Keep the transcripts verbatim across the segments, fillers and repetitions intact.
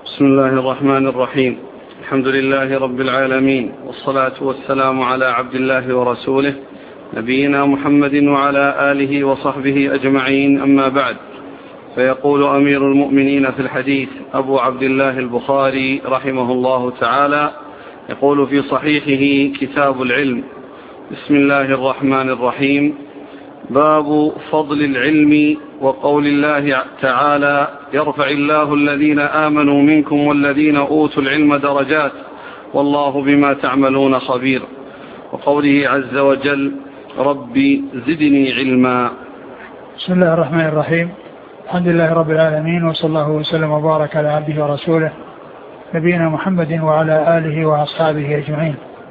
بسم الله الرحمن الرحيم. الحمد لله رب العالمين، والصلاة والسلام على عبد الله ورسوله نبينا محمد وعلى آله وصحبه أجمعين، أما بعد. فيقول أمير المؤمنين في الحديث أبو عبد الله البخاري رحمه الله تعالى، يقول في صحيحه كتاب العلم: بسم الله الرحمن الرحيم. باب فضل العلم وقول الله تعالى: يرفع الله الذين آمنوا منكم والذين أوتوا العلم درجات والله بما تعملون خبير، وقوله عز وجل: ربي زدني علما. بسم الله الرحمن الرحيم. الحمد لله رب العالمين، وصلى الله وسلم وبارك على عبده ورسوله نبينا محمد وعلى آله وأصحابه أجمعين.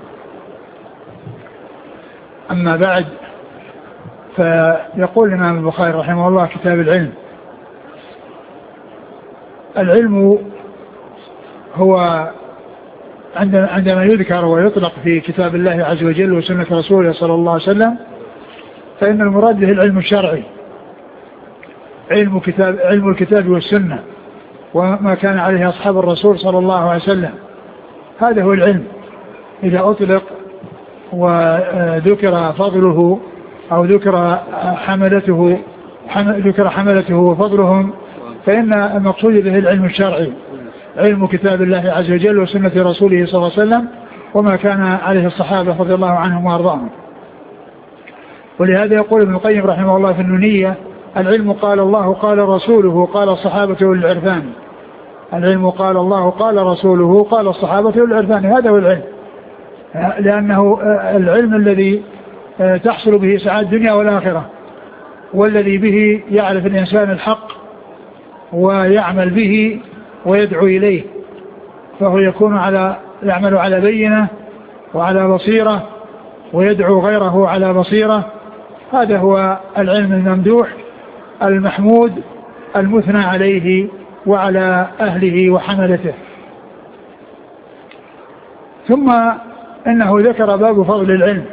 أما بعد، فيقول الإمام البخاري رحمه الله: كتاب العلم. العلم هو عندما يذكر ويطلق في كتاب الله عز وجل وسنة رسوله صلى الله عليه وسلم، فإن المراد به العلم الشرعي، علم كتاب علم الكتاب والسنة وما كان عليه أصحاب الرسول صلى الله عليه وسلم. هذا هو العلم إذا أطلق وذكر فضله أو ذكر حملته ذكر حملته وفضلهم، فإن المقصود به العلم الشرعي، علم كتاب الله عز وجل وسنة رسوله صلى الله عليه وسلم وما كان عليه الصحابة رضي الله عنهم وأرضاهم. ولهذا يقول ابن القيم رحمه الله في النونية: العلم قال الله قال رسوله قال الصحابة والعرفان. العلم قال الله قال رسوله قال الصحابة والعرفان. هذا هو العلم، لأنه العلم الذي تحصل به سعادة الدنيا والآخرة، والذي به يعرف الإنسان الحق ويعمل به ويدعو إليه، فهو يكون على يعمل على بينة وعلى بصيرة ويدعو غيره على بصيرة. هذا هو العلم الممدوح المحمود المثنى عليه وعلى أهله وحملته. ثم إنه ذكر باب فضل العلم،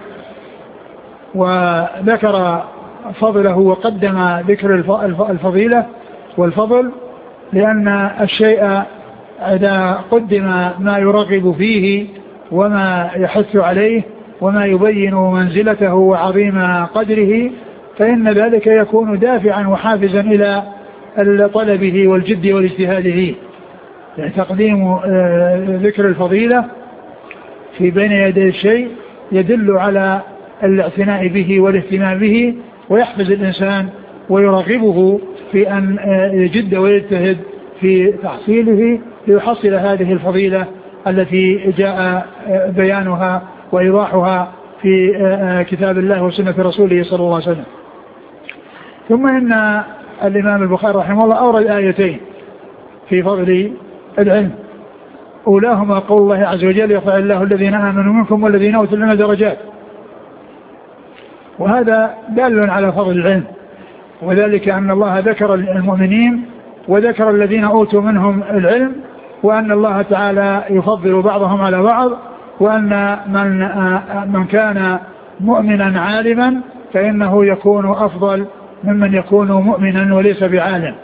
وذكر فضله وقدم ذكر الفضيلة والفضل، لأن الشيء إذا قدم ما يرغب فيه وما يحث عليه وما يبين منزلته وعظيم قدره، فإن ذلك يكون دافعا وحافزا إلى طلبه والجد والاجتهاد فيه. يعني تقديم ذكر الفضيلة في بين يدي الشيء يدل على الاعتناء به والاهتمام به، ويحفز الإنسان ويرغبه في أن يجد ويجتهد في تحصيله ليحصل هذه الفضيلة التي جاء بيانها وإيضاحها في كتاب الله وسنة رسوله صلى الله عليه وسلم. ثم إن الإمام البخاري رحمه الله أورد آيتين في فضل العلم، أولاهما قول الله عز وجل: يرفع الله الذين آمنوا منكم والذين أوتوا العلم درجات. وهذا دال على فضل العلم، وذلك أن الله ذكر المؤمنين وذكر الذين أوتوا منهم العلم، وأن الله تعالى يفضل بعضهم على بعض، وأن من, من كان مؤمنا عالما فإنه يكون أفضل ممن يكون مؤمنا وليس بعالم.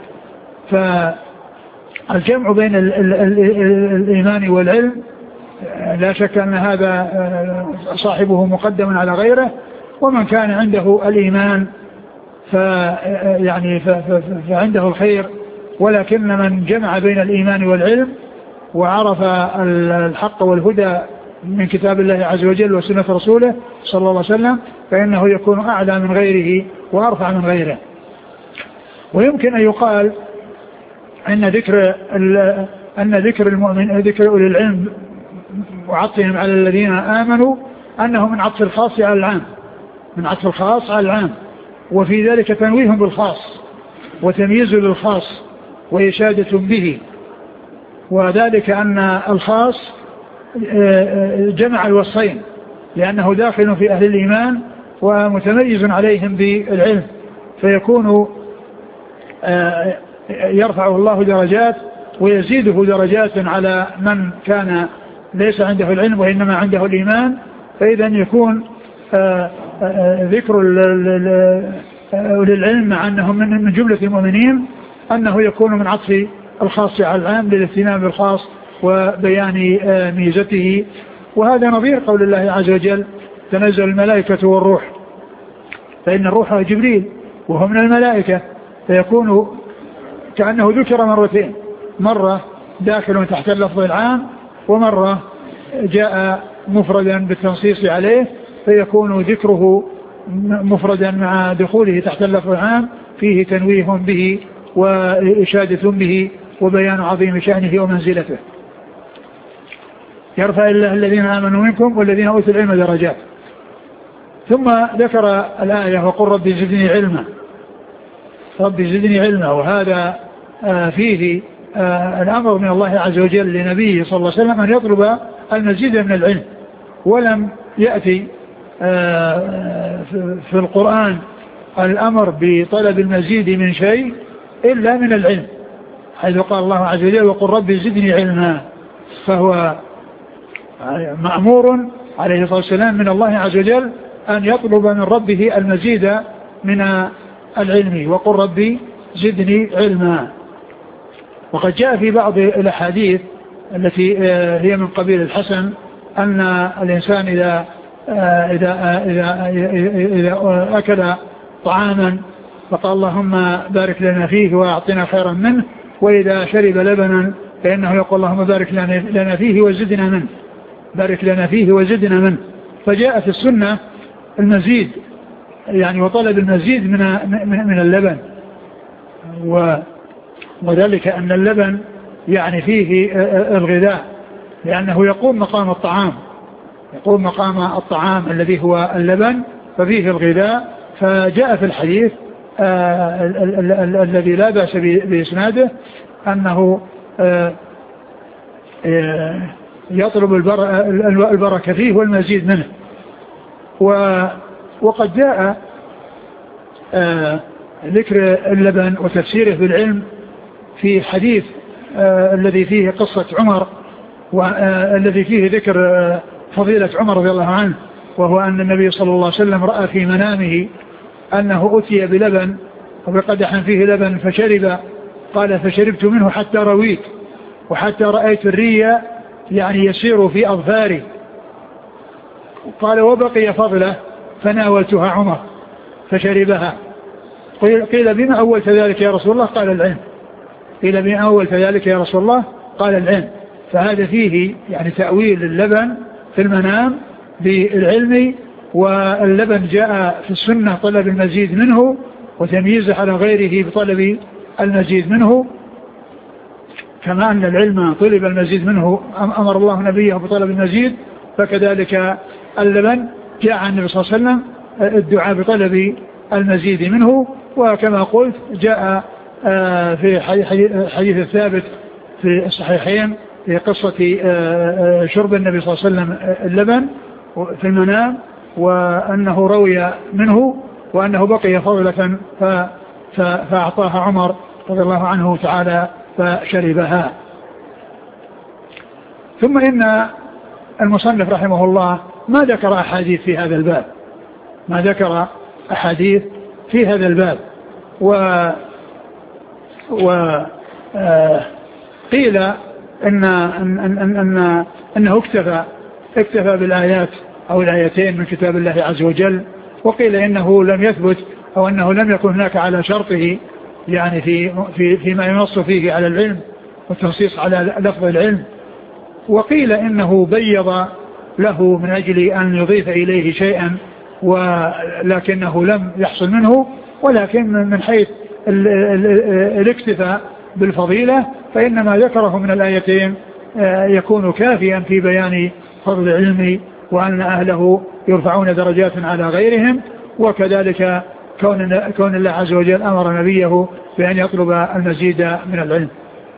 فالجمع بين ال ال ال الإيمان والعلم لا شك أن هذا صاحبه مقدم على غيره، ومن كان عنده الإيمان فيعني فعنده الخير، ولكن من جمع بين الإيمان والعلم وعرف الحق والهدى من كتاب الله عز وجل وسنة رسوله صلى الله عليه وسلم فإنه يكون أعلى من غيره وأرفع من غيره. ويمكن أن يقال أن ذكر أن ذكر المؤمن ذكر أولي العلم وعطفهم على الذين آمنوا أنه من عطف الخاص على العام، من عطف الخاص على العام، وفي ذلك تنويه بالخاص وتمييز للخاص وإشادة به، وذلك أن الخاص جمع الوصفين، لأنه داخل في أهل الإيمان ومتميز عليهم بالعلم، فيكون يرفعه الله درجات ويزيده درجات على من كان ليس عنده العلم وإنما عنده الإيمان. فإذا يكون ذكر للعلم مع أنهم من جملة المؤمنين أنه يكون من عطف الخاص على العام للاهتمام بالخاص وبيان ميزته. وهذا نظير قول الله عز وجل تنزل الملائكة والروح، فإن الروح جبريل وهو من الملائكة، فيكون كأنه ذكر مرتين، مرة داخل تحت اللفظ العام ومرة جاء مفردا بالتنصيص عليه، فيكون ذكره مفردا مع دخوله تحت اللفظ العام فيه تنويه به وإشادة به وبيان عظيم شأنه ومنزلته. يرفع الله الذين آمنوا منكم والذين أوتوا العلم درجات. ثم ذكر الآية وقل ربي زدني علما، ربي زدني علما، وهذا فيه الأمر من الله عز وجل لنبيه صلى الله عليه وسلم أن يطلب المزيد من العلم، ولم يأتي في القرآن الأمر بطلب المزيد من شيء إلا من العلم، حيث قال الله عز وجل وقل ربي زدني علما، فهو مأمور عليه الصلاة والسلام من الله عز وجل أن يطلب من ربه المزيد من العلم، وقل ربي زدني علما. وقد جاء في بعض الأحاديث التي هي من قبيل الحسن أن الإنسان إذا إذا إذا إذا أكل طعاما فقال اللهم بارك لنا فيه وأعطنا خيرا منه، وإذا شرب لبنا فإنه يقول اللهم بارك لنا فيه وزدنا منه، بارك لنا فيه وزدنا منه. فجاءت السنة المزيد يعني وطلب المزيد من من اللبن، وذلك أن اللبن يعني فيه الغذاء، لأنه يقوم مقام الطعام، يقوم مقام الطعام الذي هو اللبن، ففيه الغذاء. فجاء في الحديث الذي لا بأس بإسناده أنه يطلب البركة فيه والمزيد منه. وقد جاء ذكر اللبن وتفسيره بالعلم في حديث الذي فيه قصة عمر، والذي فيه ذكر فضيلة عمر رضي الله عنه، وهو أن النبي صلى الله عليه وسلم رأى في منامه أنه أتي بلبن وبقدح فيه لبن فشرب، قال فشربت منه حتى رويت وحتى رأيت الري يعني يسير في أظفاري، قال وبقي فضله فناولتها عمر فشربها. قيل بما أولت ذلك يا رسول الله؟ قال العلم. قيل بما أولت ذلك يا رسول الله؟ قال العلم. فهذا فيه يعني تأويل اللبن في المنام بالعلم، واللبن جاء في السنة طلب المزيد منه وتمييزه على غيره بطلب المزيد منه، كما أن العلم طلب المزيد منه أمر الله نبيه بطلب المزيد، فكذلك اللبن جاء عن النبي صلى الله عليه وسلم الدعاء بطلب المزيد منه. وكما قلت جاء في حديث الثابت في الصحيحين في قصة شرب النبي صلى الله عليه وسلم اللبن في المنام، وأنه روي منه وأنه بقي فضلة فأعطاها عمر رضي الله عنه تعالى فشربها. ثم إن المصنف رحمه الله ما ذكر أحاديث في هذا الباب، ما ذكر أحاديث في هذا الباب، و وقيل إن أن أن أن أنه اكتفى اكتفى بالآيات أو الآيتين من كتاب الله عز وجل، وقيل إنه لم يثبت أو أنه لم يكن هناك على شرطه يعني في في فيما ينص فيه على العلم والتنصيص على لفظ العلم، وقيل إنه بيض له من أجل أن يضيف إليه شيئا ولكنه لم يحصل منه، ولكن من حيث الاكتفاء بالفضيلة فإنما ذكره من الآيتين يكون كافيا في بيان فضل العلم وأن أهله يرفعون درجات على غيرهم، وكذلك كون كون الله عز وجل أمر نبيه بأن يطلب المزيد من العلم.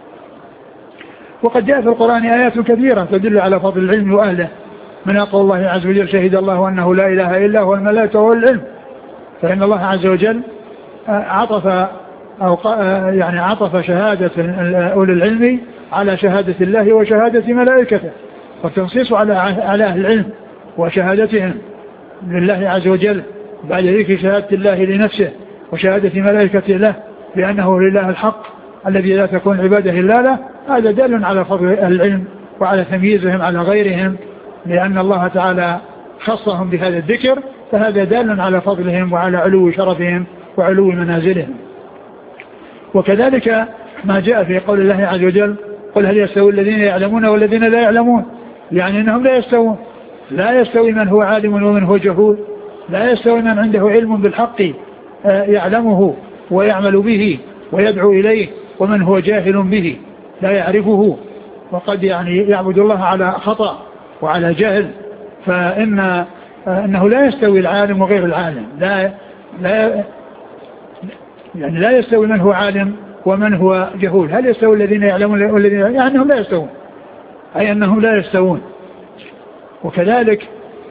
وقد جاء في القرآن آيات كثيرة تدل على فضل العلم وأهله، من قول الله عز وجل شهد الله أنه لا إله إلا هو الملائكة والعلم، فإن الله عز وجل عطف أو يعني عطف شهادة أولي العلم على شهادة الله وشهادة ملائكته، والتنصيص على على أهل العلم وشهادتهم لله عز وجل بعد ذلك شهادة الله لنفسه وشهادة ملائكته له بأنه لله الحق الذي لا تكون عبادة إلا له، هذا دال على فضل العلم وعلى تمييزهم على غيرهم، لأن الله تعالى خصهم بهذا الذكر، فهذا دال على فضلهم وعلى علو شرفهم وعلو منازلهم. وكذلك ما جاء في قول الله عز وجل قل هل يستوي الذين يعلمون والذين لا يعلمون، يعني أنهم لا يستوون، لا يستوي من هو عالم ومن هو جهول، لا يستوي من عنده علم بالحق يعلمه ويعمل به ويدعو إليه ومن هو جاهل به لا يعرفه وقد يعني يعبد الله على خطأ وعلى جهل. فإن أنه لا يستوي العالم وغير العالم، لا لا يعني لا يستوي من هو عالم ومن هو جهول. هل يستوي الذين يعلمون والذين يعني أنهم لا يستوون، أي أنهم لا يستوون. وكذلك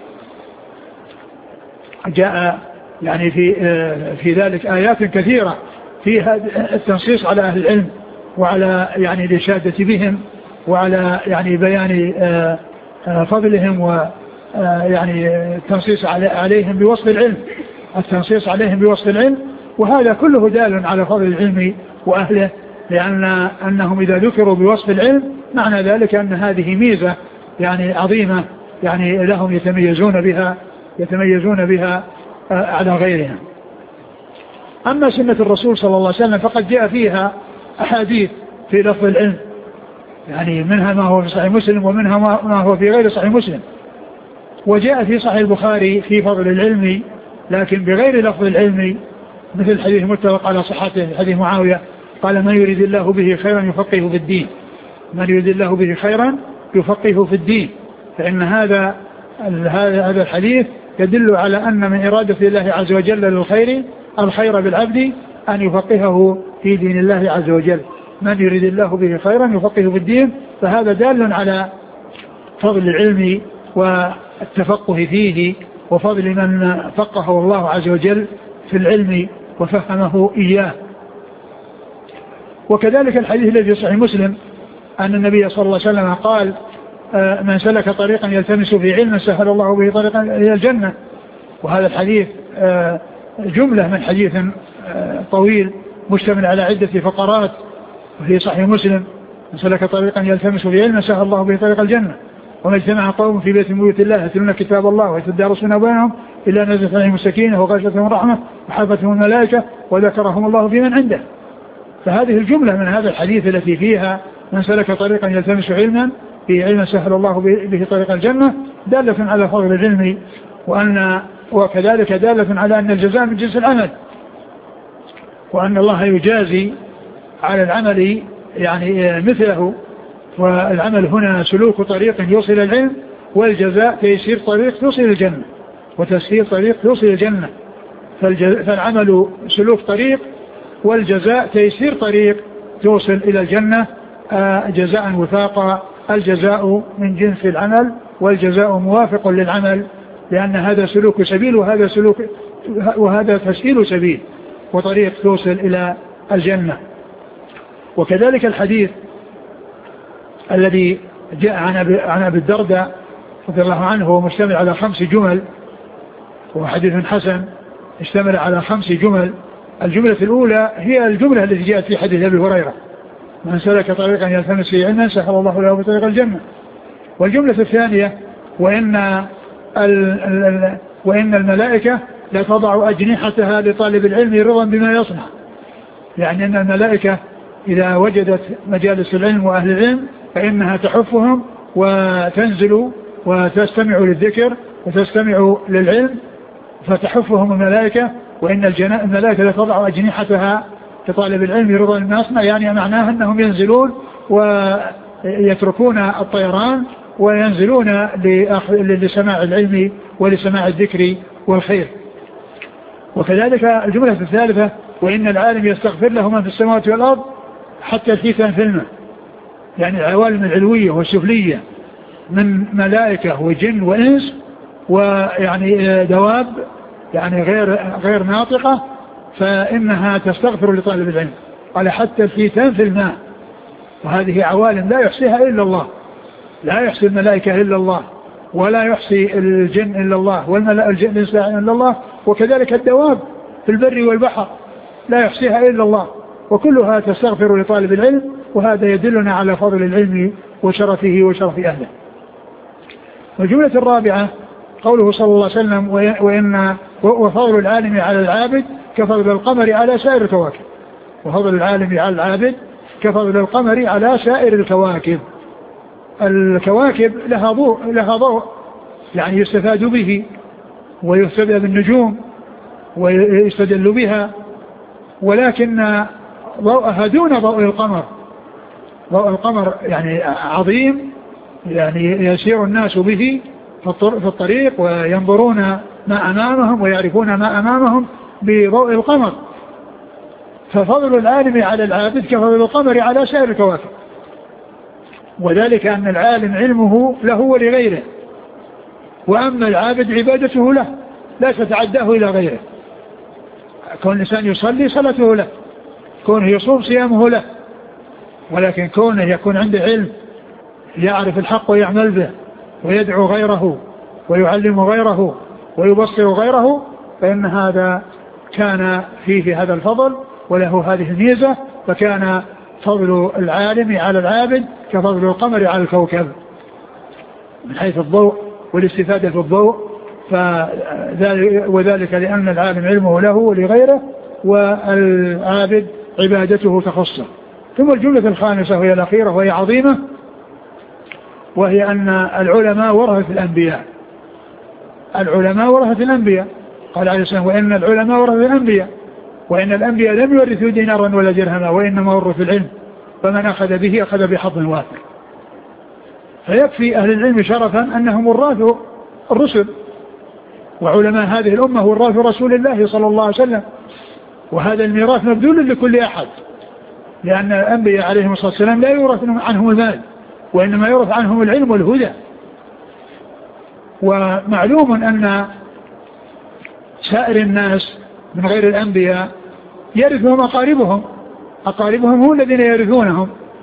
جاء يعني في في ذلك آيات كثيرة فيها التنصيص على أهل العلم وعلى يعني الإشادة بهم وعلى يعني بيان فضلهم ويعني التنصيص عليهم بوصف العلم التنصيص عليهم بوصف العلم وهذا كله دال على فضل العلم وأهله، لأن أنهم إذا ذكروا بوصف العلم معنى ذلك أن هذه ميزة يعني عظيمة يعني لهم يتميزون بها يتميزون بها على غيرهم. أما سنة الرسول صلى الله عليه وسلم فقد جاء فيها أحاديث في لفظ العلم، يعني منها ما هو في صحيح مسلم ومنها ما هو في غير صحيح مسلم. وجاء في صحيح البخاري في فضل العلم لكن بغير لفظ العلم، مثل الحديث المتفق على صحته حديث معاوية قال من يريد الله به خيرا يفقهه في الدين، من يريد الله به خيرا يفقهه في الدين. فإن هذا هذا الحديث يدل على أن من إرادة الله عز وجل للخير الخير بالعبد أن يفقهه في دين الله عز وجل، من يريد الله به خيرا يفقهه في الدين. فهذا دال على فضل العلم والتفقه فيه وفضل من فقهه الله عز وجل في العلم وفهمه إياه. وكذلك الحديث الذي في صحيح مسلم أن النبي صلى الله عليه وسلم قال من سلك طريقا يلتمس فيه علما سهل الله به طريقا إلى الجنة. وهذا الحديث جملة من حديث طويل مشتمل على عدة فقرات في صحيح مسلم من سلك طريقا يلتمس فيه علما سهل الله به طريق الجنة وما اجتمع قوم في بيت من بيوت الله يتلون كتاب الله ويتدارسون بينهم إلا نزلت عليهم السكينة وغشيتهم الرحمة وحفتهم الملائكة وذكرهم الله في من عنده. فهذه الجملة من هذا الحديث التي فيها من سلك طريقا يلتمس علما في علم سهل الله به طريق الجنة دالة على فضل العلم، وأن وكذلك دالة على أن الجزاء من جنس العمل، وأن الله يجازي على العمل يعني مثله. والعمل هنا سلوك طريق يوصل العلم، والجزاء تيسير طريق يوصل الجنة، وتسهيل طريق يوصل الجنة. فالعمل سلوك طريق والجزاء تيسير طريق توصل إلى الجنة جزاء وفاقا. الجزاء من جنس العمل والجزاء موافق للعمل، لأن هذا سلوك سبيل وهذا سلوك وهذا تسهيل سبيل وطريق توصل إلى الجنة. وكذلك الحديث الذي جاء عن أبي الدرداء رضي الله عنه هو مشتمل على خمس جمل، وهو حديث حسن اشتمل على خمس جمل. الجملة الأولى هي الجملة التي جاءت في حديث أبي هريرة من سلك طريقا يلتمس فيه علما سهل الله له بطريق الجنة. والجملة الثانية وإن, ال ال وإن الملائكة لا تضع أجنحتها لطالب العلم رضا بما يصنع، يعني أن الملائكة إذا وجدت مجالس العلم وأهل العلم فإنها تحفهم وتنزل وتستمع للذكر وتستمع للعلم فتحفهم الملائكة. وإن الملائكة لا تضع أجنحتها لطالب العلم رضا بما يصنع، يعني معناها أنهم ينزلون ويتركون الطيران وينزلون لسماع العلم ولسماع الذكر والخير. وكذلك الجملة الثالثة وإن العالم يستغفر له من في السماوات والأرض حتى الحيتان في الماء، يعني العوالم العلوية والسفلية من ملائكة وجن وإنس ويعني دواب يعني غير غير ناطقة، فإنها تستغفر لطالب العلم. قال حتى الحيتان في الماء، وهذه عوالم لا يحصيها إلا الله، لا يحصي الملائكة إلا الله، ولا يحصي الجن إلا الله، والجن إلا الله، وكذلك الدواب في البر والبحر لا يحصيها إلا الله. وكلها تستغفر لطالب العلم، وهذا يدلنا على فضل العلم وشرفه وشرف أهله. والجملة الرابعة قوله صلى الله عليه وسلم وإن وفضل العالم على العابد كفضل القمر على سائر الكواكب. وفضل العالم على العابد كفضل القمر على سائر الكواكب. الكواكب لها ضوء لها ضوء يعني يستفاد به ويهتدى بالنجوم ويستدل بها، ولكن ضوءها دون ضوء القمر. ضوء القمر يعني عظيم، يعني يسير الناس به في الطريق وينظرون ما أمامهم ويعرفون ما أمامهم بضوء القمر. ففضل العالم على العابد كفضل القمر على سائر الكواكب، وذلك أن العالم علمه له ولغيره، وأما العابد عبادته له لا تتعداه إلى غيره. كون الإنسان يصلي صلاته له، كونه يصوم صيامه له، ولكن كونه يكون عنده علم يعرف الحق ويعمل به ويدعو غيره ويعلم غيره ويبصر غيره، فإن هذا كان فيه هذا الفضل وله هذه الميزة. فكان فضل العالم على العابد كفضل القمر على الكوكب من حيث الضوء والاستفادة في الضوء، وذلك لأن العالم علمه له ولغيره، والعابد عبادته تخصه. ثم الجملة الخامسة وهي الأخيرة وهي عظيمة، وهي أن العلماء ورثة الأنبياء. العلماء ورثة الأنبياء، قال عليه السلام وإن العلماء ورثة الأنبياء وإن الأنبياء لم يورثوا دينارا ولا درهما وإنما ورثوا العلم فمن أخذ به أخذ بحظ وافر. فيكفي أهل العلم شرفا أنهم وراثوا الرسل، وعلماء هذه الأمة وراثوا رسول الله صلى الله عليه وسلم، وهذا الميراث مبذول لكل أحد، لأن الأنبياء عليهم الصلاة والسلام لا يورث عنهم المال وإنما يورث عنهم العلم والهدى. ومعلوم أن سائر الناس من غير الأنبياء يرثهم أقاربهم، أقاربهم هم الذين يرثونهم،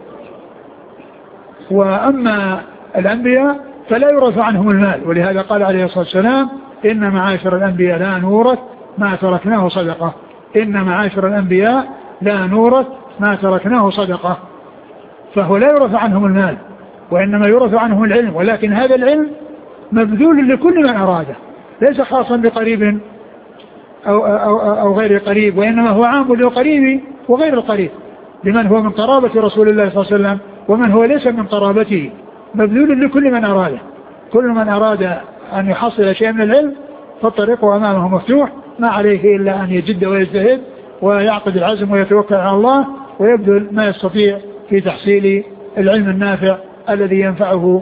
وأما الأنبياء فلا يورث عنهم المال. ولهذا قال عليه الصلاة والسلام إن معاشر الأنبياء لا نورث ما تركناه صدقة. إن معاشر الأنبياء لا نورث ما تركناه صدقة. فهو لا يورث عنهم المال وإنما يورث عنهم العلم، ولكن هذا العلم مبذول لكل من أراده، ليس خاصا بقريب أو, أو, أو غير قريب، وإنما هو عام للقريب وغير القريب، لمن هو من قرابة رسول الله صلى الله عليه وسلم ومن هو ليس من قرابته، مبذول لكل من أراده. كل من أراد أن يحصل شيء من العلم فالطريق أمامه مفتوح، ما عليه إلا أن يجد ويجتهد ويعقد العزم ويتوكل على الله ويبذل ما يستطيع في تحصيل العلم النافع الذي ينفعه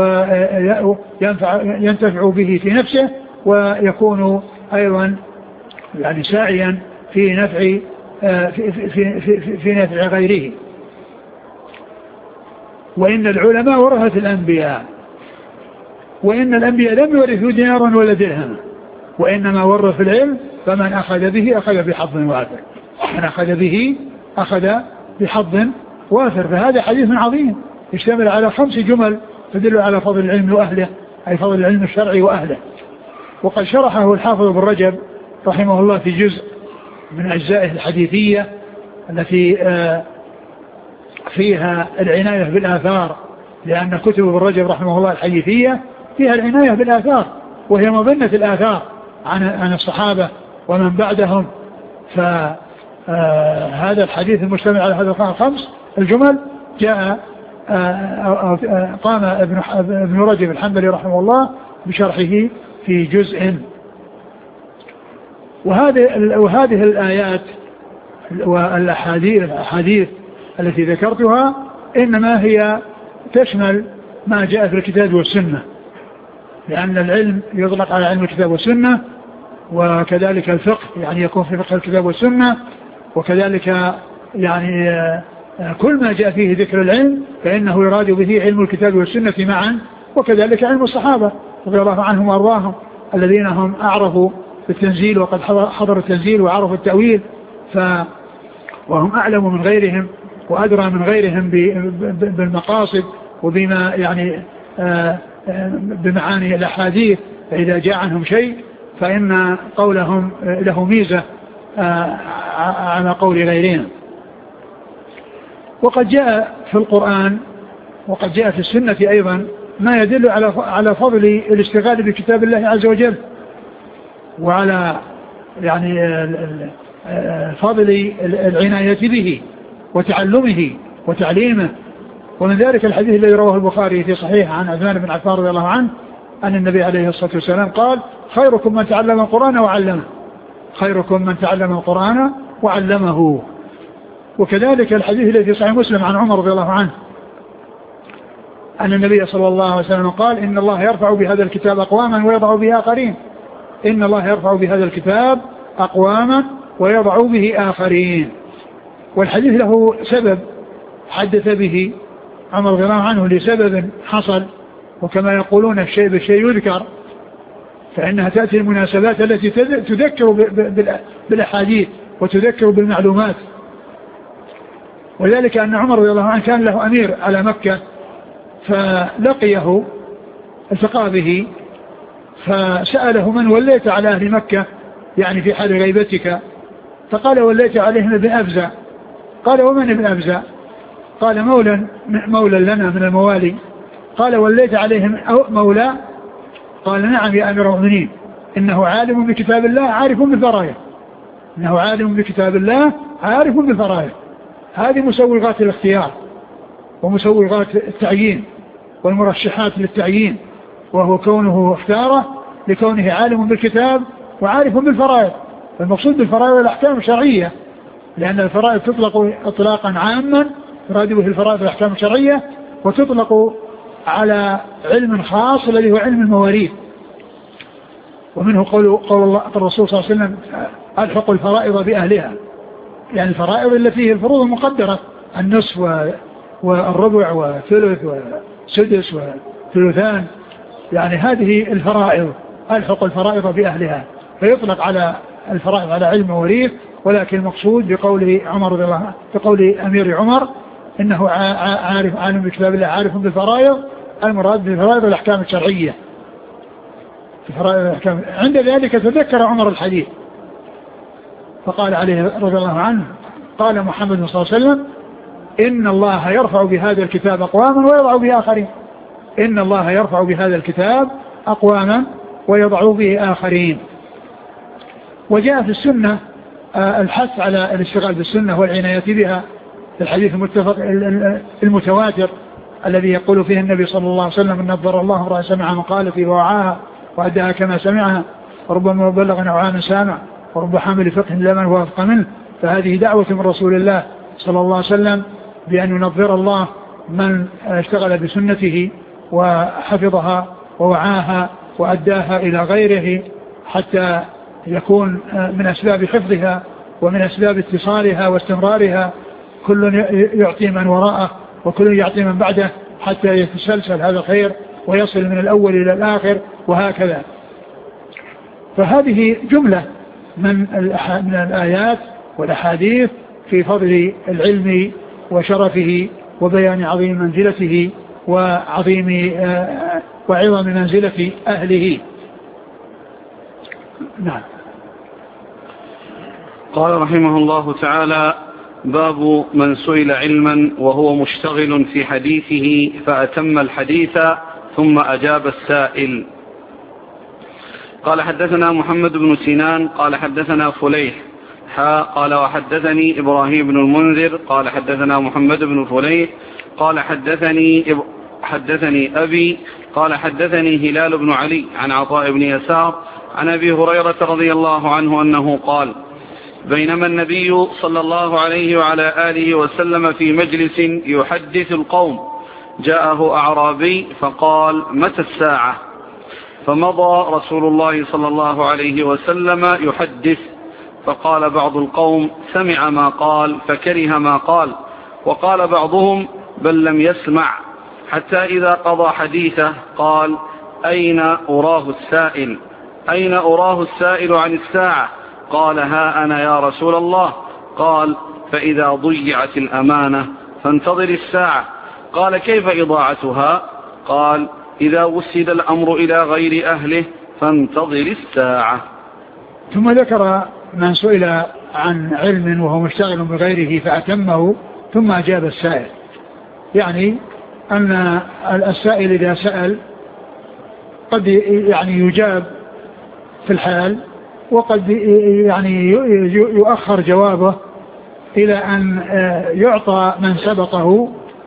وينفع ينتفع به في نفسه، ويكون أيضا يعني ساعيا في نفع في, في, في, في نفع غيره. وإن العلماء ورثة الأنبياء وإن الأنبياء لم يورثوا دينارا ولا درهما وإنما ورثوا العلم فمن أخذ به أخذ بحظ وافر. من أخذ به أخذ بحظ وافر. فهذا حديث عظيم يشتمل على خمس جمل تدل على فضل العلم وأهله، أي فضل العلم الشرعي وأهله. وقد شرحه الحافظ ابن رجب رحمه الله في جزء من أجزائه الحديثية التي فيها العناية بالآثار، لأن كتب ابن رجب رحمه الله الحديثية فيها العناية بالآثار، وهي مظنة الآثار عن عن الصحابة ومن بعدهم. فهذا الحديث المشتمل على هذا الخمس الجمل جاء قام ابن رجب الحنبلي رحمه الله بشرحه في جزء. وهذه وهذه الآيات والأحاديث الأحاديث التي ذكرتها إنما هي تشمل ما جاء في الكتاب والسنة، لأن العلم يطلق على علم الكتاب والسنة، وكذلك الفقه يعني يكون في فقه الكتاب والسنة، وكذلك يعني كل ما جاء فيه ذكر العلم فإنه يراد به علم الكتاب والسنة معا، وكذلك علم الصحابة رضي الله عنهم وأرضاهم الذين هم أعرفوا بالتنزيل وقد حضروا التنزيل وعرفوا التأويل، ف وهم أعلم من غيرهم وأدرى من غيرهم بالمقاصد وبما يعني بمعاني الأحاديث. فإذا جاء عنهم شيء فإن قولهم له ميزة على قول غيرهم. وقد جاء في القرآن وقد جاء في السنة أيضا ما يدل على على فضل الاشتغال بكتاب الله عز وجل، وعلى يعني فضل العناية به وتعلمه وتعليمه. ومن ذلك الحديث الذي رواه البخاري في صحيح عن عثمان بن عفان رضي الله عنه أن النبي عليه الصلاة والسلام قال: خيركم من تعلم القرآن وعلمه، خيركم من تعلم القرآن وعلمه. وكذلك الحديث الذي في صحيح مسلم عن عمر رضي الله عنه أن النبي صلى الله عليه وسلم قال: إن الله يرفع بهذا الكتاب أقواما ويضع به آخرين، إن الله يرفع بهذا الكتاب أقواما ويضع به آخرين. والحديث له سبب حدث به عمر رضي الله عنه لسبب حصل، وكما يقولون الشيء بالشيء يذكر، فإنها تأتي المناسبات التي تذكر بالأحاديث وتذكر بالمعلومات. وذلك أن عمر رضي الله عنه كان له أمير على مكة، فلقيه التقى به فسأله: من وليت على أهل مكة يعني في حال غيبتك؟ فقال: وليت عليهم ابن أبزة. قال: ومن ابن أبزة؟ قال: مولى مولى لنا من الموالي. قال: وليت عليهم مولى؟ قال: نعم يا أمير المؤمنين، إنه عالم بكتاب الله عارف بالفرائض، إنه عالم بكتاب الله عارف بالفرائض. هذه مسوغات الاختيار ومسوغات التعيين والمرشحات للتعيين، وهو كونه اختاره لكونه عالم بالكتاب وعارف بالفرائض. المقصود بالفرائض الأحكام الشرعية، لأن الفرائض تطلق إطلاقا عاما يراد به الفرائض الأحكام الشرعية، وتطلق على علم خاص الذي هو علم المواريث. ومنه قول, قول الله الرسول صلى الله عليه وسلم: ألحق الفرائض بأهلها، يعني الفرائض اللي فيه الفروض المقدرة، النصف والربع وثلث وسدس وثلثان، يعني هذه الفرائض ألحق الفرائض بأهلها، فيطلق على الفرائض على علم مواريث. ولكن المقصود بقول عمر رضي الله عنه بقول أمير عمر إنه عارف عالم بكتاب الله عارف بالفرائض، المراد بالفرائض الأحكام الشرعية. الفرائض الأحكام. عند ذلك تذكر عمر الحديث فقال عليه رضي الله عنه: قال محمد صلى الله عليه وسلم: إن الله يرفع بهذا الكتاب أقواما ويضع به آخرين، إن الله يرفع بهذا الكتاب أقواما ويضع به آخرين. وجاء في السنة الحث على الاشتغال بالسنة والعناية بها، الحديث المتفق المتواتر الذي يقول فيه النبي صلى الله عليه وسلم: نظر الله امرأ سمع مقالتي ووعاها وأداها كما سمعها، وربما مبلغ نوعان سامع، ورب حامل فقه لمن هو أفقه منه. فهذه دعوة من رسول الله صلى الله عليه وسلم بأن ينظر الله من اشتغل بسنته وحفظها ووعاها وأداها إلى غيره، حتى يكون من أسباب حفظها ومن أسباب اتصالها واستمرارها كل يعطي من وراءه وكل يعطي من بعده، حتى يتسلسل هذا الخير ويصل من الأول إلى الآخر وهكذا. فهذه جملة من من الآيات والأحاديث في فضل العلم وشرفه وبيان عظيم منزلته وعظيم وعظم منزلة أهله. نعم. قال رحمه الله تعالى: باب من سئل علما وهو مشتغل في حديثه فأتم الحديث ثم أجاب السائل. قال: حدثنا محمد بن سنان قال حدثنا فليح حا قال وحدثني إبراهيم بن المنذر قال حدثنا محمد بن فليح قال حدثني حدثني أبي قال حدثني هلال بن علي عن عطاء بن يسار عن أبي هريرة رضي الله عنه أنه قال: بينما النبي صلى الله عليه وعلى آله وسلم في مجلس يحدث القوم جاءه أعرابي فقال: متى الساعة؟ فمضى رسول الله صلى الله عليه وسلم يحدث، فقال بعض القوم: سمع ما قال فكره ما قال، وقال بعضهم: بل لم يسمع، حتى إذا قضى حديثه قال: أين أراه السائل أين أراه السائل عن الساعة؟ قال: ها أنا يا رسول الله. قال: فإذا ضيعت الأمانة فانتظر الساعة. قال: كيف إضاعتها؟ قال: إذا وسد الأمر إلى غير أهله فانتظر الساعة. ثم ذكر من سئل عن علم وهو مشتغل بغيره فأتمه ثم أجاب السائل. يعني أن السائل إذا سأل قد يعني يجاب في الحال، وقد يعني يؤخر جوابه إلى أن يعطى من سبقه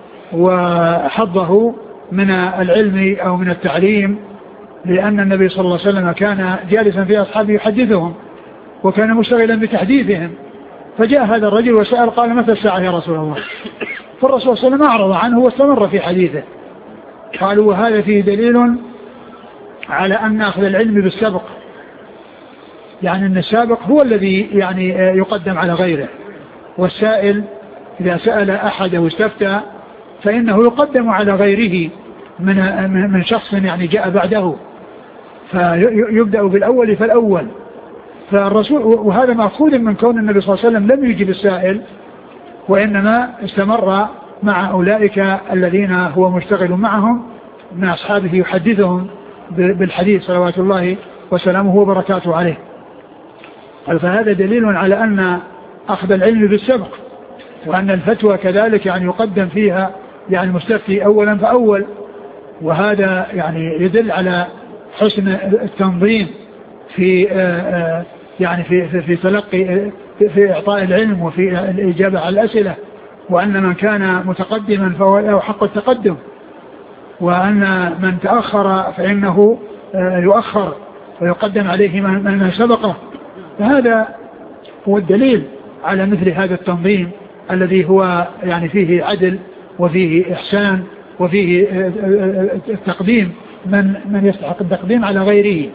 وحظه من العلم أو من التعليم، لأن النبي صلى الله عليه وسلم كان جالسا في أصحابه يحدثهم وكان مشتغلا بتحديثهم، فجاء هذا الرجل وسأل قال متى الساعة يا رسول الله؟ فالرسول صلى الله عليه وسلم أعرض عنه واستمر في حديثه. قالوا وهذا فيه دليل على أن أخذ العلم بالسبق، يعني أن السابق هو الذي يعني يقدم على غيره، والسائل إذا سأل أحد أو استفتى فإنه يقدم على غيره من من شخص يعني جاء بعده، فيبدأ بالأول فالأول. فالرسول، وهذا مأخوذ من كون النبي صلى الله عليه وسلم لم يجب السائل، وإنما استمر مع أولئك الذين هو مشتغل معهم من أصحابه يحدثهم بالحديث صلوات الله وسلامه وبركاته عليه. فهذا دليل على أن أخذ العلم بالسبق، وأن الفتوى كذلك يعني يقدم فيها يعني المستفتي أولا فأول، وهذا يعني يدل على حسن التنظيم في يعني في في, في تلقي في إعطاء العلم وفي الإجابة على الأسئلة، وأن من كان متقدما فهو له حق التقدم، وأن من تأخر فإنه يؤخر ويقدم عليه من سبقه. فهذا هو الدليل على مثل هذا التنظيم الذي هو يعني فيه عدل وفيه إحسان وفيه التقديم من من يستحق التقديم على غيره.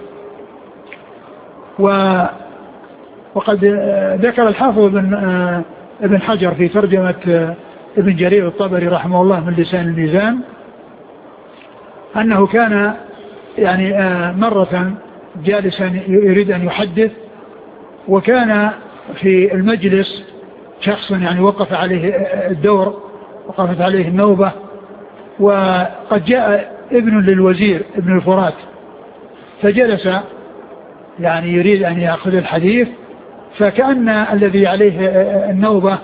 و وقد ذكر الحافظ ابن ابن حجر في ترجمة ابن جرير الطبري رحمه الله من لسان الميزان أنه كان يعني مرة جالسا يريد أن يحدث، وكان في المجلس شخص يعني وقف عليه الدور، وقفت عليه النوبة، وقد جاء ابن للوزير ابن الفرات فجلس يعني يريد أن يأخذ الحديث، فكأن الذي عليه النوبة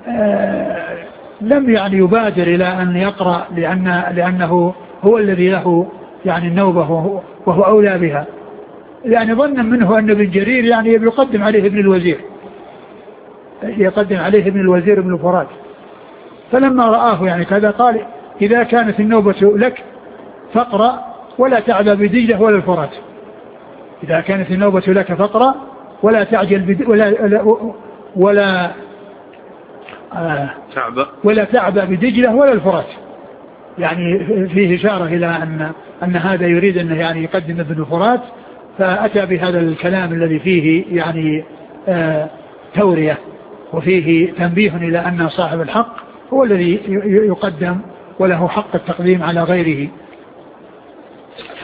لم يعني يبادر إلى أن يقرأ، لأن لأنه هو الذي له يعني النوبة وهو, وهو أولى بها، يعني ظنا منه أن ابن جرير يعني يقدم عليه ابن الوزير يقدم عليه ابن الوزير ابن الفرات. فلما رآه يعني كذا قال إذا كانت النوبة لك فاقرأ ولا تعبى بدجلة ولا الفرات. إذا كانت النوبة لك فاقرأ ولا تعجل بد... ولا ولا, ولا آه تعبى ولا تعبى بدجلة ولا الفرات. يعني فيه إشارة إلى أن أن هذا يريد أنه يعني يقدم ابن الفرات، فأتى بهذا الكلام الذي فيه يعني آه تورية وفيه تنبيه إلى أن صاحب الحق هو الذي يقدم وله حق التقديم على غيره. ف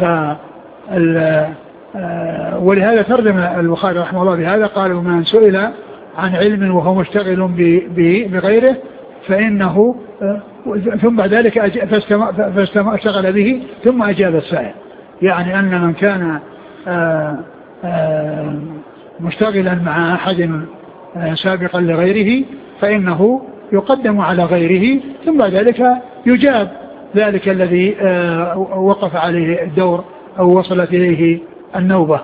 ولهذا ترجم البخاري رحمه الله بهذا، قال ومن سئل عن علم وهو مشتغل به بغيره فإنه ثم بعد ذلك فاشتغل به ثم أجاب السائل. يعني أن من كان مشتغلا مع أحد سابقا لغيره فإنه يقدم على غيره، ثم بعد ذلك يجاب ذلك الذي وقف عليه الدور أو وصلت إليه النوبة.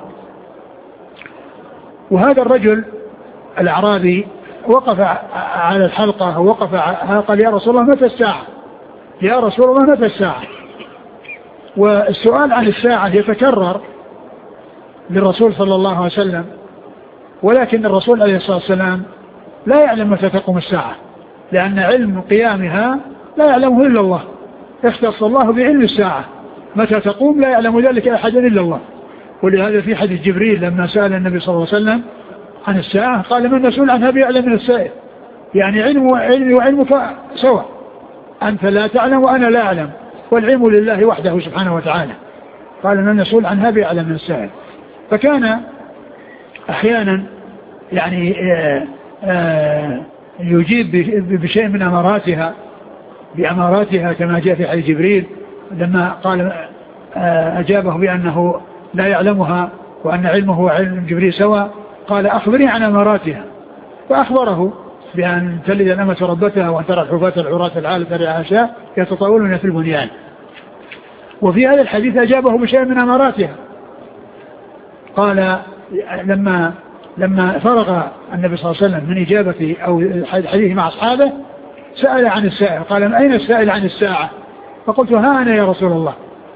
وهذا الرجل الأعرابي وقف على الحلقة وقف قال يا رسول الله متى الساعة؟ يا رسول الله متى الساعة؟ والسؤال عن الساعة يتكرر للرسول صلى الله عليه وسلم، ولكن الرسول عليه الصلاة والسلام لا يعلم متى تقوم الساعة، لأن علم قيامها لا يعلمه إلا الله، اختص الله بعلم الساعة، متى تقوم لا يعلم ذلك أحد إلا الله. ولهذا في حديث جبريل لما سأل النبي صلى الله عليه وسلم عن الساعة قال من مسؤول عنها بيعلم من السائل، يعني علم علمي وعلمك سواء، أنت لا تعلم وأنا لا أعلم، والعلم لله وحده سبحانه وتعالى. قال من مسؤول عنها بيعلم من السائل. فكان أحيانا يعني آآ آآ يجيب بشيء من أماراتها بأماراتها كما جاء في حديث جبريل لما قال أجابه بأنه لا يعلمها وأن علمه وعلم جبريل سواء، قال أخبرني عن أماراتها، فأخبره بأن تلد الأمة ربتها وأن ترى الحفاة العراة العالة ترعى شاء يتطاولون في البنيان. وفي هذا الحديث أجابه بشيء من أماراتها. قال لما لما فرغ النبي صلى الله عليه وسلم من إجابة أو حديثه مع أصحابه سأل عن السائل، قال أين السائل عن الساعة؟ فقلت ها أنا يا رسول الله.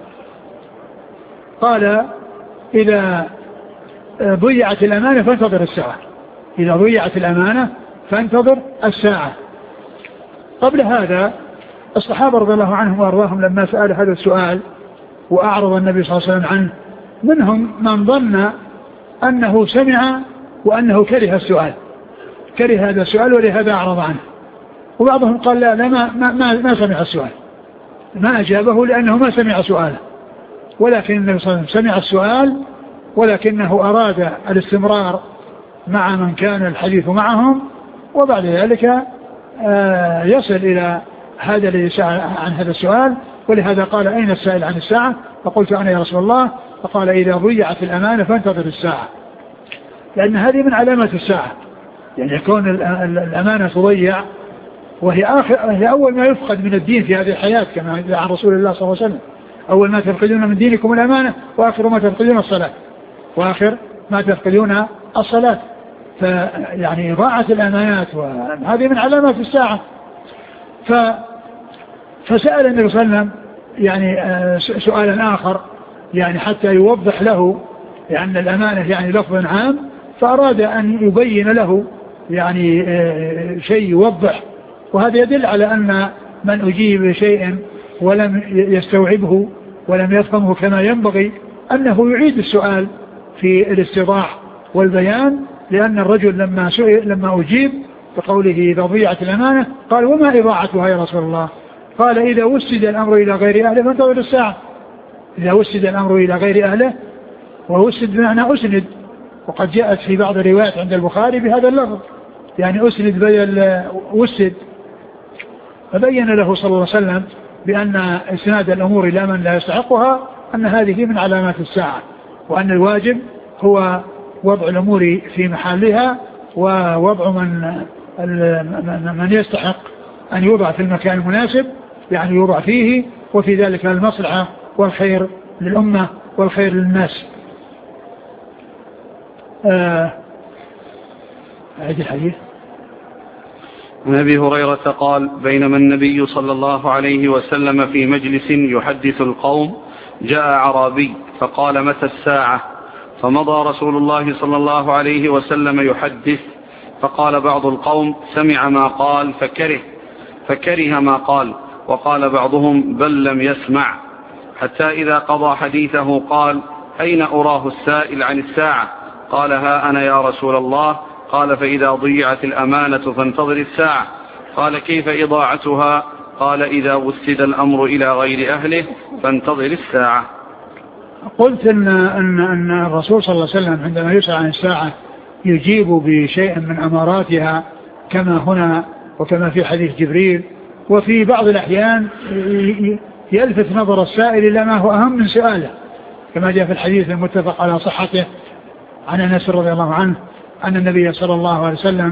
قال إذا ضيعت الأمانة فانتظر الساعة، إذا ضيعت الأمانة فانتظر الساعة. قبل هذا الصحابة رضي الله عنهم وأرضاهم لما سأل هذا السؤال وأعرض النبي صلى الله عليه وسلم عنه، منهم من ظن أنه سمع وأنه كره السؤال، كره هذا السؤال ولهذا أعرض عنه. وبعضهم قال لا, لا ما, ما, ما سمع السؤال، ما أجابه لأنه ما سمع سؤاله، ولكن النبي صلى الله عليه وسلم سمع السؤال ولكنه أراد الاستمرار مع من كان الحديث معهم، وبعد ذلك آه يصل إلى هذا الذي سأل عن هذا السؤال. ولهذا قال أين السائل عن الساعة؟ فقلت أنا يا رسول الله. فقال إذا ضيعت الأمانة فانتظر الساعة، لأن هذه من علامات الساعة، يعني يكون الأمانة تضيع وهي آخر هي أول ما يفقد من الدين في هذه الحياة، كما عن رسول الله صلى الله عليه وسلم: أول ما تفقدون من دينكم الأمانة وآخر ما تفقدون الصلاة، وآخر ما تفقدون الصلاة. فيعني ضاعت الأمانات وهذه من علامات الساعة. ف فسأل النبي صلى الله عليه وسلم يعني سؤالا آخر، يعني حتى يوضح له لأن يعني الأمانة يعني لفظ عام، فأراد أن يبين له يعني شيء يوضح. وهذا يدل على أن من أجيب شيء ولم يستوعبه ولم يفهمه كما ينبغي أنه يعيد السؤال في الاستيضاح والبيان. لأن الرجل لما سئل لما أجيب بقوله إذا ضيعت الأمانة قال: وما إضاعتها يا رسول الله؟ قال: إذا وسد الأمر إلى غير أهله فانتظر الساعة. إذا وسد الأمر إلى غير أهله، ووسد بمعنى أسند، وقد جاءت في بعض الروايات عند البخاري بهذا اللفظ، يعني أسند بدل وسد. فبين له صلى الله عليه وسلم بأن إسناد الأمور إلى من لا يستحقها أن هذه من علامات الساعة، وأن الواجب هو وضع الأمور في محلها ووضع من من يستحق أن يوضع في المكان المناسب، يعني يوضع فيه، وفي ذلك المصلحة والخير للأمة والخير للناس. آه هذه الحديث. عن أبي هريرة قال: بينما النبي صلى الله عليه وسلم في مجلس يحدث القوم جاء أعرابي فقال: متى الساعة؟ فمضى رسول الله صلى الله عليه وسلم يحدث، فقال بعض القوم: سمع ما قال فكره فكره ما قال، وقال بعضهم: بل لم يسمع. حتى إذا قضى حديثه قال: أين أراه السائل عن الساعة؟ قال: ها أنا يا رسول الله. قال: فإذا ضيعت الأمانة فانتظر الساعة. قال: كيف إضاعتها؟ قال: إذا وسد الأمر إلى غير أهله فانتظر الساعة. قلت إن, أن, أن الرسول صلى الله عليه وسلم عندما يسأل عن الساعة يجيب بشيء من أماراتها كما هنا وكما في حديث جبريل، وفي بعض الأحيان يلفت نظر السائل إلى ما هو أهم من سؤاله، كما جاء في الحديث المتفق على صحته عن أنس رضي الله عنه أن النبي صلى الله عليه وسلم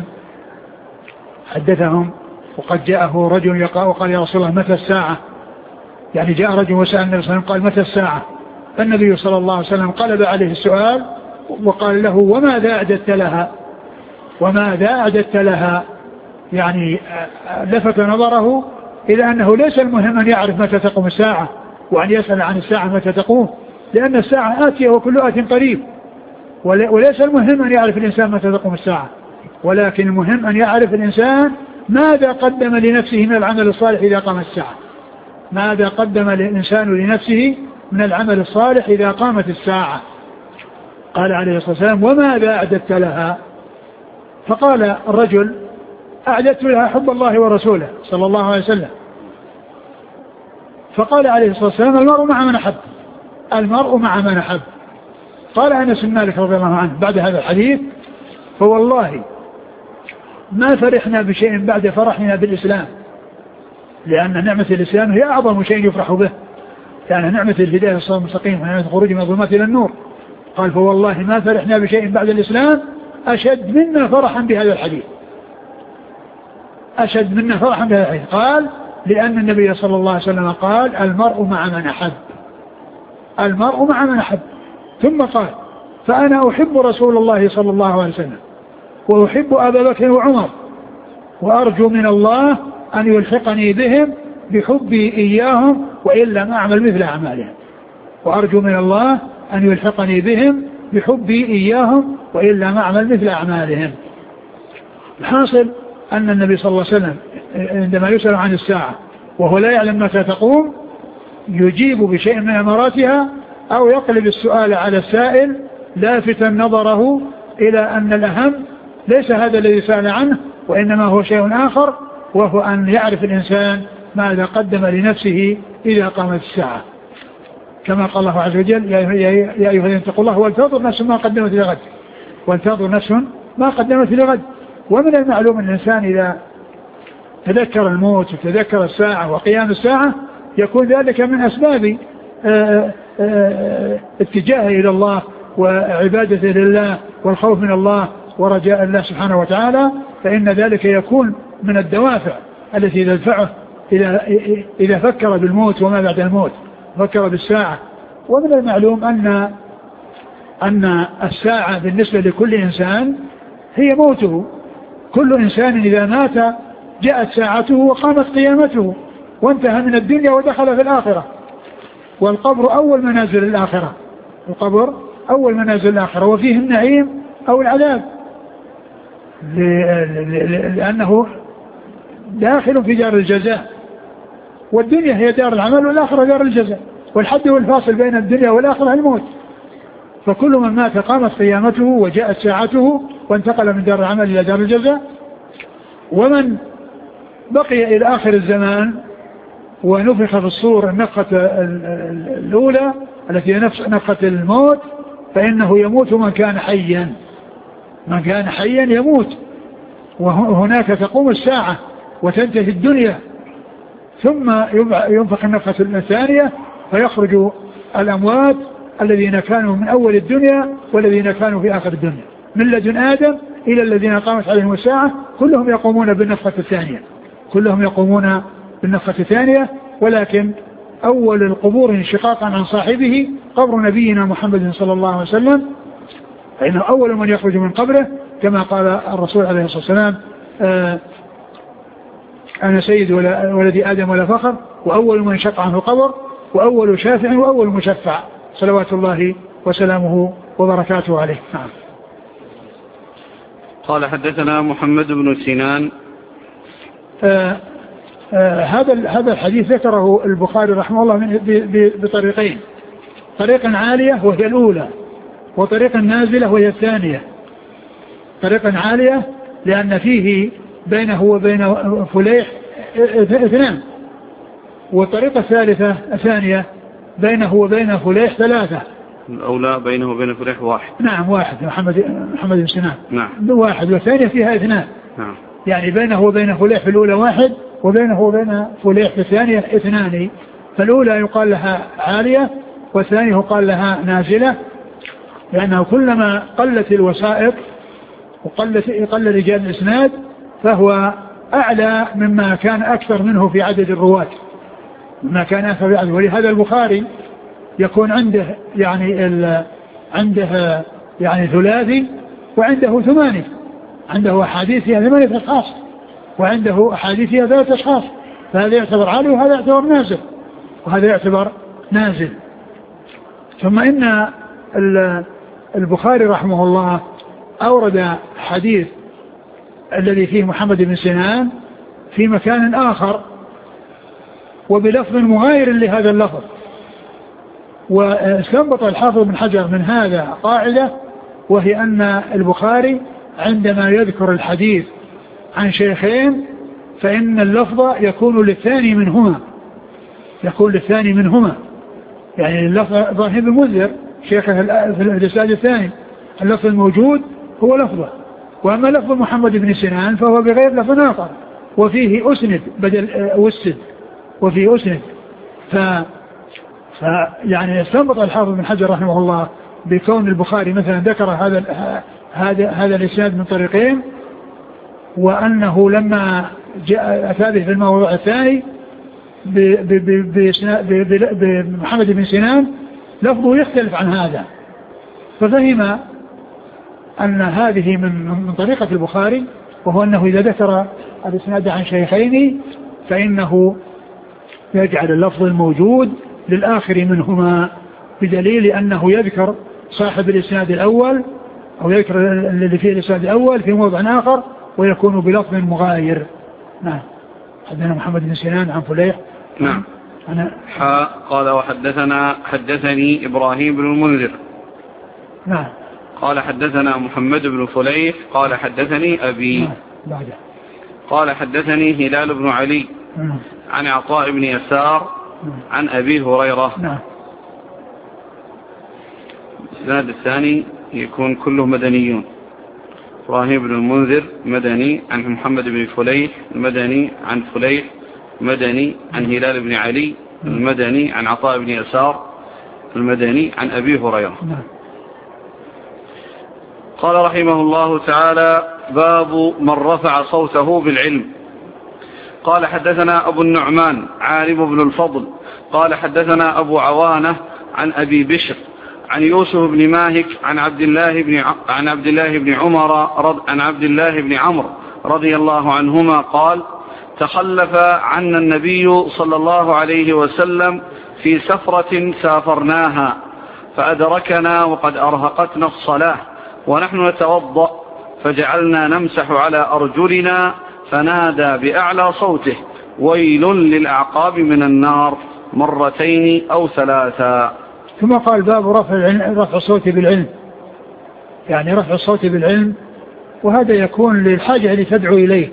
حدثهم وقد جاءه رجل يقال وقال: يا رسول الله متى الساعة؟ يعني جاء رجل وسأل النبي صلى الله عليه وسلم قال: متى الساعة؟ فالنبي صلى الله عليه وسلم قلب عليه السؤال وقال له: وماذا أعددت لها؟ وماذا أعددت لها؟ يعني لفت نظره إلى أنه ليس المهم أن يعرف متى تقوم الساعة وأن يسأل عن الساعة متى تقوم، لأن الساعة آتية وكل آت قريب، وليس المهم أن يعرف الإنسان متى تقوم الساعة، ولكن المهم أن يعرف الإنسان ماذا قدم لنفسه من العمل الصالح إذا قامت الساعة، ماذا قدم الإنسان لنفسه من العمل الصالح إذا قامت الساعة. قال عليه الصلاة والسلام: وماذا أعددت لها؟ فقال الرجل: أعددت لها حب الله ورسوله صلى الله عليه وسلم. فقال عليه الصلاة والسلام: المرء مع من أحب، المرء مع من أحب. قال أنس بن مالك رضي الله عنه بعد هذا الحديث: فوالله ما فرحنا بشيء بعد فرحنا بالإسلام، لأن نعمة الإسلام هي أعظم شيء يفرح به، يعني نعمة الهداية الصراط المستقيم ونعمة الخروج من الظلمات إلى النور. قال: فوالله ما فرحنا بشيء بعد الإسلام أشد منا فرحا بهذا الحديث. أشد منا فرحا بهذا الحديث؟ قال لأن النبي صلى الله عليه وسلم قال المرء مع من أحب، المرء مع من أحب. ثم قال فأنا أحب رسول الله صلى الله عليه وسلم وأحب أبا بكر وعمر وأرجو من الله أن يلحقني بهم بحبي إياهم وإن لم أعمل مثل أعمالهم، وأرجو من الله أن يلحقني بهم بحبي إياهم وإن لم أعمل مثل أعمالهم. الحاصل أن النبي صلى الله عليه وسلم عندما يسأل عن الساعة وهو لا يعلم متى تقوم يجيب بشيء من أماراتها أو يقلب السؤال على السائل لافتا نظره إلى أن الأهم ليس هذا الذي سأل عنه وإنما هو شيء آخر، وهو أن يعرف الإنسان ماذا قدم لنفسه إذا قامت الساعة، كما قال الله عز وجل يا أيها الذين اتقوا الله ولتنظر نفس ما قدمت لغد، ولتنظر نفس ما قدمت لغد. ومن المعلوم أن الإنسان إذا تذكر الموت وتذكر الساعة وقيام الساعة يكون ذلك من أسباب اتجاهه إلى الله وعبادته لله والخوف من الله ورجاء الله سبحانه وتعالى، فإن ذلك يكون من الدوافع التي تدفعه إذا فكر بالموت وما بعد الموت، فكر بالساعة. ومن المعلوم أن أن الساعة بالنسبة لكل إنسان هي موته، كل إنسان إذا مات جاءت ساعته وقامت قيامته وانتهى من الدنيا ودخل في الآخرة، والقبر أول منازل الآخرة، القبر أول منازل الآخرة وفيه النعيم أو العذاب، لأنه داخل في دار الجزاء، والدنيا هي دار العمل والآخرة دار الجزاء، والحد والفاصل بين الدنيا والآخرة الموت. فكل من مات قامت قيامته وجاءت ساعته وانتقل من دار العمل إلى دار الجزاء. ومن بقي إلى آخر الزمان ونفخ في الصور النفخة الأولى التي نفخة الموت فإنه يموت من كان حيا، من كان حيا يموت، وهناك تقوم الساعة وتنتهي الدنيا، ثم ينفخ النفخة الثانية فيخرج الأموات الذين كانوا من أول الدنيا والذين كانوا في آخر الدنيا، من لدن آدم إلى الذين قامت عليهم الساعة كلهم يقومون بالنفخة الثانية، كلهم يقومون بالنفخة الثانية. ولكن أول القبور انشقاقا عن صاحبه قبر نبينا محمد صلى الله عليه وسلم، فإنه أول من يخرج من قبره كما قال الرسول عليه الصلاة والسلام آه أنا سيد ولد آدم ولا فخر، وأول من شق عنه القبر، وأول شافع وأول مشفع صلوات الله وسلامه وبركاته عليه. نعم. قال حدثنا محمد بن سنان. آه آه هذا هذا الحديث ذكره البخاري رحمه الله من بطريقين، طريق عالية وهي الأولى، وطريق نازلة وهي الثانية. طريق عالية لأن فيه بينه وبين فليح اثنان، والطريقة الثالثة الثانية بينه وبين فليح ثلاثة. الأولى بينه وبين فليح واحد. نعم واحد، محمد محمد بن سنان. نعم. واحد، والثانية فيها اثنان. نعم. يعني بينه وبين فليح في الأولى واحد، وبينه وبين فليح في الثانية اثنان. فالأولى يقال لها عالية، والثانية يقال لها نازلة، لأنه كلما قلت الوسائط وقلت قل رجال الإسناد فهو أعلى مما كان أكثر منه في عدد الرواة، مما كان أكثر في عدد. ولهذا البخاري يكون عنده يعني ال... عنده يعني ثلاثي وعنده ثماني، عنده أحاديث فيها ثمانية أشخاص وعنده أحاديث فيها ثلاثة أشخاص، فهذا يعتبر عالي وهذا يعتبر نازل وهذا يعتبر نازل. ثم إن البخاري رحمه الله أورد حديث الذي فيه محمد بن سنان في مكان آخر وبلفظ مغاير لهذا اللفظ، واستنبط الحافظ بن حجر من هذا قاعدة، وهي أن البخاري عندما يذكر الحديث عن شيخين فإن اللفظ يكون للثاني منهما، يكون للثاني منهما، يعني اللفظ ابراهيم بن المنذر شيخه في الإسناد الثاني اللفظ الموجود هو لفظه، وأما لفظ محمد بن سنان فهو بغير لفظ آخر وفيه أسند بدل أسد وفيه أسند. ف فيعني استنبط الحافظ بن حجر رحمه الله بكون البخاري مثلا ذكر هذا هذا هذا الإسناد من طريقين، وأنه لما أتى به في الموضوع الثاني بمحمد بن سنان لفظه يختلف عن هذا، ففهم أن هذه من من طريقة البخاري، وهو أنه إذا ذكر الإسناد عن شيخين فإنه يجعل اللفظ الموجود للآخر منهما، بدليل أنه يذكر صاحب الإسناد الأول أو يذكر الذي فيه الإسناد الأول في موضع آخر ويكون بلفظ مغاير. نعم. حدثنا محمد بن سنان عن فليح. نعم. أنا قال وحدثنا حدثني إبراهيم بن المنذر. نعم. قال حدثنا محمد بن فليح قال حدثني أبي. نعم. بعده. قال حدثني هلال بن علي. نعم. عن عطاء بن يسار. نعم. عن أبي هريرة. نعم. الإسناد الثاني يكون كله مدنيون. إبراهيم بن المنذر مدني عن محمد بن فليح المدني عن فليح مدني عن هلال بن علي المدني عن عطاء بن يسار المدني عن أبي هريرة. قال رحمه الله تعالى: باب من رفع صوته بالعلم. قال حدثنا أبو النعمان عارم بن الفضل قال حدثنا أبو عوانة عن أبي بشر عن يوسف بن ماهك عن عبد الله بن عن عبد الله بن عمر رض عن عبد الله بن عمرو رضي الله عنهما قال: تخلف عنا النبي صلى الله عليه وسلم في سفرة سافرناها فأدركنا وقد أرهقتنا الصلاة ونحن نتوضأ فجعلنا نمسح على أرجلنا فنادى بأعلى صوته: ويل للأعقاب من النار مرتين أو ثلاثا. ثم قال: باب رفع العلم رفع الصوت بالعلم، يعني رفع الصوت بالعلم، وهذا يكون للحاجة اللي تدعو إليه،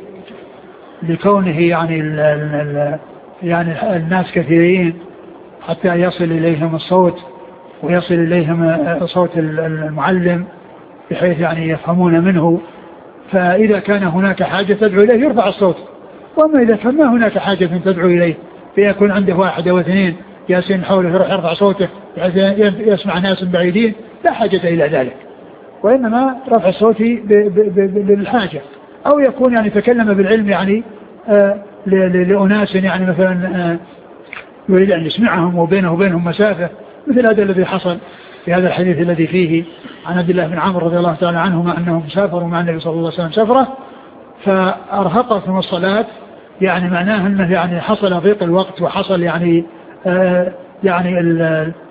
لكونه يعني ال ال يعني الناس كثيرين حتى يصل إليهم الصوت ويصل إليهم صوت المعلم بحيث يعني يفهمون منه. فإذا كان هناك حاجة تدعو إليه يرفع الصوت، وأما إذا كان ما هناك حاجة تدعو إليه فيكون عنده واحد أو اثنين ياسين حوله يروح يرفع صوته يسمع ناس بعيدين، لا حاجة إلى ذلك، وإنما رفع الصوت للحاجة. أو يكون يعني تكلم بالعلم يعني آه لأناس يعني مثلا آه يريد أن يسمعهم وبينه وبينهم مسافة، مثل هذا الذي حصل في هذا الحديث الذي فيه عن عبد الله بن عمرو رضي الله تعالى عنهما أنهم سافروا مع النبي صلى الله عليه وسلم سفرة فأرهقتهم الصلاة، يعني معناه أنه يعني حصل ضيق الوقت وحصل يعني آه يعني ال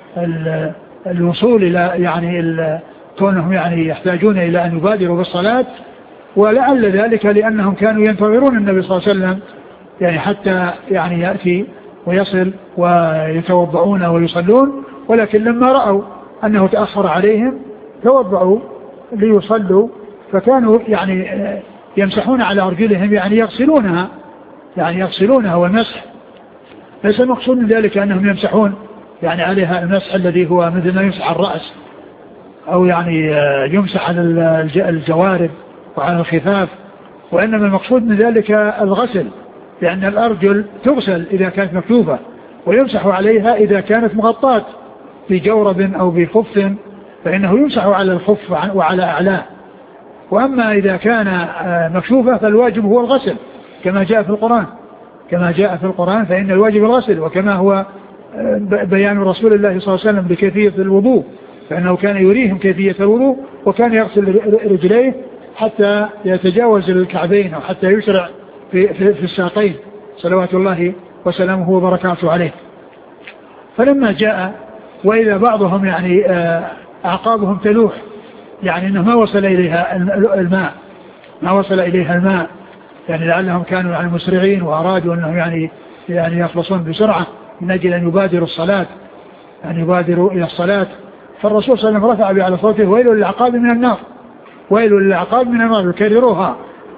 ال الوصول إلى يعني كونهم يعني يحتاجون إلى أن يبادروا بالصلاة، ولعل ذلك لأنهم كانوا ينتظرون النبي صلى الله عليه وسلم يعني حتى يعني يأتي ويصل ويتوضعون ويصلون، ولكن لما رأوا أنه تأخر عليهم توضعوا ليصلوا، فكانوا يعني يمسحون على أرجلهم يعني يغسلونها يعني يغسلونها والمسح ليس المقصود من ذلك أنهم يمسحون يعني عليها المسح الذي هو مثل ما يمسح الرأس أو يعني يمسح على الجوارب وعلى الخفاف، وإنما المقصود من ذلك الغسل، لأن الأرجل تغسل إذا كانت مكتوفة ويمسح عليها إذا كانت مغطاة بجورب أو بخف فإنه يمسح على الخف وعلى أعلاه. وأما إذا كان مكشوفة فالواجب هو الغسل كما جاء في القرآن كما جاء في القرآن فإن الواجب الغسل، وكما هو بيان رسول الله صلى الله عليه وسلم بكيفية الوضوء، فإنه كان يريهم كيفية الوضوء وكان يغسل رجليه حتى يتجاوز الكعبين أو حتى يشرع في, في, في الساقين صلوات الله وسلامه وبركاته عليه. فلما جاء وإذا بعضهم يعني أعقابهم تلوح، يعني أنه ما وصل إليها الماء ما وصل إليها الماء يعني لعلهم كانوا يعني مسرعين وأرادوا أنهم يعني يعني يخلصون بسرعة من أجل أن يبادروا الصلاة أن يبادروا إلى الصلاة. فالرسول صلى الله عليه وسلم رفع على صوته: ويل للعقاب من النار ويل للعقاب من النار، يكررها.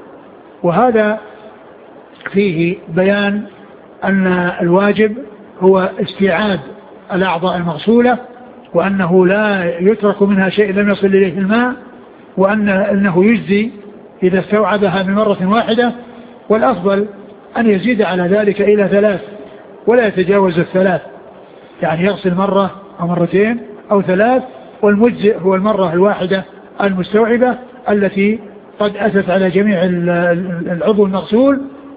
وهذا فيه بيان أن الواجب هو استيعاب الأعضاء المغسولة، وأنه لا يترك منها شيء لم يصل إليه الماء، وأن أنه يجزي إذا استوعبها من مرة واحدة، والأفضل أن يزيد على ذلك إلى ثلاث ولا يتجاوز الثلاث، يعني يغسل مرة أو مرتين أو ثلاث، والمجزئ هو المرة الواحدة المستوعبة التي قد أتت على جميع العضو المغسول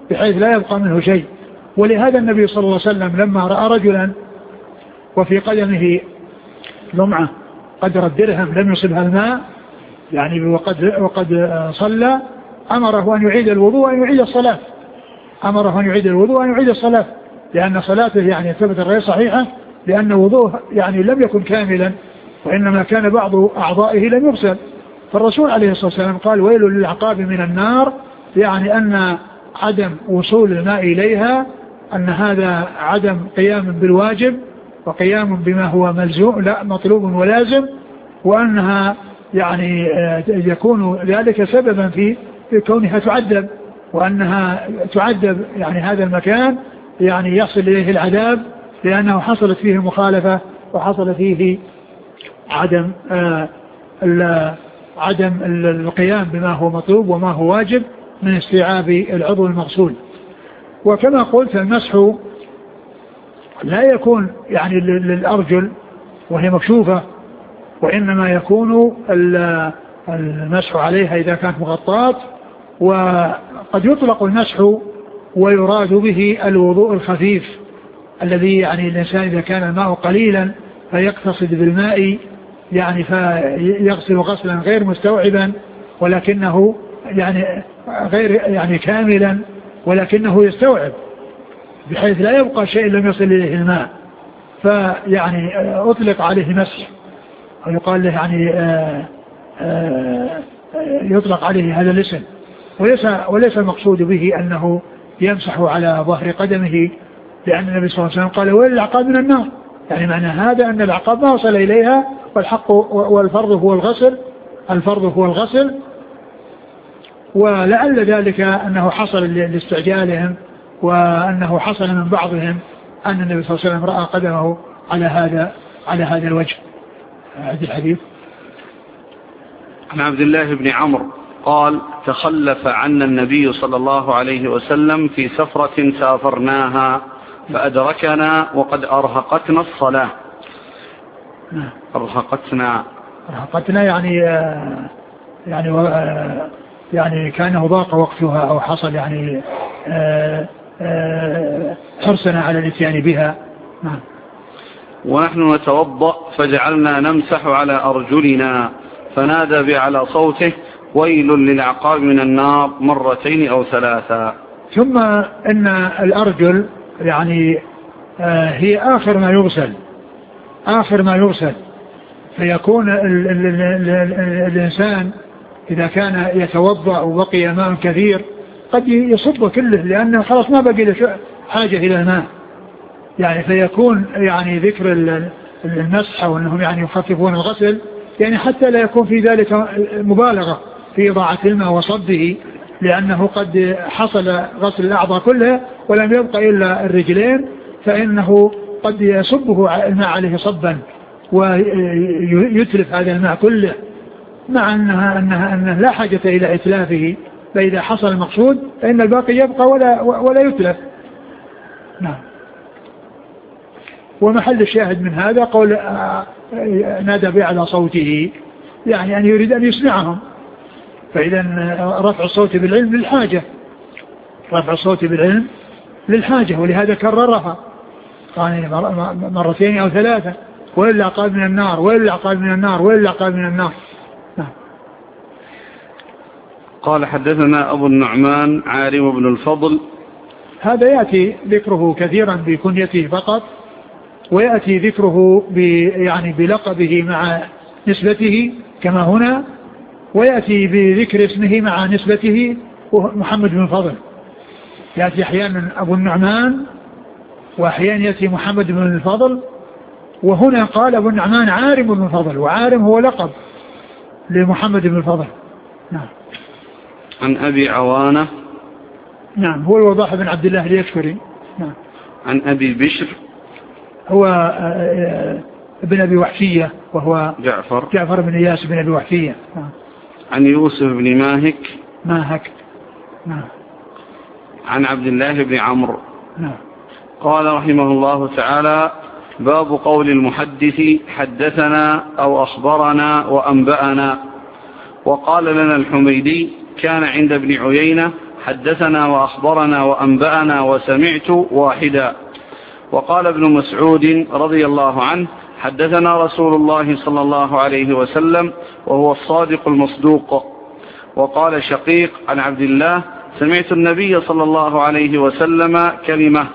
بحيث لا يبقى منه شيء. ولهذا النبي صلى الله عليه وسلم لما رأى رجلا وفي قدمه لمعة قدر الدرهم لم يصبها الماء يعني وقد, وقد صلى أمره أن يعيد الوضوء وأن يعيد الصلاة أمره أن يعيد الوضوء وأن يعيد الصلاة لأن صلاته يعني ثبت غير صحيحة لأن وضوءه يعني لم يكن كاملا وإنما كان بعض أعضائه لم يغسل. فالرسول عليه الصلاة والسلام قال ويل للعقاب من النار يعني أن عدم وصول الماء إليها أن هذا عدم قيام بالواجب وقيام بما هو ملزوم لا مطلوب ولازم وأنها يعني يكون ذلك سببا في كونها تعذب وأنها تعذب يعني هذا المكان يعني يصل إليه العذاب لأنه حصلت فيه مخالفة وحصل فيه عدم آه عدم القيام بما هو مطلوب وما هو واجب من استيعاب العضو المغسول. وكما قلت المسح لا يكون يعني للأرجل وهي مكشوفة وإنما يكون المسح عليها إذا كانت مغطاة. وقد يطلق المسح ويراد به الوضوء الخفيف الذي يعني الإنسان إذا كان الماء قليلا فيقتصد بالماء يعني فيغسل غسلا غير مستوعبا ولكنه يعني غير يعني كاملا ولكنه يستوعب بحيث لا يبقى شيء لم يصل إليه الماء فيعني أطلق عليه مسح ويقال له يعني آآ آآ يطلق عليه هذا الاسم وليس, وليس المقصود به أنه يمسح على ظهر قدمه لأن النبي صلى الله عليه وسلم قال ويل العقاب من النار يعني معنى هذا أن العقاب ما وصل إليها والحق والفرض هو الغسل الفرض هو الغسل. ولعل ذلك أنه حصل لاستعجالهم وأنه حصل من بعضهم أن النبي صلى الله عليه وسلم رأى قدمه على هذا على هذا الوجه. هذا الحديث عن عبد الله بن عمرو قال تخلف عنا النبي صلى الله عليه وسلم في سفرة سافرناها فأدركنا وقد أرهقتنا الصلاة. أرهقتنا أرهقتنا يعني يعني يعني كانه ضاق وقتها أو حصل يعني حرصنا على الاتيان بها. نعم. ونحن نتوضأ فجعلنا نمسح على أرجلنا فنادى بأعلى صوته ويل للعقاب من النار مرتين أو ثلاثا. ثم إن الأرجل يعني هي آخر ما يغسل آخر ما يغسل فيكون ال ال ال ال الإنسان إذا كان يتوضأ وبقي ماء كثير قد يصب كله لأنه خلاص ما بقي له حاجة إلى الماء يعني فيكون يعني ذكر المسح وأنهم يعني يخففون الغسل يعني حتى لا يكون في ذلك مبالغة في إضاعة الماء وصبه لأنه قد حصل غسل الأعضاء كلها ولم يبقى إلا الرجلين فإنه قد يصبه الماء عليه صبا ويتلف هذا الماء كله مع أنها, أنها, أنها لا حاجة إلى إتلافه فإذا حصل المقصود فإن الباقي يبقى ولا, ولا يتلف. نعم. ومحل الشاهد من هذا قول نادى بأعلى صوته يعني أن يريد أن يسمعهم فإذا رفع الصوت بالعلم للحاجة رفع الصوت بالعلم للحاجة ولهذا كررها يعني مرتين أو ثلاثة ويل العقاب من النار ويل العقاب من النار ويل العقاب من النار. نعم. قال حدثنا أبو النعمان عارم بن الفضل. هذا يأتي ذكره كثيرا بكنيته فقط ويأتي ذكره يعني بلقبه مع نسبته كما هنا ويأتي بذكر اسمه مع نسبته محمد بن الفضل يأتي أحيانا أبو النعمان وأحيانا يأتي محمد بن الفضل وهنا قال أبو النعمان عارم بن الفضل وعارم هو لقب لمحمد بن الفضل. نعم. عن أبي عوانة. نعم هو الوضاح بن عبد الله اليشكري. نعم. عن أبي بشر هو ابن أبي وحشية وهو جعفر جعفر بن إياس بن أبي وحشية. نعم. عن يوسف بن ماهك ماهك. نعم. عن عبد الله بن عمرو. نعم. قال رحمه الله تعالى باب قول المحدث حدثنا أو أخبرنا وأنبأنا. وقال لنا الحميدي كان عند ابن عيينة حدثنا وأخبرنا وأنبأنا وسمعت واحدا. وقال ابن مسعود رضي الله عنه: حدثنا رسول الله صلى الله عليه وسلم وهو الصادق المصدوق. وقال شقيق عن عبد الله: سمعت النبي صلى الله عليه وسلم كلمة.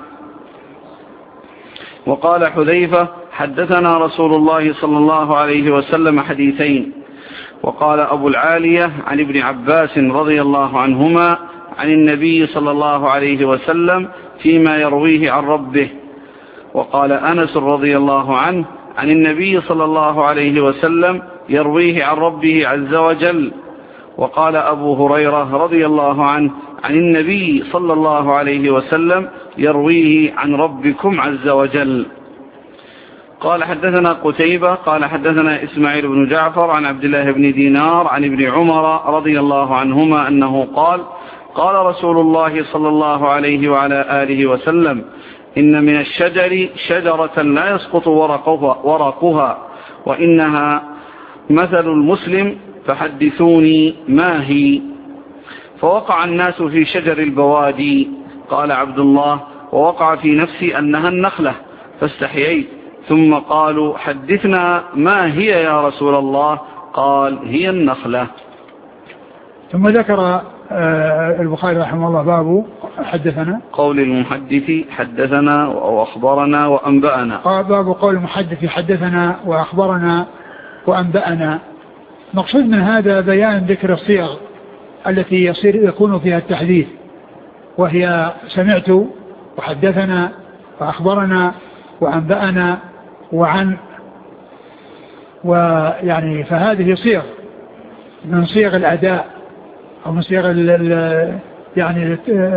وقال حذيفة: حدثنا رسول الله صلى الله عليه وسلم حديثين. وقال أبو العالية عن ابن عباس رضي الله عنهما عن النبي صلى الله عليه وسلم فيما يرويه عن ربه. وقال أنس رضي الله عنه عن النبي صلى الله عليه وسلم يرويه عن ربه عز وجل. وقال أبو هريرة رضي الله عنه عن النبي صلى الله عليه وسلم يرويه عن ربكم عز وجل. قال حدثنا قتيبة قال حدثنا إسماعيل بن جعفر عن عبد الله بن دينار عن ابن عمر رضي الله عنهما أنه قال: قال رسول الله صلى الله عليه وعلى آله وسلم: إن من الشجر شجرة لا يسقط ورقها, ورقها وإنها مثل المسلم فحدثوني ما هي. فوقع الناس في شجر البوادي. قال عبد الله: ووقع في نفسي أنها النخلة فاستحييت، ثم قالوا: حدثنا ما هي يا رسول الله؟ قال: هي النخلة. ثم ذكر البخاري رحمه الله باب حدثنا قول المحدث حدثنا وأخبرنا وأنبأنا. باب قول المحدث حدثنا وأخبرنا وأنبأنا. مقصود من هذا بيان ذكر الصيغ التي يصير يكون فيها التحديث، وهي سمعت وحدثنا وأخبرنا وأنبأنا وعن، ويعني فهذه صيغ من صيغ الأداء أو من صيغ يعني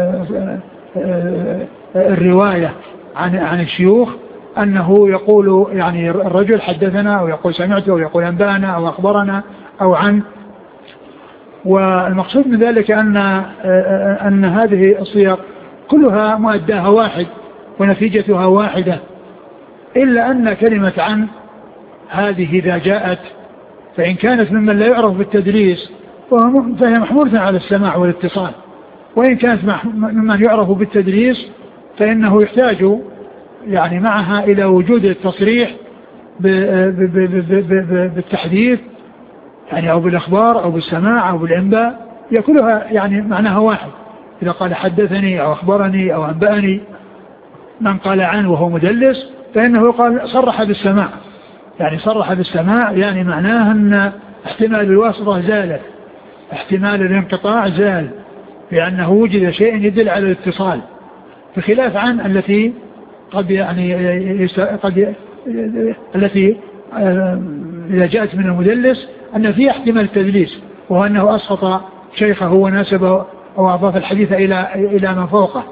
الرواية عن عن الشيوخ، أنه يقول يعني الرجل حدثنا أو يقول سمعت أو يقول أنبأنا أو أخبرنا أو عن. والمقصود من ذلك أن أن هذه الصيغ كلها مؤداها واحد ونتيجتها واحدة، إلا أن كلمة عن هذه إذا جاءت فإن كانت ممن لا يعرف بالتدليس فهي محمولة على السماع والاتصال، وإن كانت ممن يعرف بالتدليس فإنه يحتاج يعني معها إلى وجود التصريح بالتحديث يعني أو بالأخبار أو بالسماع أو بالإنباء، يكلها يعني معناها واحد. إذا قال حدثني أو أخبرني أو أنبأني من قال عنه وهو مدلس فإنه قال صرح بالسماع، يعني صرح بالسماع يعني معناها أن احتمال الواسطة زالت، احتمال الانقطاع زال، لأنه وجد شيء يدل على الاتصال، بخلاف عن التي قد يعني قد التي إذا جاءت من المدلس أن فيها احتمال التدليس، وهو أنه أسقط شيخه وناسبه أو أضاف الحديث إلى إلى من فوقه.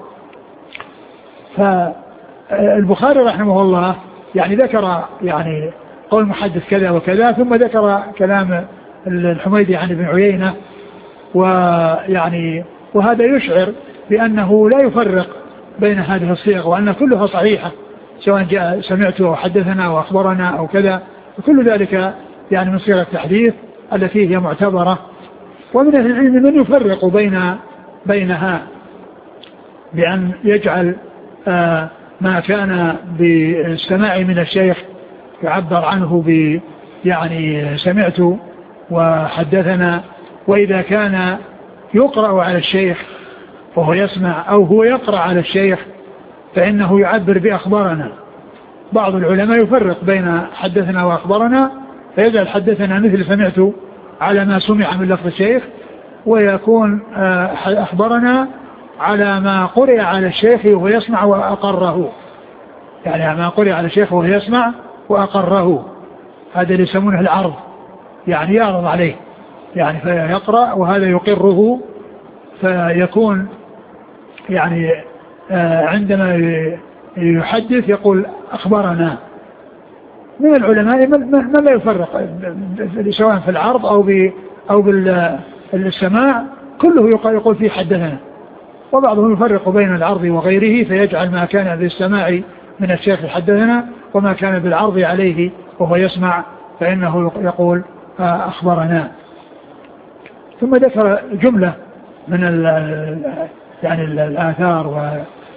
فالبخاري رحمه الله يعني ذكر يعني قول محدث كذا وكذا، ثم ذكر كلام الحميدي عن ابن عيينة، ويعني وهذا يشعر بأنه لا يفرق بين هذه الصيغ، وأن كلها صحيحة سواء جاء سمعته أو حدثنا وأخبرنا أو كذا، وكل ذلك يعني من صيغ التحديث التي هي معتبرة. ومن أهل العلم من يفرق بين بينها بأن يجعل آه ما كان بالسماع من الشيخ يعبر عنه ب يعني سمعت وحدثنا، وإذا كان يقرأ على الشيخ وهو يسمع أو هو يقرأ على الشيخ فإنه يعبر بأخبارنا. بعض العلماء يفرق بين حدثنا وأخبرنا، فيجعل حدثنا مثل سمعت على ما سمع من لفظ الشيخ، ويكون أخبرنا على ما قرئ على الشيخ وهو يسمع وأقره، يعني ما قرئ على الشيخ وهو يسمع وأقره، هذا اللي يسمونه العرض، يعني يعرض عليه، يعني فيقرأ وهذا يقره، فيكون يعني عندما يحدث يقول أخبرنا. من العلماء من لا يفرق سواء في العرض أو أو بالسماع، كله يقول فيه حدثنا، وبعضهم يفرق بين العرض وغيره فيجعل ما كان بالسماع من الشيخ حدثنا، وما كان بالعرض عليه وهو يسمع فإنه يقول أخبرنا. ثم ذكر جملة من ال يعني الآثار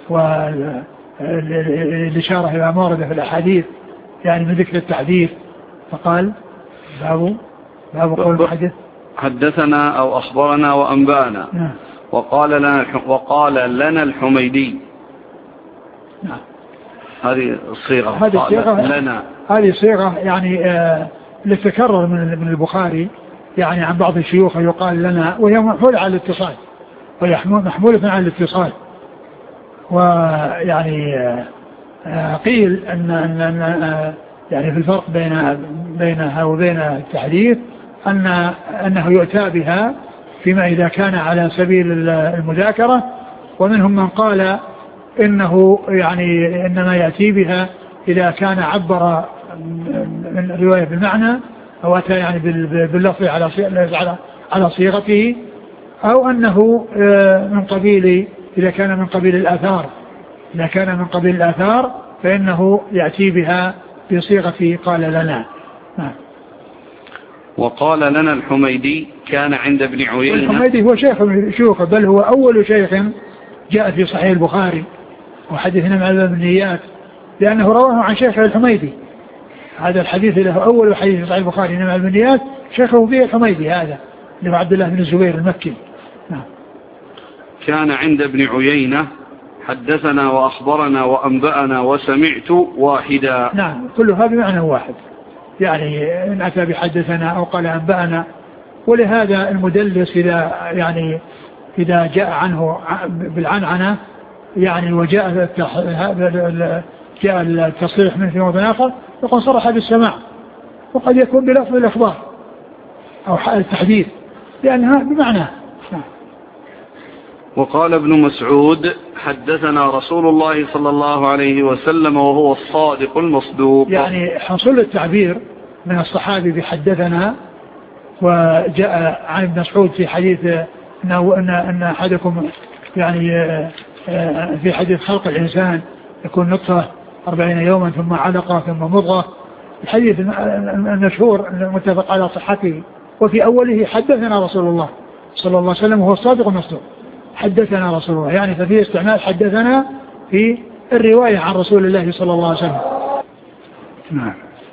والإشارة إلى ما ورد في الأحاديث يعني من ذكر التحديث. فقال باب باب قول المحدث حدثنا أو أخبرنا وأنبأنا. نعم. وقال لنا وقال لنا الحميدي. نعم. هذه الصيغة هذه الصيغة لنا هذه صيغة يعني آه لتكرر من من البخاري يعني عن بعض الشيوخ يقال لنا، وهي محمولة على الاتصال، وهي محمولة على الاتصال. ويعني آه قيل أن أن, أن آه يعني في الفرق بين بينها وبين التحديث أن أنه يؤتى بها فيما إذا كان على سبيل المذاكرة، ومنهم من قال إنه يعني إنما يأتي بها إذا كان عبر من رواية بالمعنى أو أتى يعني باللفظ على على صيغته، أو أنه من قبيل إذا كان من قبيل الآثار إذا كان من قبيل الآثار فإنه يأتي بها بصيغة قال لنا. نعم. وقال لنا الحميدي كان عند ابن عيينة. الحميدي هو شيخ من شيوخ، بل هو أول شيخ جاء في صحيح البخاري وحدثنا مع البنيات، لأنه رواه عن شيخ الحميدي. هذا الحديث له أول حديث في صحيح البخاري مع البنيات شيخه فيه الحميدي، هذا اللي هو عبد الله بن الزبير المكي. نعم. كان عند ابن عيينة حدثنا وأخبرنا وأنبأنا وسمعت واحدا. نعم، كلها بمعنى واحد، يعني إن أتى بحدثنا أو قال أنبأنا. ولهذا المدلس إذا يعني إذا جاء عنه بالعنعنة يعني وجاء جاء التصريح من في موضع آخر يقول صرح بالسماع، وقد يكون بلفظ الإخبار أو التحديث لأنها بمعنى. وقال ابن مسعود حدثنا رسول الله صلى الله عليه وسلم وهو الصادق المصدوق. يعني حصل التعبير من الصحابي بحدثنا، وجاء عن ابن مسعود في حديث أنه أن أن أحدكم يعني في حديث خلق الإنسان يكون نطفة أربعين يوما ثم علقة ثم مضغة، الحديث المشهور المتفق على صحته. وفي أوله حدثنا رسول الله صلى الله عليه وسلم وهو الصادق المصدوق. حدثنا رسول الله يعني ففيه استعمال حدثنا في الرواية عن رسول الله صلى الله عليه وسلم. نعم.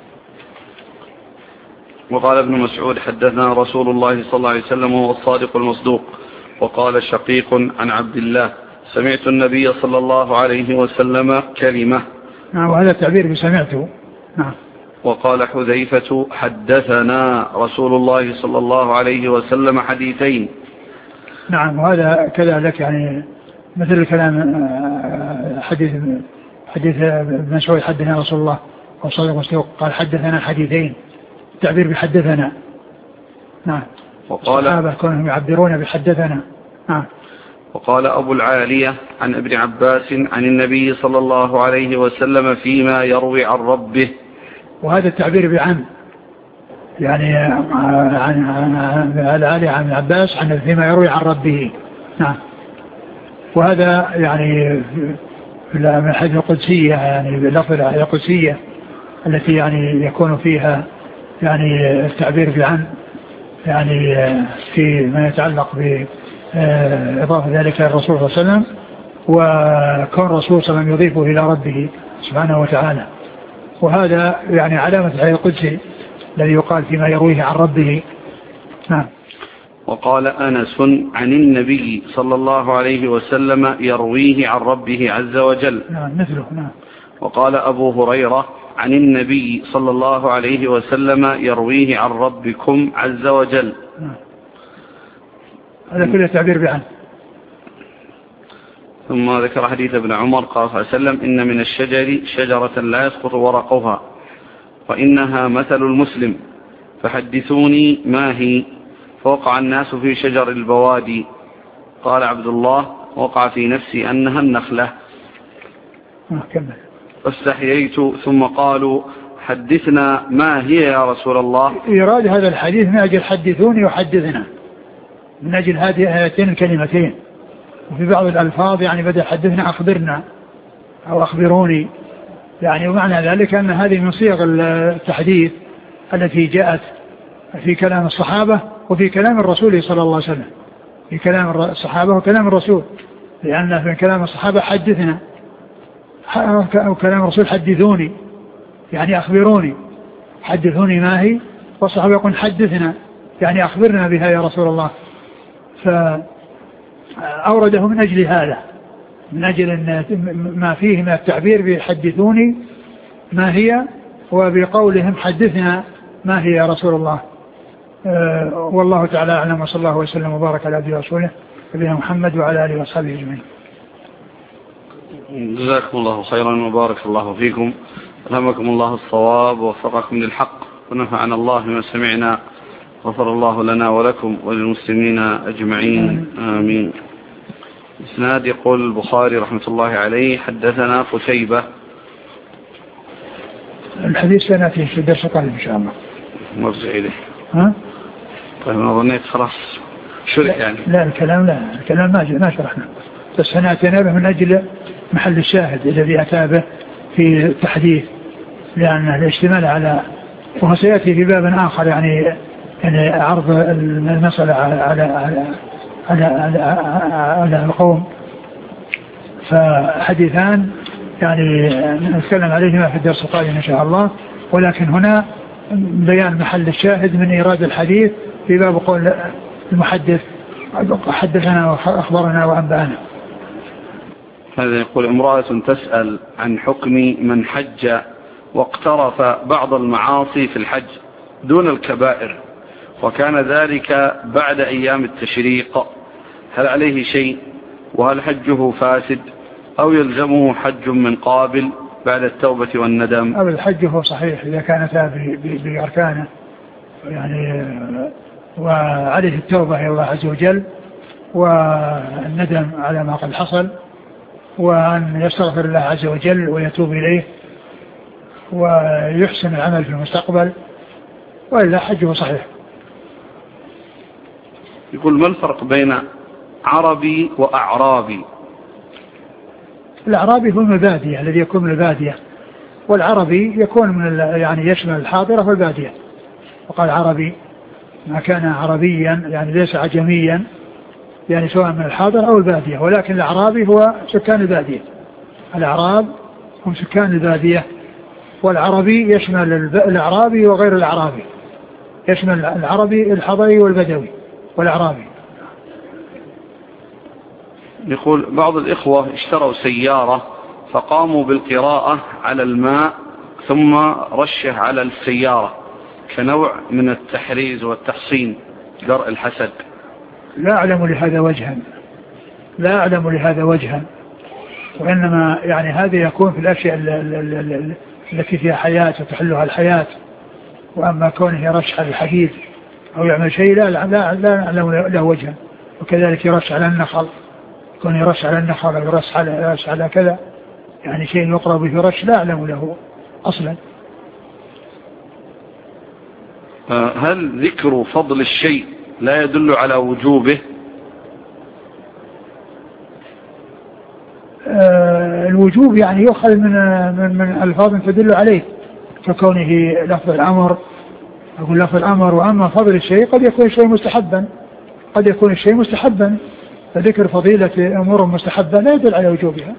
وقال ابن مسعود حدثنا رسول الله صلى الله عليه وسلم وهو الصادق المصدوق. وقال شقيق عن عبد الله سمعت النبي صلى الله عليه وسلم كلمة. نعم، وهذا التعبير بسمعته. نعم. وقال حذيفة حدثنا رسول الله صلى الله عليه وسلم حديثين. نعم، وهذا كذلك يعني مثل الكلام حديث حديث ابن مسعود حدثنا رسول الله والصادق المصدوق قال حدثنا حديثين، التعبير بحدثنا. نعم. وقال الصحابة كونهم يعبرون بحدثنا. نعم. وقال أبو العالية عن ابن عباس عن النبي صلى الله عليه وسلم فيما يروي عن ربه. وهذا التعبير بعن يعني عن العالية عن ابن عباس عن فيما يروي عن ربه. نعم. وهذا يعني في الحديث القدسية يعني باللفظ القدسية التي يعني يكون فيها يعني التعبير بعن يعني في ما يتعلق بإضافة ذلك للرسول صلى الله عليه وسلم، وكون الرسول صلى الله عليه وسلم يضيفه إلى ربه سبحانه وتعالى. وهذا يعني علامة الحديث القدسي الذي يقال فيما يرويه عن ربه. نعم. وقال أنس عن النبي صلى الله عليه وسلم يرويه عن ربه عز وجل. نعم مثله. نعم. وقال أبو هريرة عن النبي صلى الله عليه وسلم يرويه عن ربكم عز وجل. نعم. هذا كله تعبير بعن. ثم ذكر حديث ابن عمر قال صلى الله عليه وسلم إن من الشجر شجرة لا يسقط ورقها وإنها مثل المسلم فحدثوني ما هي. فوقع الناس في شجر البوادي. قال عبد الله وقع في نفسي أنها النخلة. فاستحييت ثم قالوا حدثنا ما هي يا رسول الله. إيراد هذا الحديث من أجل حدثوني وحدثنا من أجل هاتين الكلمتين. وفي بعض الألفاظ يعني بدأ حدثنا أخبرنا أو أخبروني يعني، ومعنى ذلك أن هذه من صيغ التحديث التي جاءت في كلام الصحابة وفي كلام الرسول صلى الله عليه وسلم. في كلام الصحابة وكلام الرسول، لأن في كلام الصحابة حدثنا، أو كلام الرسول حدثوني يعني أخبروني، حدثوني ما هي، والصحابة يقول حدثنا يعني أخبرنا بها يا رسول الله. فأورده من أجل هذا، من أجل أن ما فيه من التعبير بيحدثوني ما هي، وبقولهم حدثنا ما هي يا رسول الله. أه والله تعالى أعلم، وصلى الله وسلم وبارك على عبده ورسوله نبينا محمد وعلى آله وصحبه أجمعين. جزاكم الله خيرا وبارك الله فيكم، ألهمكم الله الصواب ووفقكم للحق، ونفعنا الله بما سمعنا، غفر الله لنا ولكم وللمسلمين أجمعين آمين. إسناد يقول البخاري رحمة الله عليه حدثنا قتيبة. الحديث سنأتي في الدرس القادم إن شاء الله. مرجع إليه. ها؟ طيب ما ظنيت خلاص شرح يعني. لا الكلام لا الكلام ما ما شرحنا، بس سنأتينا به من أجل محل الشاهد الذي أتى به في التحديث، لأن الاشتمال على، وهو سيأتي في باب آخر يعني يعني عرض المسألة على على على على, على, على القوم، فحديثان يعني نتكلم عليهما في الدرس القادم إن شاء الله، ولكن هنا بيان محل الشاهد من إيراد الحديث في باب قول المحدث حدثنا وأخبرنا وأنبأنا. هذا يقول امرأة تسأل عن حكم من حج واقترف بعض المعاصي في الحج دون الكبائر، وكان ذلك بعد أيام التشريق، هل عليه شيء؟ وهل حجه فاسد أو يلزمه حج من قابل بعد التوبة والندم؟ أو الحج هو صحيح إذا كانت بأركانه يعني، وعليه التوبة إلى الله عز وجل والندم على ما قد حصل، وأن يستغفر الله عز وجل ويتوب إليه ويحسن العمل في المستقبل، وإلا حجه صحيح. يقول ما الفرق بين عربي وأعرابي؟ الأعرابي هو من البادية، الذي يكون من البادية، والعربي يكون من يعني يشمل الحاضرة والبادية. وقال عربي ما كان عربيا يعني ليس عجميا، يعني سواء من الحاضر أو البادية، ولكن الأعرابي هو سكان البادية. الأعراب هم سكان البادية، والعربي يشمل الأعرابي وغير الأعرابي، يشمل العربي الحضري والبدوي والأعرابي. يقول بعض الإخوة اشتروا سيارة فقاموا بالقراءة على الماء ثم رشه على السيارة كنوع من التحريز والتحصين درء الحسد. لا أعلم لهذا وجها، لا أعلم لهذا وجها، وإنما يعني هذا يكون في الأشياء التي فيها حياة وتحلها الحياة، وأما كونه يرش على الحديد أو يعمل شيء لا لا لا أعلم له وجها. وكذلك يرش على النخل، كونه يرش على النخل أو يرش على, يرش على كذا يعني شيء يقرب في رش، لا أعلم له أصلا. هل ذكر فضل الشيء لا يدل على وجوبه؟ آه الوجوب يعني يؤخذ من من من ألفاظ تدل عليه، ككونه لفظ الأمر، أقول لفظ الأمر. وأما فضل الشيء قد يكون الشيء مستحبا، قد يكون الشيء مستحبا، فذكر فضيلة أمور مستحبة لا يدل على وجوبها.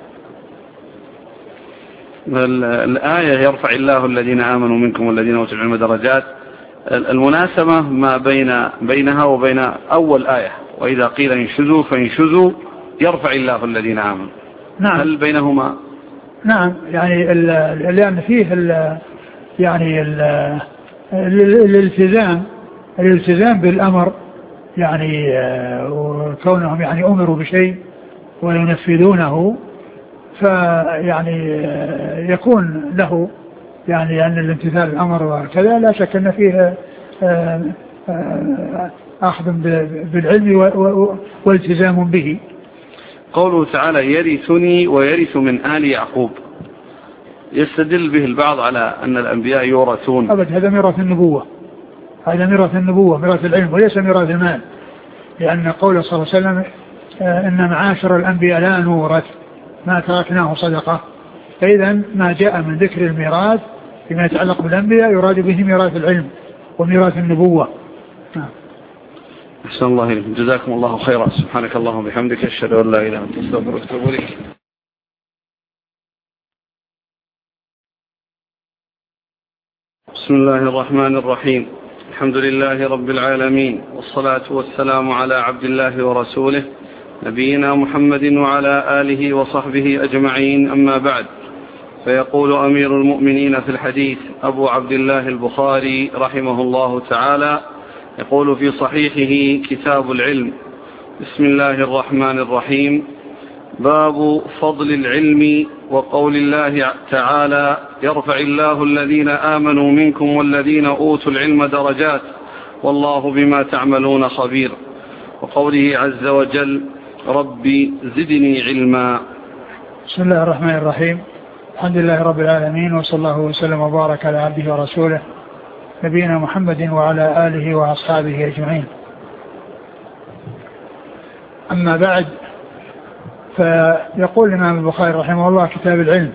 الآية يرفع الله الذين آمنوا منكم والذين أوتوا العلم درجات، المناسبة ما بين بينها وبين أول آية وإذا قيل انشزوا فانشزوا يرفع الله الذين آمنوا. نعم. هل بينهما؟ نعم، يعني لأن فيه ال يعني ال الالتزام الالتزام بالأمر، يعني وكونهم يعني أمروا بشيء وينفذونه، فيعني يكون له يعني أن الامتثال الأمر وكذا لا شك أن فيه أخذ بالعلم والتزام به. قوله تعالى يرثني ويرث من آل يعقوب، يستدل به البعض على أن الأنبياء يورثون. أبدا، هذا ميراث النبوة، هذا ميراث النبوة، ميراث العلم، وليس ميراث المال، لأن قوله صلى الله عليه وسلم إن معاشر الأنبياء لا نورث ما تركناه صدقة. فإذا ما جاء من ذكر الميراث فيما يتعلق بالأنبياء يراد به ميراث العلم وميراث النبوة. أحسن الله إليكم، جزاكم الله خيرا. سبحانك اللهم وبحمدك، أشهد أن لا إله إلا أنت، أستغفرك وأتوب إليك. بسم الله الرحمن الرحيم. الحمد لله رب العالمين، والصلاة والسلام على عبد الله ورسوله نبينا محمد وعلى آله وصحبه أجمعين، أما بعد. فيقول أمير المؤمنين في الحديث أبو عبد الله البخاري رحمه الله تعالى، يقول في صحيحه كتاب العلم: بسم الله الرحمن الرحيم. باب فضل العلم وقول الله تعالى: يرفع الله الذين آمنوا منكم والذين أوتوا العلم درجات والله بما تعملون خبير، وقوله عز وجل: ربي زدني علما. بسم الله الرحمن الرحيم. الحمد لله رب العالمين، وصلى الله وسلم وبارك على عبده ورسوله نبينا محمد وعلى آله وأصحابه أجمعين. أما بعد، فيقول الإمام البخاري رحمه الله: كتاب العلم.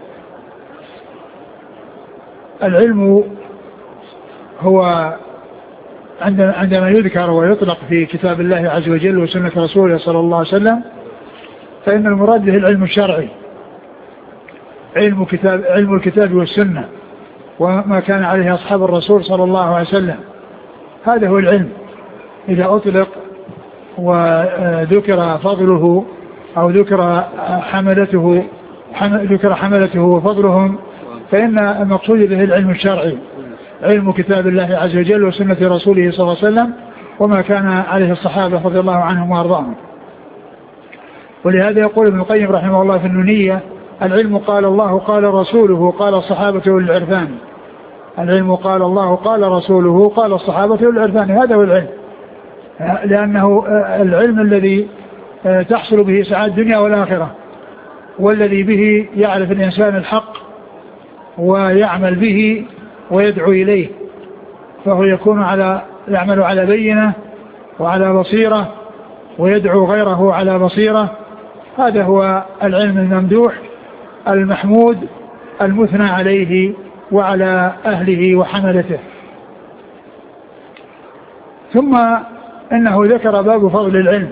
العلم هو عندما يذكر ويطلق في كتاب الله عز وجل وسنة رسوله صلى الله عليه وسلم، فإن المراد به العلم الشرعي، علم كتاب علم الكتاب والسنة وما كان عليه أصحاب الرسول صلى الله عليه وسلم. هذا هو العلم إذا أطلق وذكر فضله أو ذكر حملته ذكر حملته وفضلهم، فإن المقصود به العلم الشرعي، علم كتاب الله عز وجل وسنة رسوله صلى الله عليه وسلم وما كان عليه الصحابة رضي الله عنهم وأرضاهم. ولهذا يقول ابن القيم رحمه الله في النونية: العلم قال الله قال رسوله قال الصحابة والعرفان. العلم قال الله قال رسوله قال الصحابة والعرفان. هذا هو العلم، لأنه العلم الذي تحصل به سعادة الدنيا والآخرة، والذي به يعرف الإنسان الحق ويعمل به ويدعو إليه، فهو يكون على يعمل على بينة وعلى بصيرة ويدعو غيره على بصيرة. هذا هو العلم الممدوح المحمود المثنى عليه وعلى أهله وحملته. ثم إنه ذكر باب فضل العلم،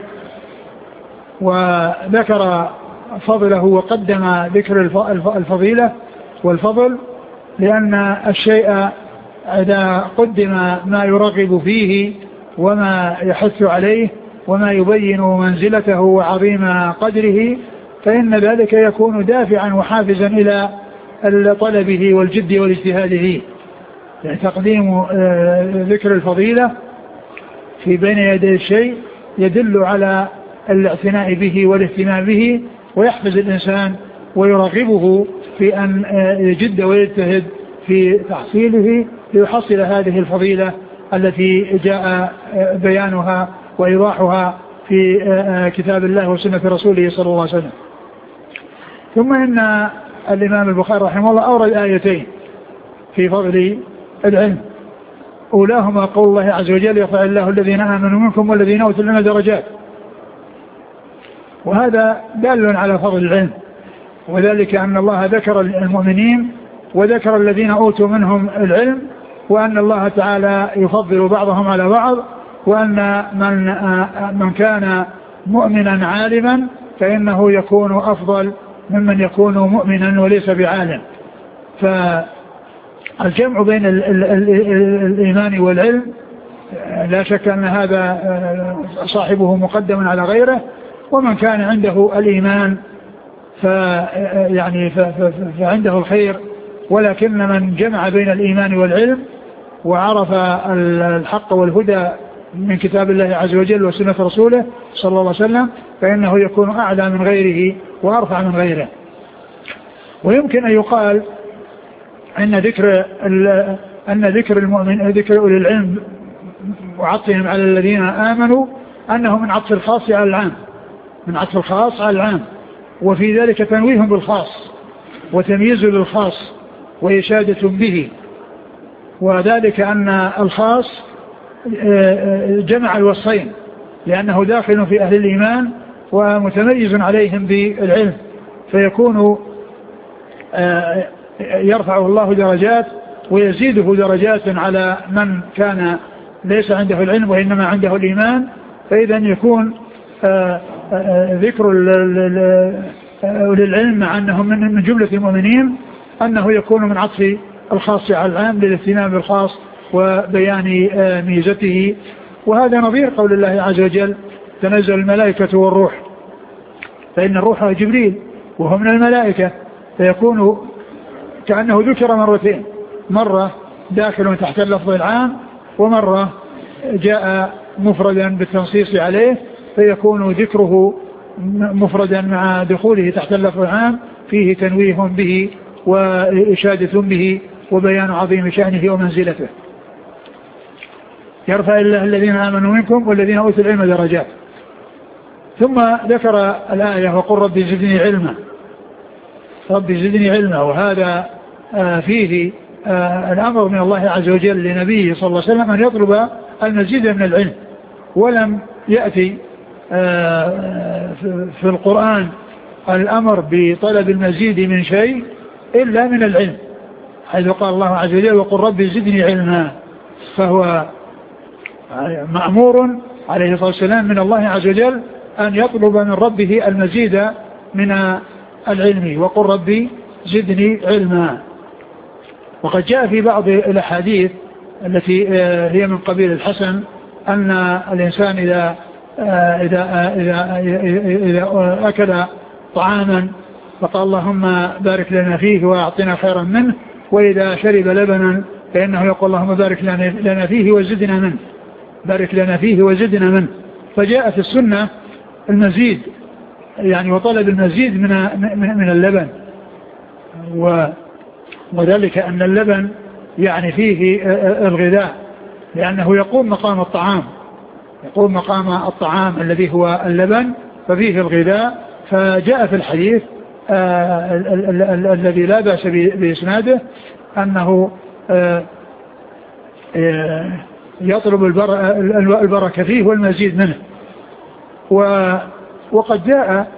وذكر فضله وقدم ذكر الفضيلة والفضل، لأن الشيء إذا قدم ما يرغب فيه وما يحث عليه وما يبين منزلته وعظيم قدره، فإن ذلك يكون دافعا وحافزا إلى طلبه والجد والاجتهاد فيه. يعني تقديم ذكر الفضيلة في بين يدي الشيء يدل على الاعتناء به والاهتمام به، ويحفز الإنسان ويرغبه في أن يجد ويجتهد في تحصيله ليحصل هذه الفضيلة التي جاء بيانها وإيضاحها في كتاب الله وسنة رسوله صلى الله عليه وسلم. ثم إن الإمام البخاري رحمه الله أورد آيتين في فضل العلم، أولاهما قول الله عز وجل: يرفع الله الذين آمنوا منكم والذين أوتوا العلم درجات. وهذا دال على فضل العلم، وذلك أن الله ذكر المؤمنين وذكر الذين أوتوا منهم العلم، وأن الله تعالى يفضل بعضهم على بعض، وأن من, من كان مؤمنا عالما فإنه يكون أفضل ممن يكون مؤمنا وليس بعالم. فالجمع بين ال ال ال الإيمان والعلم لا شك أن هذا صاحبه مقدم على غيره، ومن كان عنده الإيمان يعني فعنده الخير، ولكن من جمع بين الإيمان والعلم وعرف الحق والهدى من كتاب الله عز وجل وسنة رسوله صلى الله عليه وسلم فإنه يكون أعلى من غيره وأرفع من غيره. ويمكن أن يقال أن ذكر أن ذكر المؤمن ذكر أولي العلم وعطفهم على الذين آمنوا أنه من عطف الخاص على العام، من عطف الخاص على العام، وفي ذلك تنويه بالخاص وتمييز للخاص وإشادة به، وذلك أن الخاص جمع الوصفين لأنه داخل في أهل الإيمان ومتميز عليهم بالعلم، فيكون يرفعه الله درجات ويزيده درجات على من كان ليس عنده العلم وإنما عنده الإيمان، فإذا يكون آآ آآ ذكر أولي العلم مع أنهم من جملة المؤمنين أنه يكون من عطف الخاص على العام للاهتمام بالخاص وبيان ميزته. وهذا نظير قول الله عز وجل تنزل الملائكة والروح، فإن الروح جبريل وهو من الملائكة، فيكون كأنه ذكر مرتين، مرة داخل تحت اللفظ العام ومرة جاء مفردا بالتنصيص عليه، فيكون ذكره مفردا مع دخوله تحت اللفظ العام فيه تنويه به وإشادة به وبيان عظيم شأنه ومنزلته. يرفع الله الذين آمنوا منكم والذين أوتوا العلم درجات. ثم ذكر الآية وقل ربي زدني علما، ربي زدني علما، وهذا فيه الأمر من الله عز وجل لنبيه صلى الله عليه وسلم أن يطلب المزيد من العلم، ولم يأتي في القرآن الأمر بطلب المزيد من شيء إلا من العلم، حيث قال الله عز وجل وقل ربي زدني علما، فهو مأمور عليه الصلاة والسلام من الله عز وجل أن يطلب من ربه المزيد من العلم، وقل ربي زدني علما. وقد جاء في بعض الأحاديث التي هي من قبيل الحسن أن الإنسان إذا إذا إذا إذا أكل طعاما فقال اللهم بارك لنا فيه وأعطنا خيرا منه، وإذا شرب لبنا فإنه يقول اللهم بارك لنا فيه وزدنا منه، بارك لنا فيه وزدنا منه. فجاء في السنة المزيد يعني وطلب المزيد من من اللبن، وذلك أن اللبن يعني فيه الغذاء، لأنه يقوم مقام الطعام، يقوم مقام الطعام الذي هو اللبن، ففيه الغذاء. فجاء في الحديث الذي لا بأس بإسناده أنه يطلب البركة فيه والمزيد منه. وقد جاء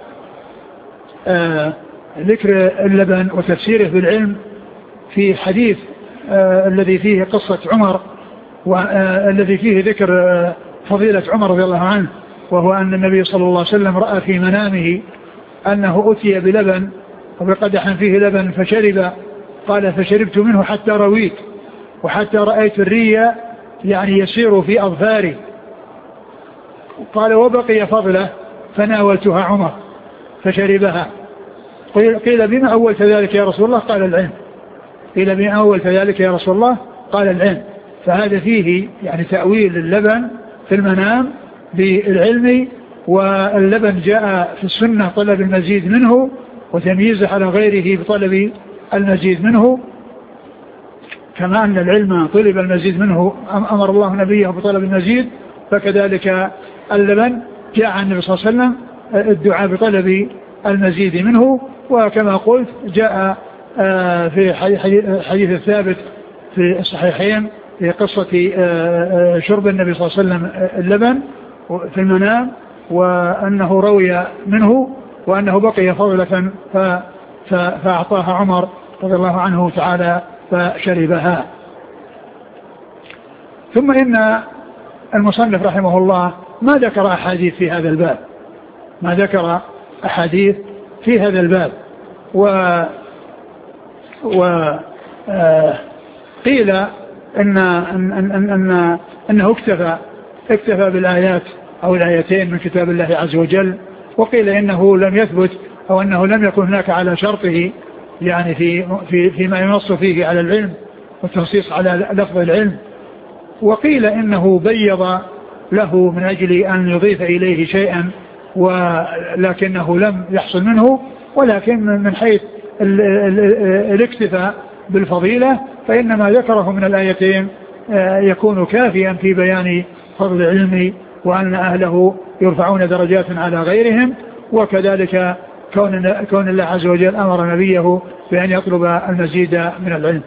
ذكر اللبن وتفسيره بالعلم في حديث الذي فيه قصة عمر، والذي فيه ذكر فضيلة عمر رضي الله عنه، وهو أن النبي صلى الله عليه وسلم رأى في منامه أنه أتي بلبن وبقدح فيه لبن فشرب، قال فشربت منه حتى رويت وحتى رأيت الري يعني يسير في أظفاري، قال وبقي فضله فناولتها عمر فشربها. قيل بما أولت ذلك يا رسول الله؟ قال العلم. قيل بما أولت ذلك يا رسول الله؟ قال العلم. فهذا فيه يعني تأويل اللبن في المنام بالعلم، واللبن جاء في السنة طلب المزيد منه وتمييزه على غيره بطلب المزيد منه، كما أن العلم طلب المزيد منه أمر الله نبيه بطلب المزيد، فكذلك اللبن جاء عن النبي صلى الله عليه وسلم الدعاء بطلب المزيد منه. وكما قلت جاء في حديث الثابت في الصحيحين في قصة شرب النبي صلى الله عليه وسلم اللبن في المنام، وأنه روي منه وأنه بقي فضلة فأعطاها عمر رضي الله عنه تعالى فشربها. ثم إن المصنف رحمه الله ما ذكر أحاديث في هذا الباب، ما ذكر أحاديث في هذا الباب، و وقيل إن إن إن إن إنه اكتفى اكتفى بالآيات أو الآيتين من كتاب الله عز وجل، وقيل إنه لم يثبت أو أنه لم يكن هناك على شرطه يعني في في فيما ينص فيه على العلم والتنصيص على لفظ العلم، وقيل إنه بيض له من أجل أن يضيف إليه شيئا ولكنه لم يحصل منه، ولكن من حيث الاكتفاء بالفضيلة فإنما ذكره من الآيتين يكون كافيا في بيان فضل العلم وأن أهله يرفعون درجات على غيرهم، وكذلك كون كون الله عز وجل أمر نبيه بأن يطلب المزيد من العلم.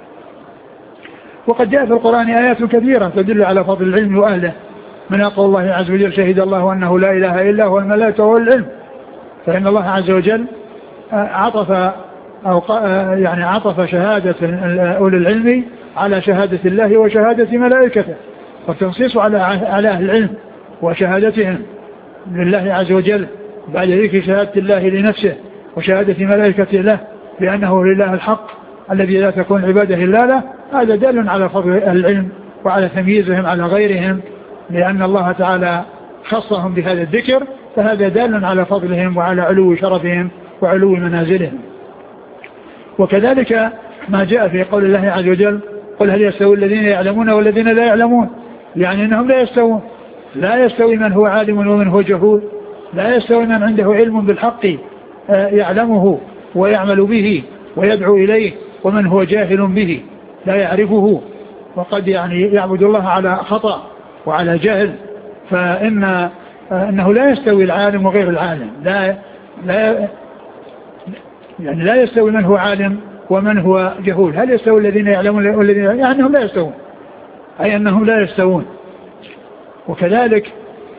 وقد جاء في القرآن آيات كثيرة تدل على فضل العلم وأهله، من قول الله عز وجل شهد الله أنه لا إله إلا هو الملائكة والعلم، فإن الله عز وجل عطف أو يعني عطف شهادة أولي العلم على شهادة الله وشهادة ملائكته، والتنصيص على على أهل العلم وشهادتهم لله عز وجل بعد ذكر شهادة الله لنفسه وشهادة ملائكته له بأنه لله الحق الذي لا تكون عباده إلا له، هذا دال على فضل العلم وعلى تمييزهم على غيرهم، لأن الله تعالى خصهم بهذا الذكر، فهذا دال على فضلهم وعلى علو شرفهم وعلو منازلهم. وكذلك ما جاء في قول الله عز وجل قل هل يستوي الذين يعلمون والذين لا يعلمون، يعني أنهم لا يستوون، لا يستوي من هو عالم ومن هو جهول، لا يستوي من عنده علم بالحق يعلمه ويعمل به ويدعو إليه ومن هو جاهل به لا يعرفه وقد يعني يعبد الله على خطأ وعلى جهل، فإن أنه لا يستوي العالم وغير العالم، لا لا يعني لا يستوي من هو عالم ومن هو جهول. هل يستوي الذين يعلمون والذين يعني أنهم لا يستوون، أي أنهم لا يستوون. وكذلك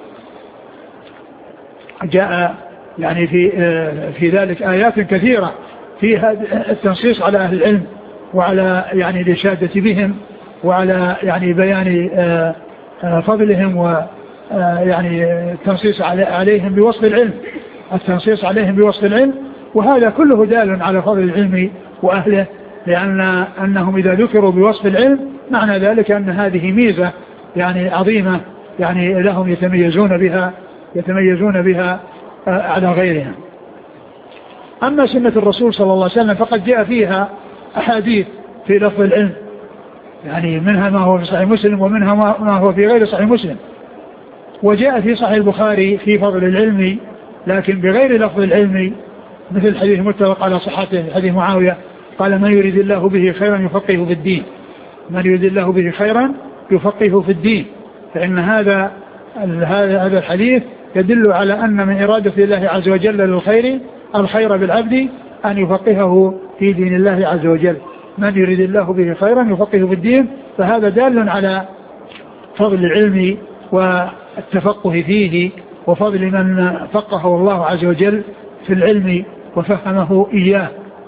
جاء يعني في في ذلك آيات كثيرة فيها التنصيص على أهل العلم وعلى يعني الإشادة بهم وعلى يعني بيان فضلهم ويعني التنصيص عليهم بوصف العلم التنصيص عليهم بوصف العلم وهذا كله دال على فضل العلم وأهله، لأن أنهم إذا ذكروا بوصف العلم معنى ذلك أن هذه ميزة يعني عظيمة يعني لهم يتميزون بها يتميزون بها على غيرهم. أما سنة الرسول صلى الله عليه وسلم فقد جاء فيها أحاديث في لفظ العلم، يعني منها ما هو في صحيح مسلم ومنها ما هو في غير صحيح مسلم. وجاء في صحيح البخاري في فضل العلم لكن بغير لفظ العلم، مثل حديث متفق على صحته حديث معاوية قال من يريد الله به خيرا يفقهه في الدين، من يريد الله به خيرا يفقهه في الدين. فإن هذا هذا الحديث يدل على أن من إرادة الله عز وجل للخير الخير بالعبد أن يفقهه في دين الله عز وجل، من يريد الله به خيرا يفقهه في الدين، فهذا دال على فضل العلم والتفقه فيه وفضل من فقهه الله عز وجل في العلم وفهمه إياه.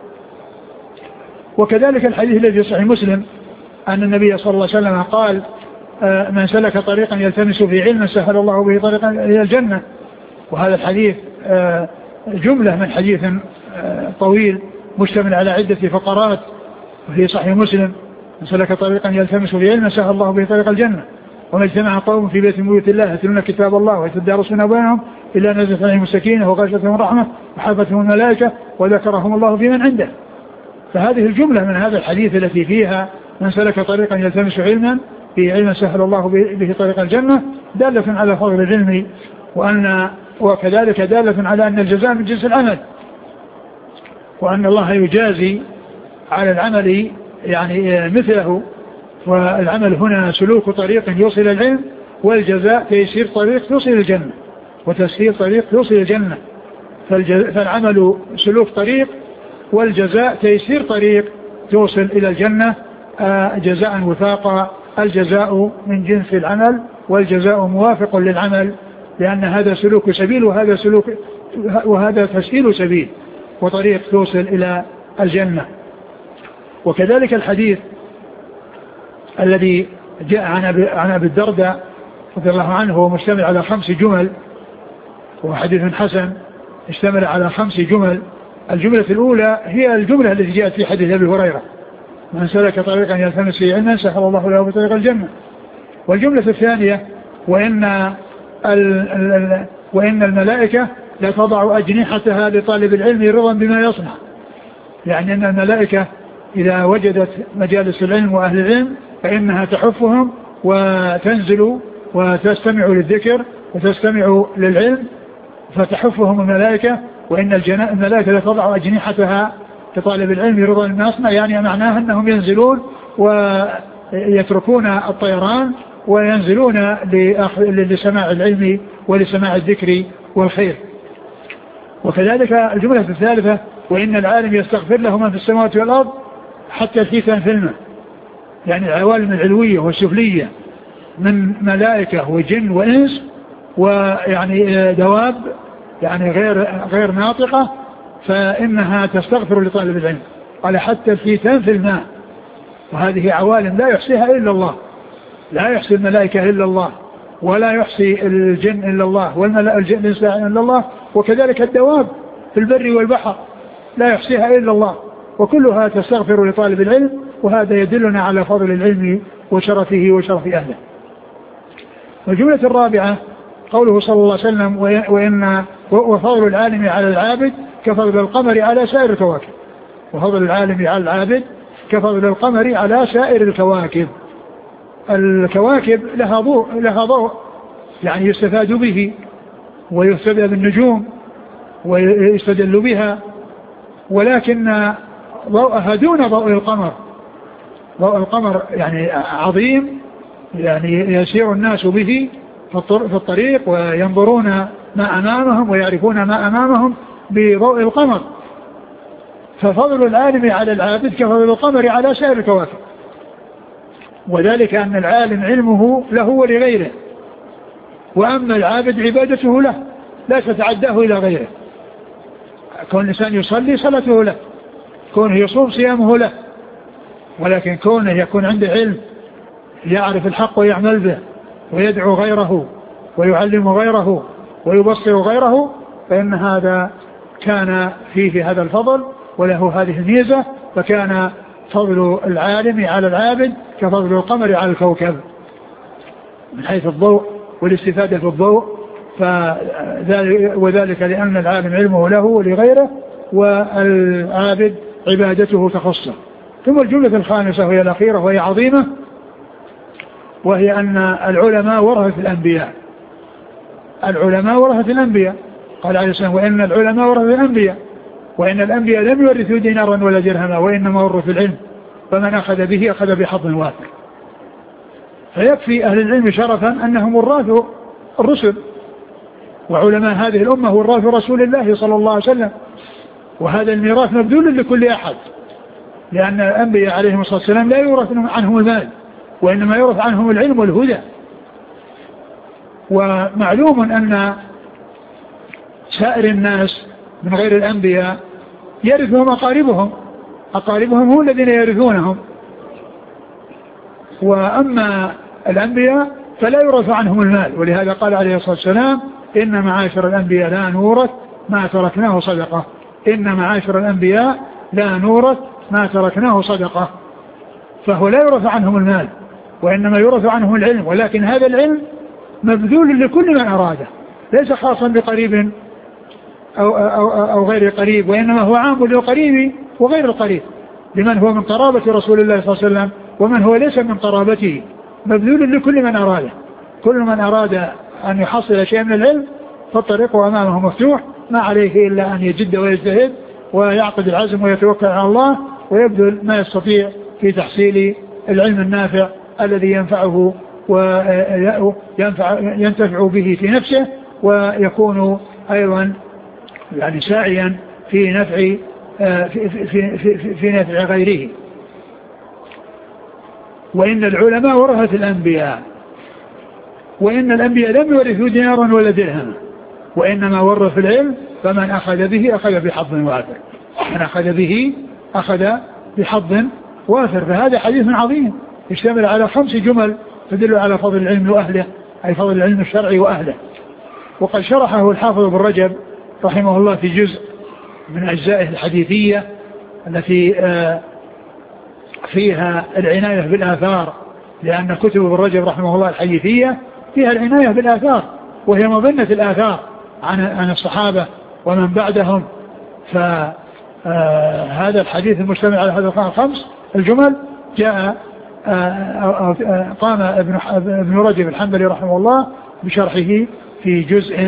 وكذلك الحديث الذي في صحيح مسلم أن النبي صلى الله عليه وسلم قال من سلك طريقا يلتمس فيه علما سهل الله به طريقا إلى الجنة، وهذا الحديث جملة من حديث طويل مشتمل على عدة فقرات وفي صحيح مسلم من سلك طريقا يلتمس فيه علما سهل الله به طريق الجنة وما اجتمع قوم في بيت من بيوت الله يتلون كتاب الله ويتدارسون بينهم إلا نزلت عليهم السكينة وغشيتهم الرحمة وحفتهم الملائكة وذكرهم الله في من عنده. فهذه الجملة من هذا الحديث التي فيها من سلك طريقا يلتمس علما في علم سهل الله به طريق الجنة دالة على فضل العلم، وأن وكذلك دالة على أن الجزاء من جنس العمل، وأن الله يجازي على العمل يعني مثله. والعمل هنا سلوك طريق يوصل العلم، والجزاء تيسير طريق يوصل الجنة، وتسهيل طريق يوصل الجنة. فالعمل سلوك طريق والجزاء تيسير طريق توصل إلى الجنة جزاء وفاقا. الجزاء من جنس العمل والجزاء موافق للعمل، لأن هذا سلوك سبيل وهذا سلوك وهذا تسهيل سبيل وطريق توصل إلى الجنة. وكذلك الحديث الذي جاء عن أبي الدرداء رضي الله عنه هو مشتمل على خمس جمل، وهو حديث حسن اشتمل على خمس جمل. الجملة الأولى هي الجملة التي جاءت في حديث أبي هريرة من سلك طريقا يلتمس فيه علما سهل الله له بطريق الجنة. والجملة الثانية وإن, ال ال وإن الملائكة لا تضع أجنحتها لطالب العلم رضا بما يصنع، يعني أن الملائكة إذا وجدت مجالس العلم وأهل العلم فإنها تحفهم وتنزل وتستمع للذكر وتستمع للعلم فتحفهم الملائكة. وإن الملائكة لا تضع أجنحتها لطالب العلم رضا بما يصنع، يعني معناها أنهم ينزلون ويتركون الطيران وينزلون لسماع العلم ولسماع الذكر والخير. وكذلك الجملة الثالثة وإن العالم يستغفر له من في السماوات والأرض حتى الحيتان في الماء، يعني العوالم العلوية والسفلية من ملائكة وجن وإنس ويعني دواب يعني غير غير ناطقة، فإنها تستغفر لطالب العلم. قال حتى الحيتان في الماء، وهذه عوالم لا يحصيها إلا الله، لا يحصي الملائكة إلا الله، ولا يحصي الجن إلا الله والملأ الجن إلا الله، وكذلك الدواب في البر والبحر لا يحصيها إلا الله، وكلها تستغفر لطالب العلم، وهذا يدلنا على فضل العلم وشرفه وشرف أهله. والجملة الرابعة قوله صلى الله عليه وسلم وإن وفضل العالم على العابد كفضل القمر على سائر الكواكب. وفضل العالم على العابد كفضل القمر على سائر الكواكب. الكواكب لها ضوء لها ضوء يعني يستفاد به ويستفاد بالنجوم ويستدل بها، ولكن ضوءها دون ضوء القمر. ضوء القمر يعني عظيم، يعني يسير الناس به في الطريق وينظرون ما أمامهم ويعرفون ما أمامهم بضوء القمر. ففضل العالم على العابد كفضل القمر على سائر الكواكب، وذلك أن العالم علمه له ولغيره، وأما العابد عبادته له لا تتعداه إلى غيره. كون الإنسان يصلي صلاته له، كونه يصوم صيامه له، ولكن كونه يكون عنده علم يعرف الحق ويعمل به ويدعو غيره ويعلم غيره ويبصر غيره، فإن هذا كان فيه هذا الفضل وله هذه الميزة، فكان فضل العالم على العابد كفضل القمر على الكوكب من حيث الضوء والاستفادة في الضوء. وذلك لأن العالم علمه له ولغيره، والعابد عبادته تخصه. ثم الجملة الخامسة وهي الأخيرة وهي عظيمة، وهي أن العلماء ورثة الأنبياء. العلماء ورثة الأنبياء، قال عليه السلام وإن العلماء ورثة الأنبياء، وإن الأنبياء لم يورثوا دينارا ولا درهما وإنما ورثوا العلم، فمن أخذ به أخذ بحظ وافر. فيكفي أهل العلم شرفا أنهم ورثوا الرسل، وعلماء هذه الأمة ورثوا رسول الله صلى الله عليه وسلم، وهذا الميراث مبذول لكل أحد، لأن الأنبياء عليهم الصلاة والسلام لا يورث عنهم المال، وإنما يورث عنهم العلم والهدى. ومعلوم أن سائر الناس من غير الأنبياء يرثهم أقاربهم، أقاربهم هم الذين يرثونهم، وأما الأنبياء فلا يورث عنهم المال. ولهذا قال عليه الصلاة والسلام إن معاشر الأنبياء لا نورث ما تركناه صدقة، إن معاشر الأنبياء لا نورث ما تركناه صدقة. فهو لا يورث عنهم المال، وإنما يورث عنهم العلم، ولكن هذا العلم مبذول لكل من أراده، ليس خاصا بقريب أو, أو, أو غير قريب، وإنما هو عام للقريب وغير القريب، لمن هو من قرابة رسول الله صلى الله عليه وسلم ومن هو ليس من قرابته، مبذول لكل من أراده. كل من أراد أن يحصل شيء من العلم فالطريق أمامه مفتوح، ما عليه إلا أن يجد ويجتهد ويعقد العزم ويتوكل على الله ويبذل ما يستطيع في تحصيل العلم النافع الذي ينفعه وينفع ينتفع به في نفسه، ويكون أيضا يعني ساعيا في نفع في, في, في, في نفع غيره. وإن العلماء ورثة الأنبياء، وإن الأنبياء لم يورثوا دينارا ولا درهما وإنما ورثوا العلم، فمن أخذ به أخذ بحظ وافر، من أخذ به أخذ بحظ وافر. فهذا حديث عظيم يشتمل على خمس جمل تدل على فضل العلم وأهله، أي فضل العلم الشرعي وأهله. وقد شرحه الحافظ ابن رجب رحمه الله في جزء من أجزائه الحديثية التي فيها العناية بالآثار، لأن كتب ابن رجب رحمه الله الحديثية فيها العناية بالآثار، وهي مظنة الآثار عن عن الصحابة ومن بعدهم. فهذا الحديث المشتمل على هذا الخمس الجمل جاء قام ابن رجب الحنبلي رحمه الله بشرحه في جزء.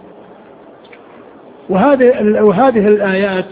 وهذه وهذه الآيات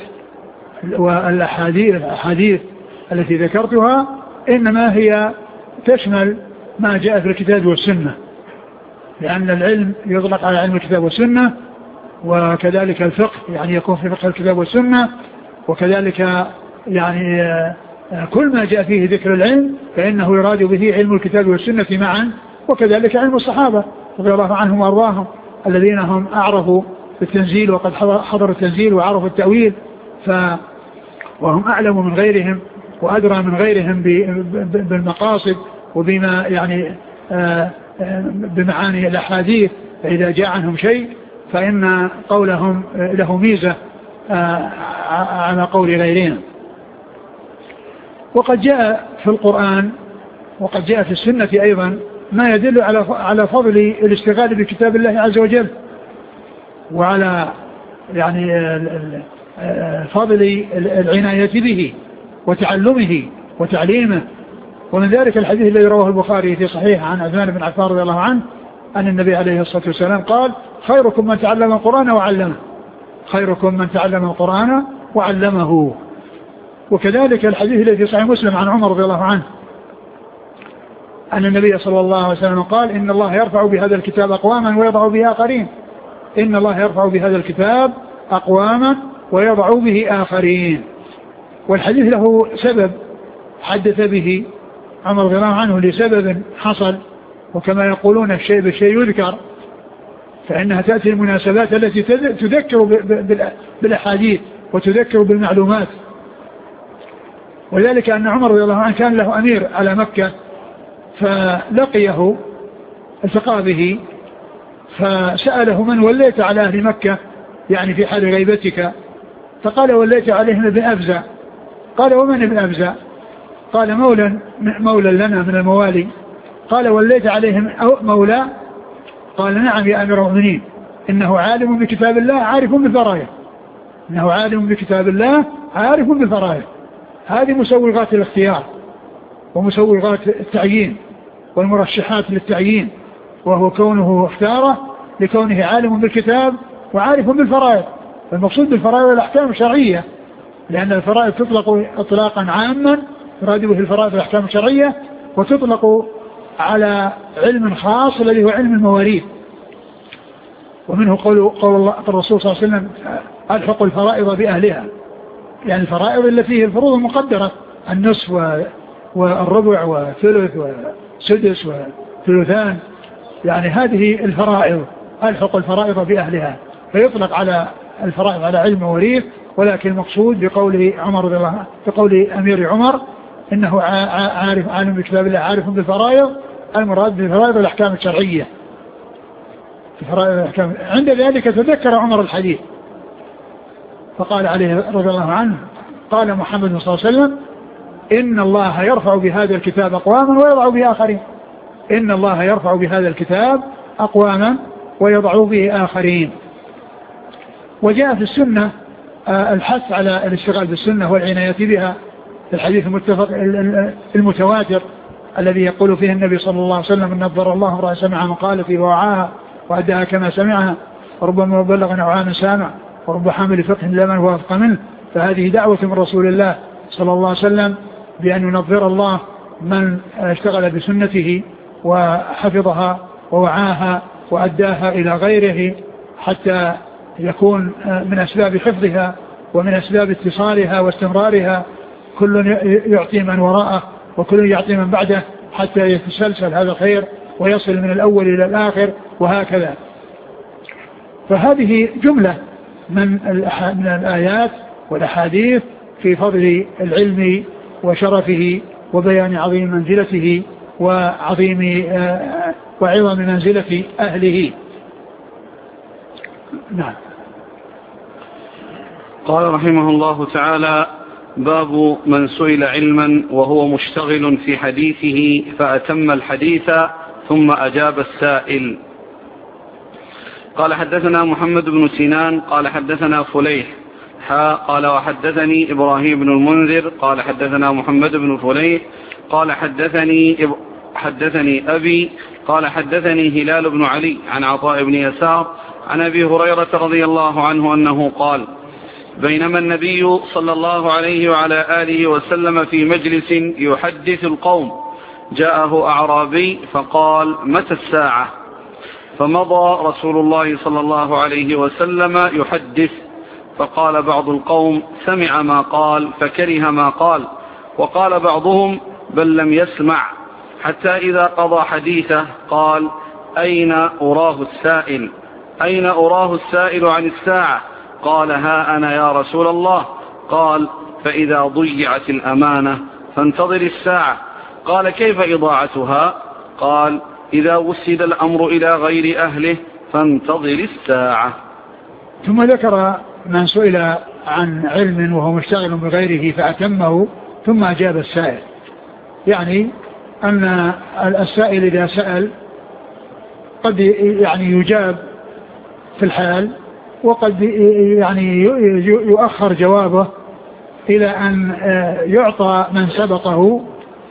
والأحاديث التي ذكرتها إنما هي تشمل ما جاء في الكتاب والسنة، لأن العلم يطلق على علم الكتاب والسنة، وكذلك الفقه يعني يكون في فقه الكتاب والسنة، وكذلك يعني كل ما جاء فيه ذكر العلم فإنه يراد به علم الكتاب والسنة معا، وكذلك علم الصحابة رضي الله عنهم وأرضاهم الذين هم أعرفوا بالتنزيل وقد حضروا التنزيل وعرفوا التأويل، ف وهم أعلم من غيرهم وأدرى من غيرهم بالمقاصد وبما يعني بمعاني الأحاديث، فإذا جاء عنهم شيء فإن قولهم له ميزة على قول غيرهم. وقد جاء في القرآن وقد جاء في السنة أيضا ما يدل على على فضل الاشتغال بكتاب الله عز وجل، وعلى يعني فضل العناية به وتعلمه وتعليمه. ومن ذلك الحديث الذي رواه البخاري في صحيح عن عثمان بن عفان رضي الله عنه أن النبي عليه الصلاة والسلام قال: خيركم من تعلم القرآن وعلمه، خيركم من تعلم القرآن وعلمه. وكذلك الحديث الذي في صحيح مسلم عن عمر رضي الله عنه أن النبي صلى الله عليه وسلم قال: إن الله يرفع بهذا الكتاب أقواما ويضع به آخرين، إن الله يرفع بهذا الكتاب أقواما ويضع به آخرين. والحديث له سبب حدث به عمر رضي الله عنه لسبب حصل، وكما يقولون الشيء بالشيء يذكر، فإنها تأتي المناسبات التي تذكر بالأحاديث وتذكر بالمعلومات. وذلك أن عمر رضي الله عنه كان له أمير على مكة، فلقيه التقى به فسأله: من وليت على أهل مكة يعني في حال غيبتك؟ فقال: وليت عليهم ابن أبزة. قال: ومن ابن أبزة؟ قال: مولى مولى لنا من الموالي. قال: وليت عليهم مولى؟ قال: نعم يا أمير المؤمنين، إنه عالم بكتاب الله عارف بالفرائض، إنه عالم بكتاب الله عارف بالفرائض. هذه مسوغات الاختيار ومسوغات التعيين والمرشحات للتعيين، وهو كونه اختاره لكونه عالم بالكتاب وعارف بالفرائض. المقصود بالفرائض الأحكام الشرعية، لأن الفرائض تطلق إطلاقا عاما يراد به الفرائض الأحكام الشرعية، وتطلق على علم خاص الذي هو علم المواريث. ومنه قول, قول الله الرسول صلى الله عليه وسلم: ألحق الفرائض بأهلها، يعني الفرائض اللي فيه الفروض المقدرة، النصف والربع وثلث وسدس وثلثان، يعني هذه الفرائض ألحق الفرائض بأهلها، فيطلق على الفرائض على علم مواريث. ولكن المقصود بقول عمر رضي الله عنه بقول أمير عمر إنه عارف عالم بكتاب الله عارف بالفرائض، المراد بالفرائض الأحكام الشرعية. الفرائض الأحكام. عند ذلك تذكر عمر الحديث فقال عليه رضي الله عنه: قال محمد صلى الله عليه وسلم: إن الله يرفع بهذا الكتاب أقواما ويضع به آخرين، إن الله يرفع بهذا الكتاب أقواما ويضع به آخرين. وجاء في السنة الحث على الاشتغال بالسنة والعناية بها، في الحديث المتفق المتواتر الذي يقول فيه النبي صلى الله عليه وسلم: نظر الله امرأ سمع مقالتي ووعاها وأداها كما سمعها، وربما بلغ عن سامع، ورب حامل فقه لمن هو أفقه منه. فهذه دعوة من رسول الله صلى الله عليه وسلم بأن ينظر الله من اشتغل بسنته وحفظها ووعاها وأداها إلى غيره، حتى يكون من أسباب حفظها ومن أسباب اتصالها واستمرارها كل يعطي من وراءه وكل يعطي من بعده، حتى يتسلسل هذا الخير ويصل من الأول إلى الآخر وهكذا. فهذه جملة من من الآيات والأحاديث في فضل العلم وشرفه وبيان عظيم منزلته وعظيم وعظم منزلة أهله. نعم. قال رحمه الله تعالى: باب من سئل علما وهو مشتغل في حديثه فأتم الحديث ثم أجاب السائل. قال: حدثنا محمد بن سنان قال حدثنا فليح حا قال وحدثني إبراهيم بن المنذر قال حدثنا محمد بن فليح قال حدثني حدثني أبي قال حدثني هلال بن علي عن عطاء بن يسار عن أبي هريرة رضي الله عنه أنه قال: بينما النبي صلى الله عليه وعلى آله وسلم في مجلس يحدث القوم جاءه أعرابي فقال: متى الساعة؟ فمضى رسول الله صلى الله عليه وسلم يحدث، فقال بعض القوم: سمع ما قال فكره ما قال، وقال بعضهم: بل لم يسمع، حتى إذا قضى حديثه قال: أين أراه السائل؟ أين أراه السائل عن الساعة؟ قال: ها أنا يا رسول الله. قال: فإذا ضيعت الأمانة فانتظر الساعة. قال: كيف إضاعتها؟ قال: إذا وسد الأمر إلى غير أهله فانتظر الساعة. ثم ذكر من سئل عن علم وهو مشتغل بغيره فأتمه ثم أجاب السائل، يعني أن السائل إذا سأل قد يعني يجاب في الحال، وقد يعني يؤخر جوابه إلى أن يعطى من سبقه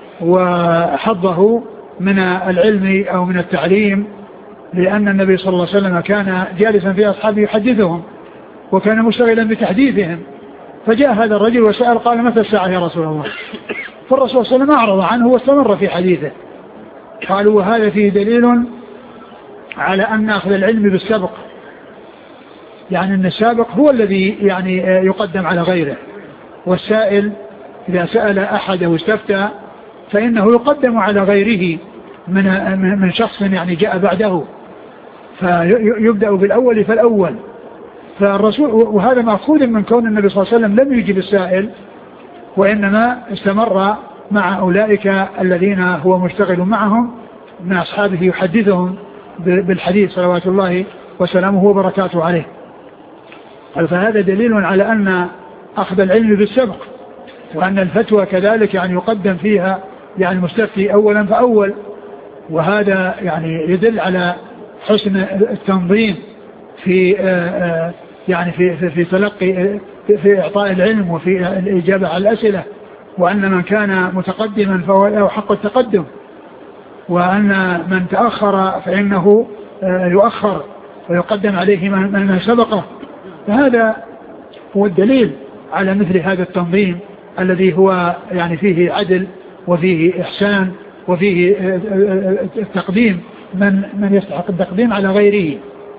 وحظه من العلم أو من التعليم، لأن النبي صلى الله عليه وسلم كان جالسا في أصحابه يحدثهم وكان مشتغلا بتحديثهم، فجاء هذا الرجل وسأل قال متى الساعة يا رسول الله؟ فالرسول صلى الله عليه وسلم أعرض عنه واستمر في حديثه. قالوا وهذا فيه دليل على أن نأخذ العلم بالسبق، يعني أن السابق هو الذي يعني يقدم على غيره، والسائل إذا سأل أحد واستفتى فإنه يقدم على غيره من من شخص يعني جاء بعده، فيبدأ بالأول فالأول. فالرسول وهذا مأخوذ من كون النبي صلى الله عليه وسلم لم يجب السائل، وإنما استمر مع أولئك الذين هو مشتغل معهم من أصحابه يحدثهم بالحديث صلوات الله وسلامه وبركاته عليه. فهذا دليل على أن أخذ العلم بالسبق، وأن الفتوى كذلك يعني يقدم فيها يعني المستفتي أولا فأول، وهذا يعني يدل على حسن التنظيم في يعني في في, في تلقي في إعطاء العلم وفي الإجابة على الأسئلة، وأن من كان متقدما فهو له حق التقدم، وأن من تأخر فإنه يؤخر ويقدم عليه من سبقه. فهذا هو الدليل على مثل هذا التنظيم الذي هو يعني فيه عدل وفيه إحسان وفيه التقديم من من يستحق التقديم على غيره.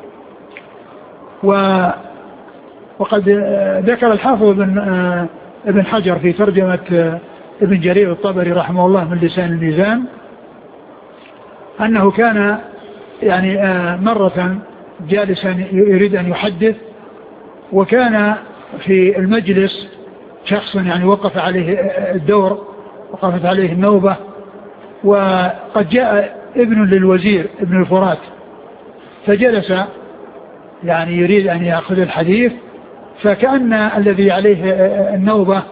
وقد ذكر الحافظ ابن ابن حجر في ترجمة ابن جرير الطبري رحمه الله من لسان الميزان أنه كان يعني مرة جالسا يريد أن يحدث، وكان في المجلس شخص يعني وقف عليه الدور، وقفت عليه النوبة، وقد جاء ابن للوزير ابن الفرات فجلس يعني يريد أن يأخذ الحديث، فكأن الذي عليه النوبة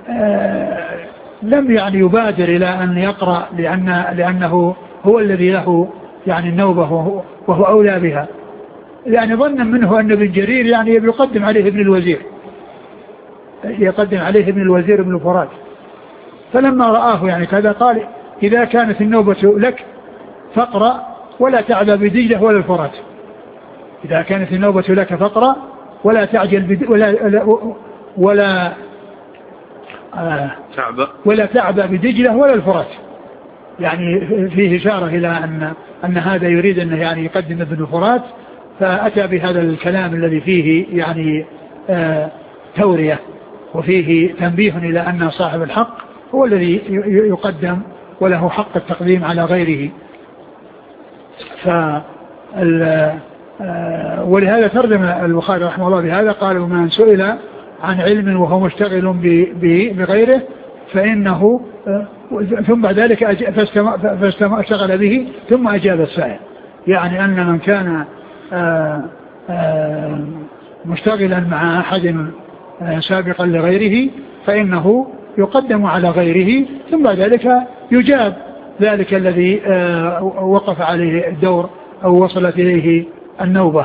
لم يعني يبادر إلى أن يقرأ، لأن لأنه هو الذي له يعني النوبة وهو, وهو أولى بها، يعني ظنا منه أن ابن جرير يعني يقدم عليه ابن الوزير يقدم عليه ابن الوزير ابن الفرات. فلما رآه يعني كذا قال إذا كانت النوبة لك فاقرأ ولا تعبى بدجلة ولا الفرات، إذا كانت النوبة لك فاقرأ ولا تعجل بد... ولا ولا, ولا آه تعبى ولا تعبى بدجلة ولا الفرات، يعني فيه إشارة إلى أن أن هذا يريد أنه يعني يقدم ابن الفرات، فأتى بهذا الكلام الذي فيه يعني آه تورية وفيه تنبيه إلى أن صاحب الحق هو الذي يقدم وله حق التقديم على غيره. ف ولهذا ترجم البخاري رحمه الله بهذا، قال ومن سئل عن علم وهو مشتغل به بغيره فإنه ثم بعد ذلك فاشتغل به ثم أجاب السائل، يعني أن من كان مشتغلا مع أحد سابقا لغيره فإنه يقدم على غيره، ثم بعد ذلك يجاب ذلك الذي وقف عليه الدور أو وصلت إليه النوبة.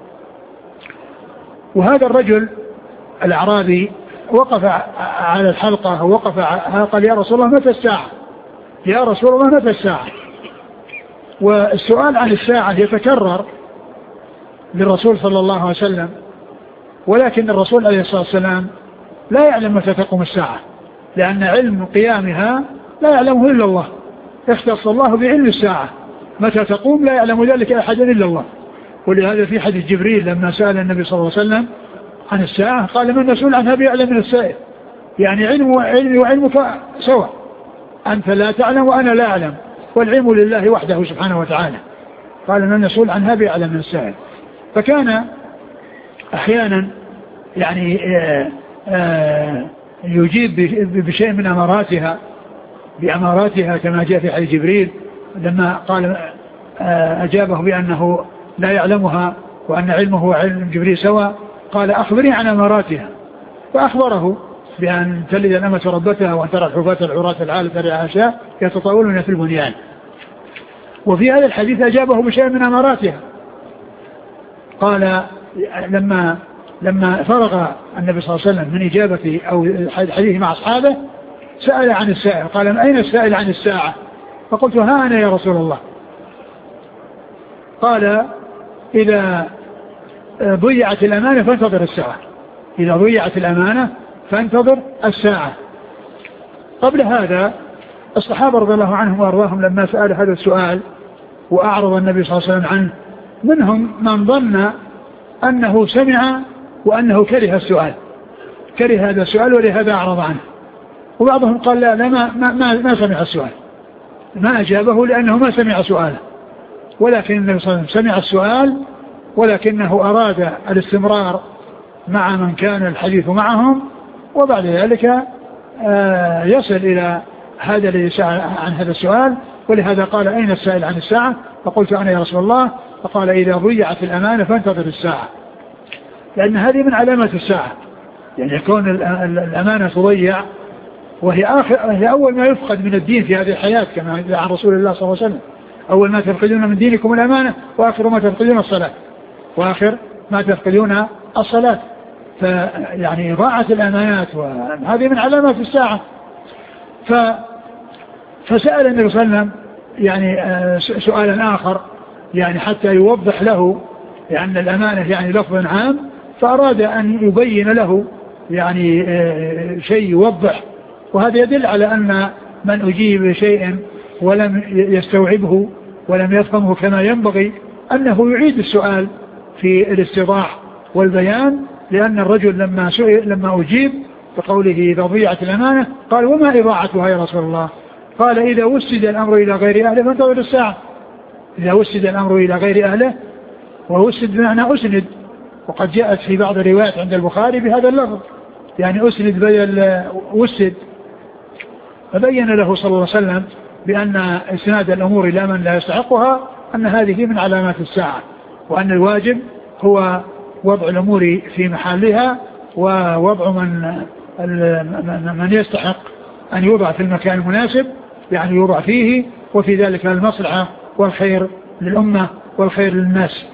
وهذا الرجل الأعرابي وقف على الحلقة ووقف قال يا رسول الله متى الساعة، يا رسول الله متى الساعة. والسؤال عن الساعة يتكرر للرسول صلى الله عليه وسلم، ولكن الرسول عليه الصلاة والسلام لا يعلم متى تقوم الساعة، لأن علم قيامها لا يعلمه إلا الله، اختص الله بعلم الساعة، متى تقوم لا يعلم ذلك أحد إلا الله. ولهذا في حديث جبريل لما سأل النبي صلى الله عليه وسلم عن الساعة قال من مسؤول عنها بيعلم من السائل، يعني علم علمي وعلمك سواء، أنت لا تعلم وأنا لا أعلم، والعلم لله وحده سبحانه وتعالى. قال من مسؤول عنها بيعلم من السائل. فكان أحيانا يعني آآ آآ يجيب بشيء من أماراتها بأماراتها كما جاء في حديث جبريل لما قال أجابه بأنه لا يعلمها وأن علمه وعلم جبريل سواء. قال أخبرني عن أماراتها، فأخبره بأن تلد الأمة ربتها وأن ترى الحفاة العراة العالة الرعاشاء يتطاولون في البنيان. وفي هذا الحديث أجابه بشيء من أماراتها. قال لما لما فرغ النبي صلى الله عليه وسلم من إجابة أو الحديث مع أصحابه سأل عن السائل، قال أين السائل عن الساعة؟ فقلت ها أنا يا رسول الله. قال إذا ضيعت الأمانة فانتظر الساعة، إذا ضيعت الأمانة فانتظر الساعة. قبل هذا الصحابة رضي الله عنهم وأرضاهم لما سأل هذا السؤال وأعرض النبي صلى الله عليه وسلم عنه، منهم من ظن أنه سمع وأنه كره السؤال، كره هذا السؤال ولهذا أعرض عنه. وبعضهم قال لا, لا ما, ما, ما سمع السؤال، ما أجابه لأنه ما سمع سؤاله، ولكن النبي صلى الله عليه وسلم سمع السؤال ولكنه أراد الاستمرار مع من كان الحديث معهم، وبعد ذلك يصل إلى هذا الذي سأل عن هذا السؤال. ولهذا قال أين السائل عن الساعة؟ فقلت أنا يا رسول الله. فقال إذا ضيعت الأمانة فانتظر الساعة، لأن هذه من علامات الساعة، يعني يكون الأمانة تضيع وهي, آخر وهي أول ما يفقد من الدين في هذه الحياة، كما عن رسول الله صلى الله عليه وسلم أول ما تفقدون من دينكم الأمانة وآخر ما تفقدون الصلاة، وآخر ما تفقدون الصلاة. فيعني ضاعت الأمانات وهذه من علامات الساعة. ف فسأل النبي صلى الله عليه وسلم يعني سؤالا آخر يعني حتى يوضح له لأن يعني الأمانة يعني لفظ عام، فأراد أن يبين له يعني شيء يوضح. وهذا يدل على أن من أجيب شيء ولم يستوعبه ولم يفهمه كما ينبغي أنه يعيد السؤال في الاستيضاح والبيان. لأن الرجل لما سئل لما أجيب بقوله إذا ضيعت الأمانة قال وما إضاعتها يا رسول الله؟ قال إذا وسد الأمر إلى غير أهله فانتظر الساعة. إذا وسد الأمر إلى غير أهله، ووسد بمعنى أسند، وقد جاءت في بعض الروايات عند البخاري بهذا اللفظ يعني أسند بدل وسد. فبين له صلى الله عليه وسلم بأن إسناد الأمور إلى من لا يستحقها أن هذه من علامات الساعة، وأن الواجب هو وضع الأمور في محلها ووضع من من يستحق أن يوضع في المكان المناسب يعني يوضع فيه، وفي ذلك المصلحة والخير للأمة والخير للناس.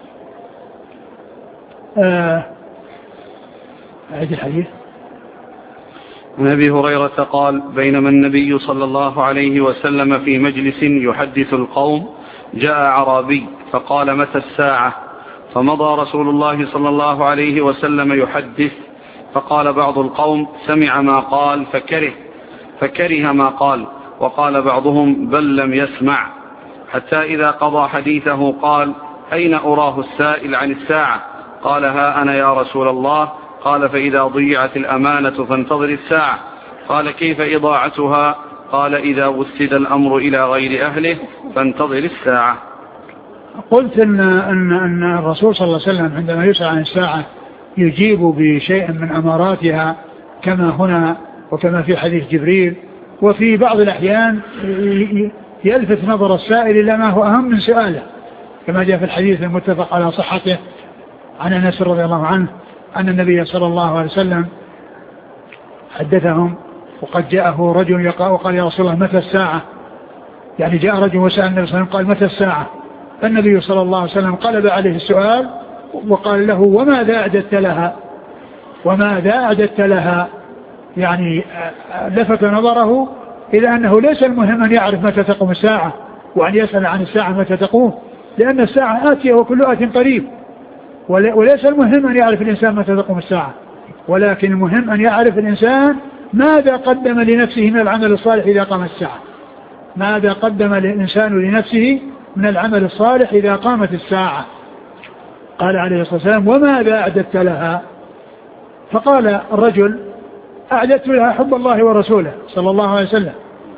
آه أعيد الحديث. عن أبي هريرة قال بينما النبي صلى الله عليه وسلم في مجلس يحدث القوم جاء أعرابي فقال متى الساعة؟ فمضى رسول الله صلى الله عليه وسلم يحدث، فقال بعض القوم سمع ما قال فكره فكره ما قال، وقال بعضهم بل لم يسمع، حتى إذا قضى حديثه قال أين أراه السائل عن الساعة؟ قال ها أنا يا رسول الله. قال فإذا ضيعت الأمانة فانتظر الساعة. قال كيف إضاعتها؟ قال إذا وسد الأمر إلى غير أهله فانتظر الساعة. قلت إن, إن, إن الرسول صلى الله عليه وسلم عندما يسأل عن الساعة يجيب بشيء من أماراتها كما هنا وكما في حديث جبريل، وفي بعض الأحيان يلفت نظر السائل إلى ما هو أهم من سؤاله، كما جاء في الحديث المتفق على صحته عن أنس رضي الله عنه أن النبي صلى الله عليه وسلم حدثهم وقد جاءه رجل يقال وقال يا رسول الله متى الساعة؟ يعني جاء رجل وسأل النبي صلى الله عليه وسلم قال متى الساعة؟ فالنبي صلى الله عليه وسلم قلب عليه السؤال وقال له وماذا أعددت لها؟ وماذا أعددت لها؟ يعني لفت نظره إلى أنه ليس المهم أن يعرف متى تقوم الساعة وأن يسأل عن الساعة متى تقوم، لأن الساعة آتية وكل آت قريب، وليس المهم أن يعرف الإنسان متى تقوم الساعة، ولكن المهم أن يعرف الإنسان ماذا قدم لنفسه من العمل الصالح إذا قام الساعة، ماذا قدم الإنسان لنفسه من العمل الصالح إذا قامت الساعة. قال عليه الصلاة والسلام وماذا أعددت لها؟ فقال الرجل أعددت لها حب الله ورسوله صلى الله عليه وسلم.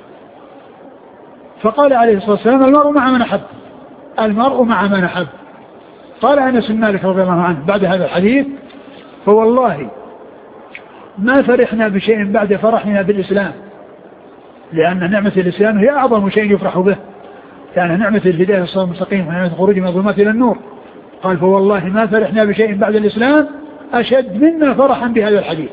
فقال عليه الصلاة والسلام المرء مع من أحب، المرء مع من أحب. قال أنس بن مالك رضي الله عنه بعد هذا الحديث فوالله ما فرحنا بشيء بعد فرحنا بالإسلام، لأن نعمة الإسلام هي أعظم شيء يفرح به، يعني نعمة الهداية الصراط المستقيم ونعمة الخروج من الظلمات إلى النور. قال فوالله ما فرحنا بشيء بعد الإسلام أشد منا فرحا بهذا الحديث،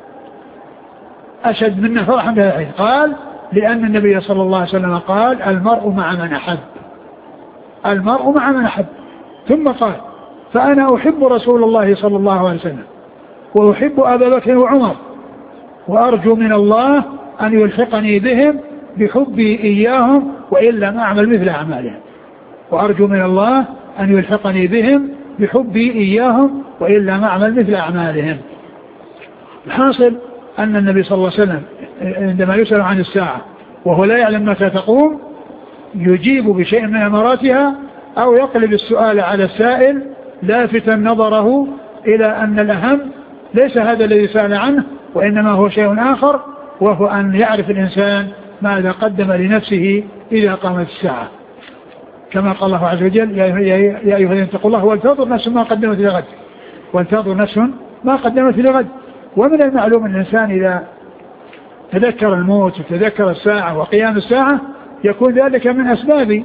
أشد منا فرحا بهذا الحديث. قال لأن النبي صلى الله عليه وسلم قال المرء مع من أحب، المرء مع من أحب. ثم قال فأنا أحب رسول الله صلى الله عليه وسلم وأحب أبا بكر وعمر وأرجو من الله أن يلحقني بهم بحبي إياهم وإن لم أعمل مثل أعمالهم، وأرجو من الله أن يلحقني بهم بحبي إياهم وإن لم أعمل مثل أعمالهم. الحاصل أن النبي صلى الله عليه وسلم عندما يسأل عن الساعة وهو لا يعلم متى تقوم يجيب بشيء من أماراتها أو يقلب السؤال على السائل لافتا نظره إلى أن الأهم ليس هذا الذي سأل عنه وإنما هو شيء آخر، وهو أن يعرف الإنسان ماذا قدم لنفسه إذا قامت الساعة، كما قال الله عز وجل يا أيها الذين اتقوا الله ولتنظر نفس ما قدمت لغد، ولتنظر نفس ما قدمت لغد. ومن المعلوم أن الإنسان إذا تذكر الموت وتذكر الساعة وقيام الساعة يكون ذلك من أسباب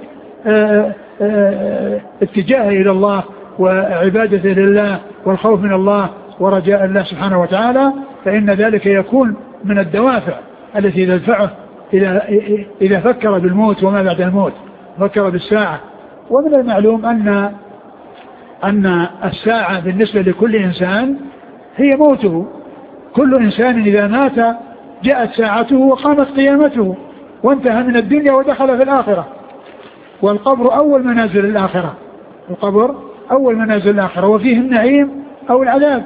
اتجاهه إلى الله وعبادته لله والخوف من الله ورجاء الله سبحانه وتعالى، فإن ذلك يكون من الدوافع التي تدفعه إذا, إذا فكر بالموت وما بعد الموت، فكر بالساعة. ومن المعلوم أن أن الساعة بالنسبة لكل إنسان هي موته، كل إنسان إذا مات جاءت ساعته وقامت قيامته وانتهى من الدنيا ودخل في الآخرة، والقبر أول منازل الآخرة، القبر أول منازل الآخرة وفيه النعيم أو العذاب،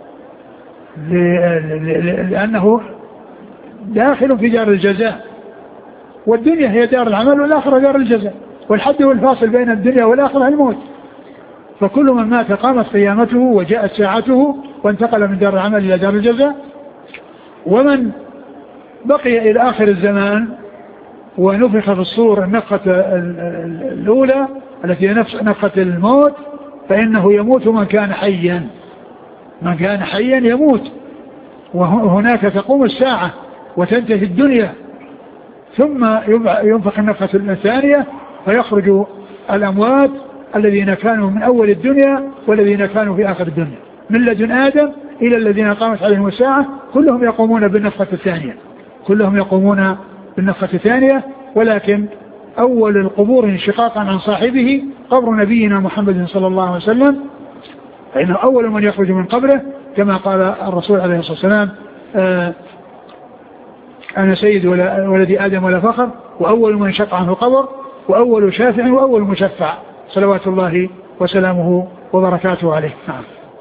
لأنه داخل في دار الجزاء، والدنيا هي دار العمل والآخرة دار الجزاء، والحد والفاصل بين الدنيا والآخرة الموت. فكل من مات قامت قيامته وجاءت ساعته وانتقل من دار العمل إلى دار الجزاء. ومن بقي إلى آخر الزمان ونفخ في الصور النفخة الأولى التي هي نفخة الموت فإنه يموت من كان حيا، من كان حيا يموت، وهناك تقوم الساعة وتنتهي الدنيا، ثم ينفخ النفخة الثانية فيخرج الأموات الذين كانوا من أول الدنيا والذين كانوا في آخر الدنيا، من لدن آدم إلى الذين قامت عليهم الساعة كلهم يقومون بالنفخة الثانية، كلهم يقومون بالنفخة الثانية. ولكن أول القبور انشقاقا عن صاحبه قبر نبينا محمد صلى الله عليه وسلم، فإنه أول من يخرج من قبره كما قال الرسول عليه الصلاة والسلام آه أنا سيد ولد آدم ولا فخر، وأول من شق عنه القبر وأول شافع وأول مشفع صلوات الله وسلامه وبركاته عليه. نعم.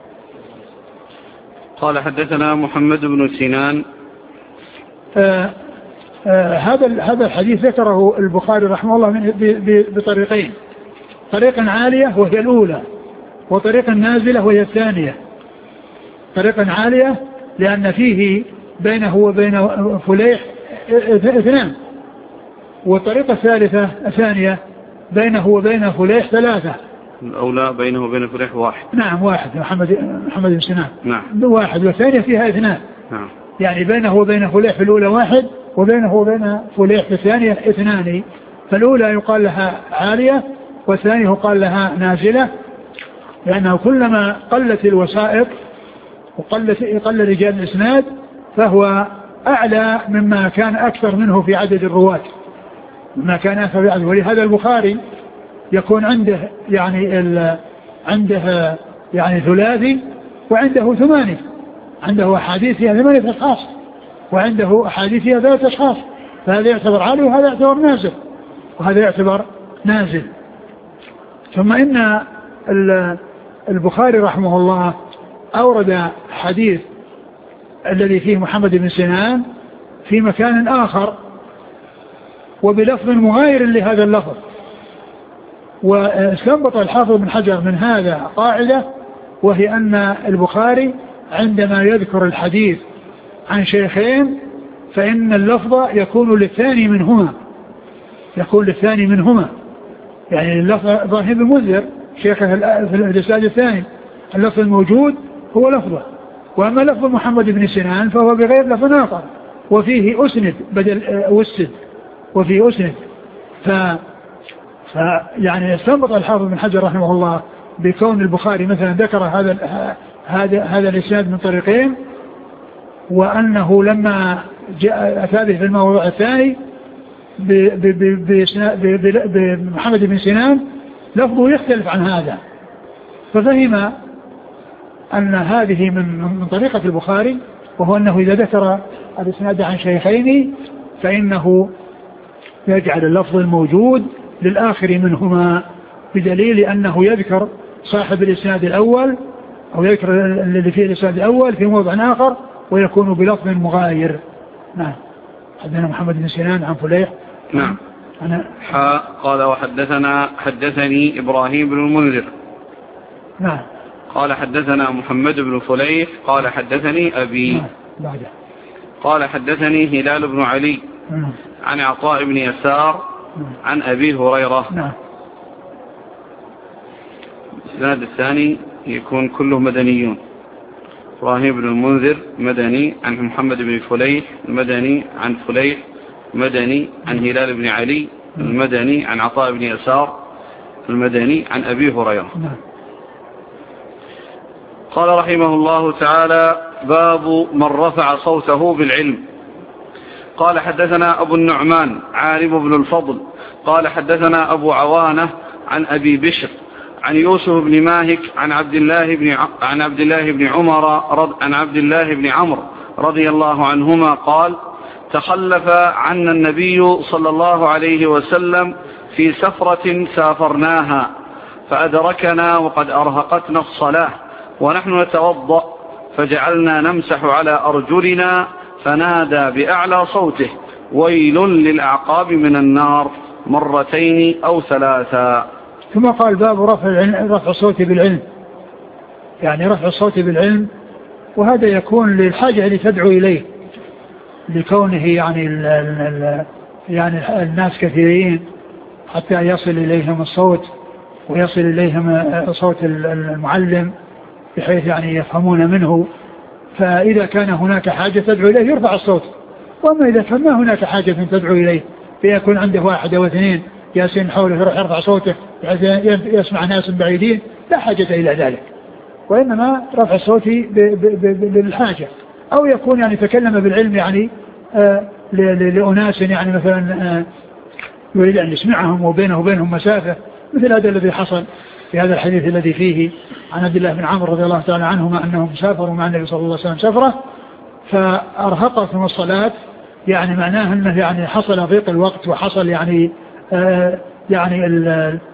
قال حدثنا محمد بن سنان. آه آه هذا هذا الحديث ذكره البخاري رحمه الله من بطريقين، طريق عالية وهي الأولى، وطريق نازلة وهي الثانية. طريق عالية لأن فيه بينه وبين فليح اثنان، والطريقة الثالثة الثانية بينه وبين فليح ثلاثة. الأولى بينه وبين فليح واحد. نعم واحد، محمد محمد بن سنان. نعم. واحد، والثانية فيها اثنان. نعم. يعني بينه وبين فليح في الأولى واحد، وبينه وبين فليح في الثانية اثنان. فالأولى يقال لها عالية والثانية يقال لها نازلة، لأنه كلما قلت الوسائط وقلت قل رجال الإسناد فهو أعلى مما كان أكثر منه في عدد الرواة، مما كان أكثر في عدد. ولهذا البخاري يكون عنده يعني ال... عنده يعني ثلاثي وعنده ثماني، عنده أحاديث فيها ثمانية أشخاص وعنده أحاديث فيها ثلاثة أشخاص، فهذا يعتبر عالي وهذا يعتبر نازل وهذا يعتبر نازل. ثم إن البخاري رحمه الله أورد حديث الذي فيه محمد بن سنان في مكان آخر وبلفظ مغاير لهذا اللفظ، واستنبط الحافظ بن حجر من هذا قاعدة، وهي أن البخاري عندما يذكر الحديث عن شيخين فإن اللفظ يكون للثاني منهما، يكون للثاني منهما، يعني اللفظ ابراهيم بن منذر شيخه في الإسناد الثاني اللفظ الموجود هو لفظه، وأما لفظ محمد بن سنان فهو بغير لفظ آخر وفيه أسند بدل أسد وفيه أسند. ف فيعني استنبط الحافظ بن حجر رحمه الله بكون البخاري مثلا ذكر هذا هذا هذا الإسناد من طريقين، وأنه لما جاء أتى به في الموضوع الثاني بمحمد بن سنان لفظه يختلف عن هذا، ففهم أن هذه من من طريقة البخاري، وهو أنه إذا ذكر الإسناد عن شيخين فإنه يجعل اللفظ الموجود للآخر منهما، بدليل أنه يذكر صاحب الإسناد الأول أو يذكر الذي فيه الإسناد الأول في موضع آخر ويكون بلفظ مغاير. نعم. حدثنا محمد بن سنان عن فليح. نعم. أنا قال وحدثنا حدثني إبراهيم بن المنذر. نعم. قال حدثنا محمد بن فليح قال حدثني أبي. نعم. بعده. قال حدثني هلال بن علي. نعم. عن عطاء بن يسار. نعم. عن أبي هريرة. نعم. الإسناد الثاني يكون كله مدنيون. إبراهيم بن المنذر مدني عن محمد بن فليح المدني عن فليح مدني عن هلال بن علي المدني عن عطاء بن يسار المدني عن أبي هريرة. قال رحمه الله تعالى: باب من رفع صوته بالعلم. قال حدثنا أبو النعمان عارم بن الفضل قال حدثنا أبو عوانة عن أبي بشر عن يوسف بن ماهك عن عبد الله بن عن عبد الله بن عمر عن عبد الله بن عمرو رضي الله عنهما قال: تخلف عنا النبي صلى الله عليه وسلم في سفرة سافرناها فأدركنا وقد أرهقتنا الصلاة ونحن نتوضأ فجعلنا نمسح على أرجلنا فنادى بأعلى صوته: ويل للأعقاب من النار مرتين أو ثلاثا. ثم قال: باب رفع رفع الصوت بالعلم، يعني رفع الصوت بالعلم، وهذا يكون للحاجة اللي تدعو إليه، لكونه يعني ال ال يعني الناس كثيرين حتى يصل إليهم الصوت ويصل إليهم صوت المعلم بحيث يعني يفهمون منه، فإذا كان هناك حاجة تدعو إليه يرفع الصوت. وأما إذا كان ما هناك حاجة تدعو إليه فيكون عنده واحد أو اثنين ياسين حوله يروح يرفع صوته يسمع ناس بعيدين، لا حاجة إلى ذلك، وإنما رفع الصوت للحاجة، أو يكون يعني تكلم بالعلم يعني آه لأناس يعني مثلا آه يريد أن يسمعهم وبينه وبينهم مسافة، مثل هذا الذي حصل في هذا الحديث الذي فيه عن عبد الله بن عمرو رضي الله تعالى عنهما أنهم سافروا مع النبي صلى الله عليه وسلم سفرة فأرهقتهم الصلاة، يعني معناه أنه يعني حصل ضيق الوقت وحصل يعني آه يعني ال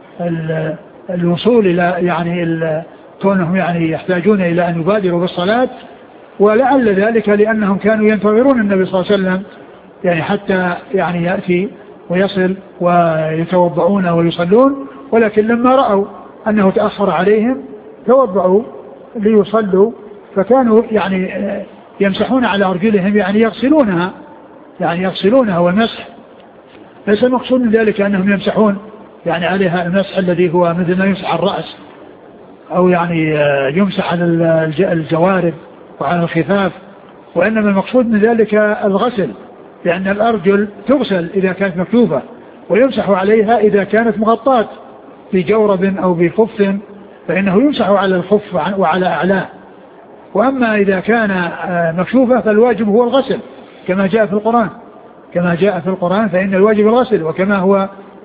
ال الوصول إلى يعني ال كونهم يعني يحتاجون إلى أن يبادروا بالصلاة، ولعل ذلك لأنهم كانوا ينتظرون النبي صلى الله عليه وسلم يعني حتى يعني يأتي ويصل ويتوضعون ويصلون، ولكن لما رأوا أنه تأخر عليهم توضعوا ليصلوا، فكانوا يعني يمسحون على أرجلهم يعني يغسلونها يعني يغسلونها، والمسح ليس المقصود من ذلك أنهم يمسحون يعني عليها المسح الذي هو مثل ما يمسح الرأس أو يعني يمسح على الجوارب وعلى الخفاف، وإنما المقصود من ذلك الغسل، لأن الأرجل تغسل إذا كانت مكتوفة ويمسح عليها إذا كانت مغطاة بجورب أو بخف فإنه يمسح على الخف وعلى أعلاه، وأما إذا كان مكشوفة فالواجب هو الغسل كما جاء في القرآن كما جاء في القرآن فإن الواجب الغسل، وكما هو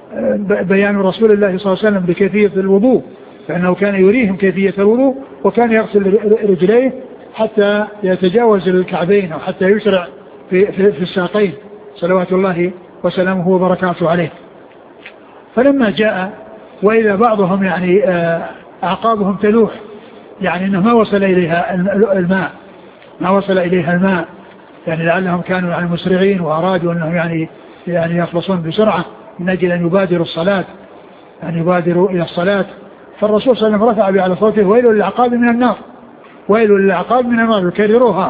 بيان رسول الله صلى الله عليه وسلم بكيفية الوضوء، فإنه كان يريهم كيفية الوضوء وكان يغسل رجليه حتى يتجاوز الكعبين أو حتى يشرع في, في, في الساقين صلوات الله وسلامه وبركاته عليه. فلما جاء وإذا بعضهم يعني أعقابهم تلوح، يعني أنه ما وصل إليها الماء ما وصل إليها الماء يعني لعلهم كانوا يعني مسرعين وأرادوا أنهم يعني يعني يخلصون بسرعة من أجل أن يبادروا الصلاة أن يبادروا إلى الصلاة. فالرسول صلى الله عليه وسلم رفع على صوته: ويل للعقاب من النار ويل للعقاب من النار، يكرروها.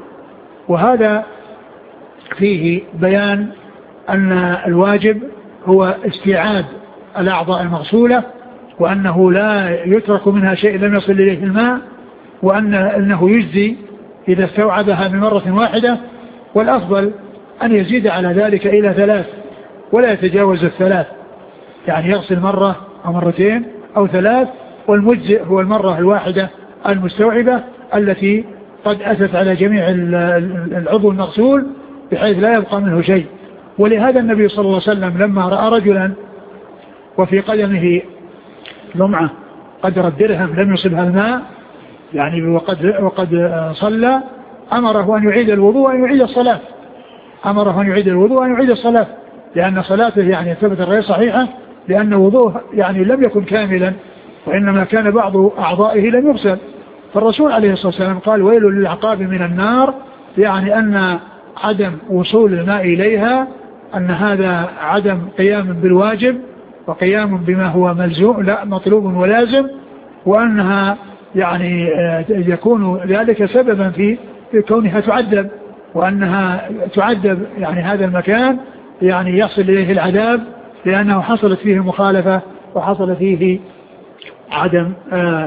وهذا فيه بيان أن الواجب هو استيعاب الأعضاء المغسولة، وأنه لا يترك منها شيء لم يصل إليه الماء، وأن أنه يجزي إذا استوعبها بمرة واحدة، والأفضل أن يزيد على ذلك إلى ثلاث ولا يتجاوز الثلاث، يعني يغسل مرة أو مرتين أو ثلاث، والمجزئ هو المرة الواحدة المستوعبة التي قد أتت على جميع العضو المغسول بحيث لا يبقى منه شيء. ولهذا النبي صلى الله عليه وسلم لما رأى رجلا وفي قدمه لمعة قدر الدرهم لم يصبها الماء يعني وقد, وقد صلى، أمره أن يعيد الوضوء وأن يعيد الصلاة أمره أن يعيد الوضوء وأن يعيد الصلاة لأن صلاته يعني ثبت غير صحيحة، لأن وضوءه يعني لم يكن كاملا وإنما كان بعض أعضائه لم يغسل. فالرسول عليه الصلاة والسلام قال ويل للعقاب من النار، يعني أن عدم وصول الماء إليها أن هذا عدم قيام بالواجب وقيام بما هو ملزوم لا مطلوب ولازم، وأنها يعني يكون ذلك سببا في كونها تعذب، وأنها تعذب يعني هذا المكان يعني يصل إليه العذاب لأنه حصلت فيه مخالفة وحصل فيه عدم آه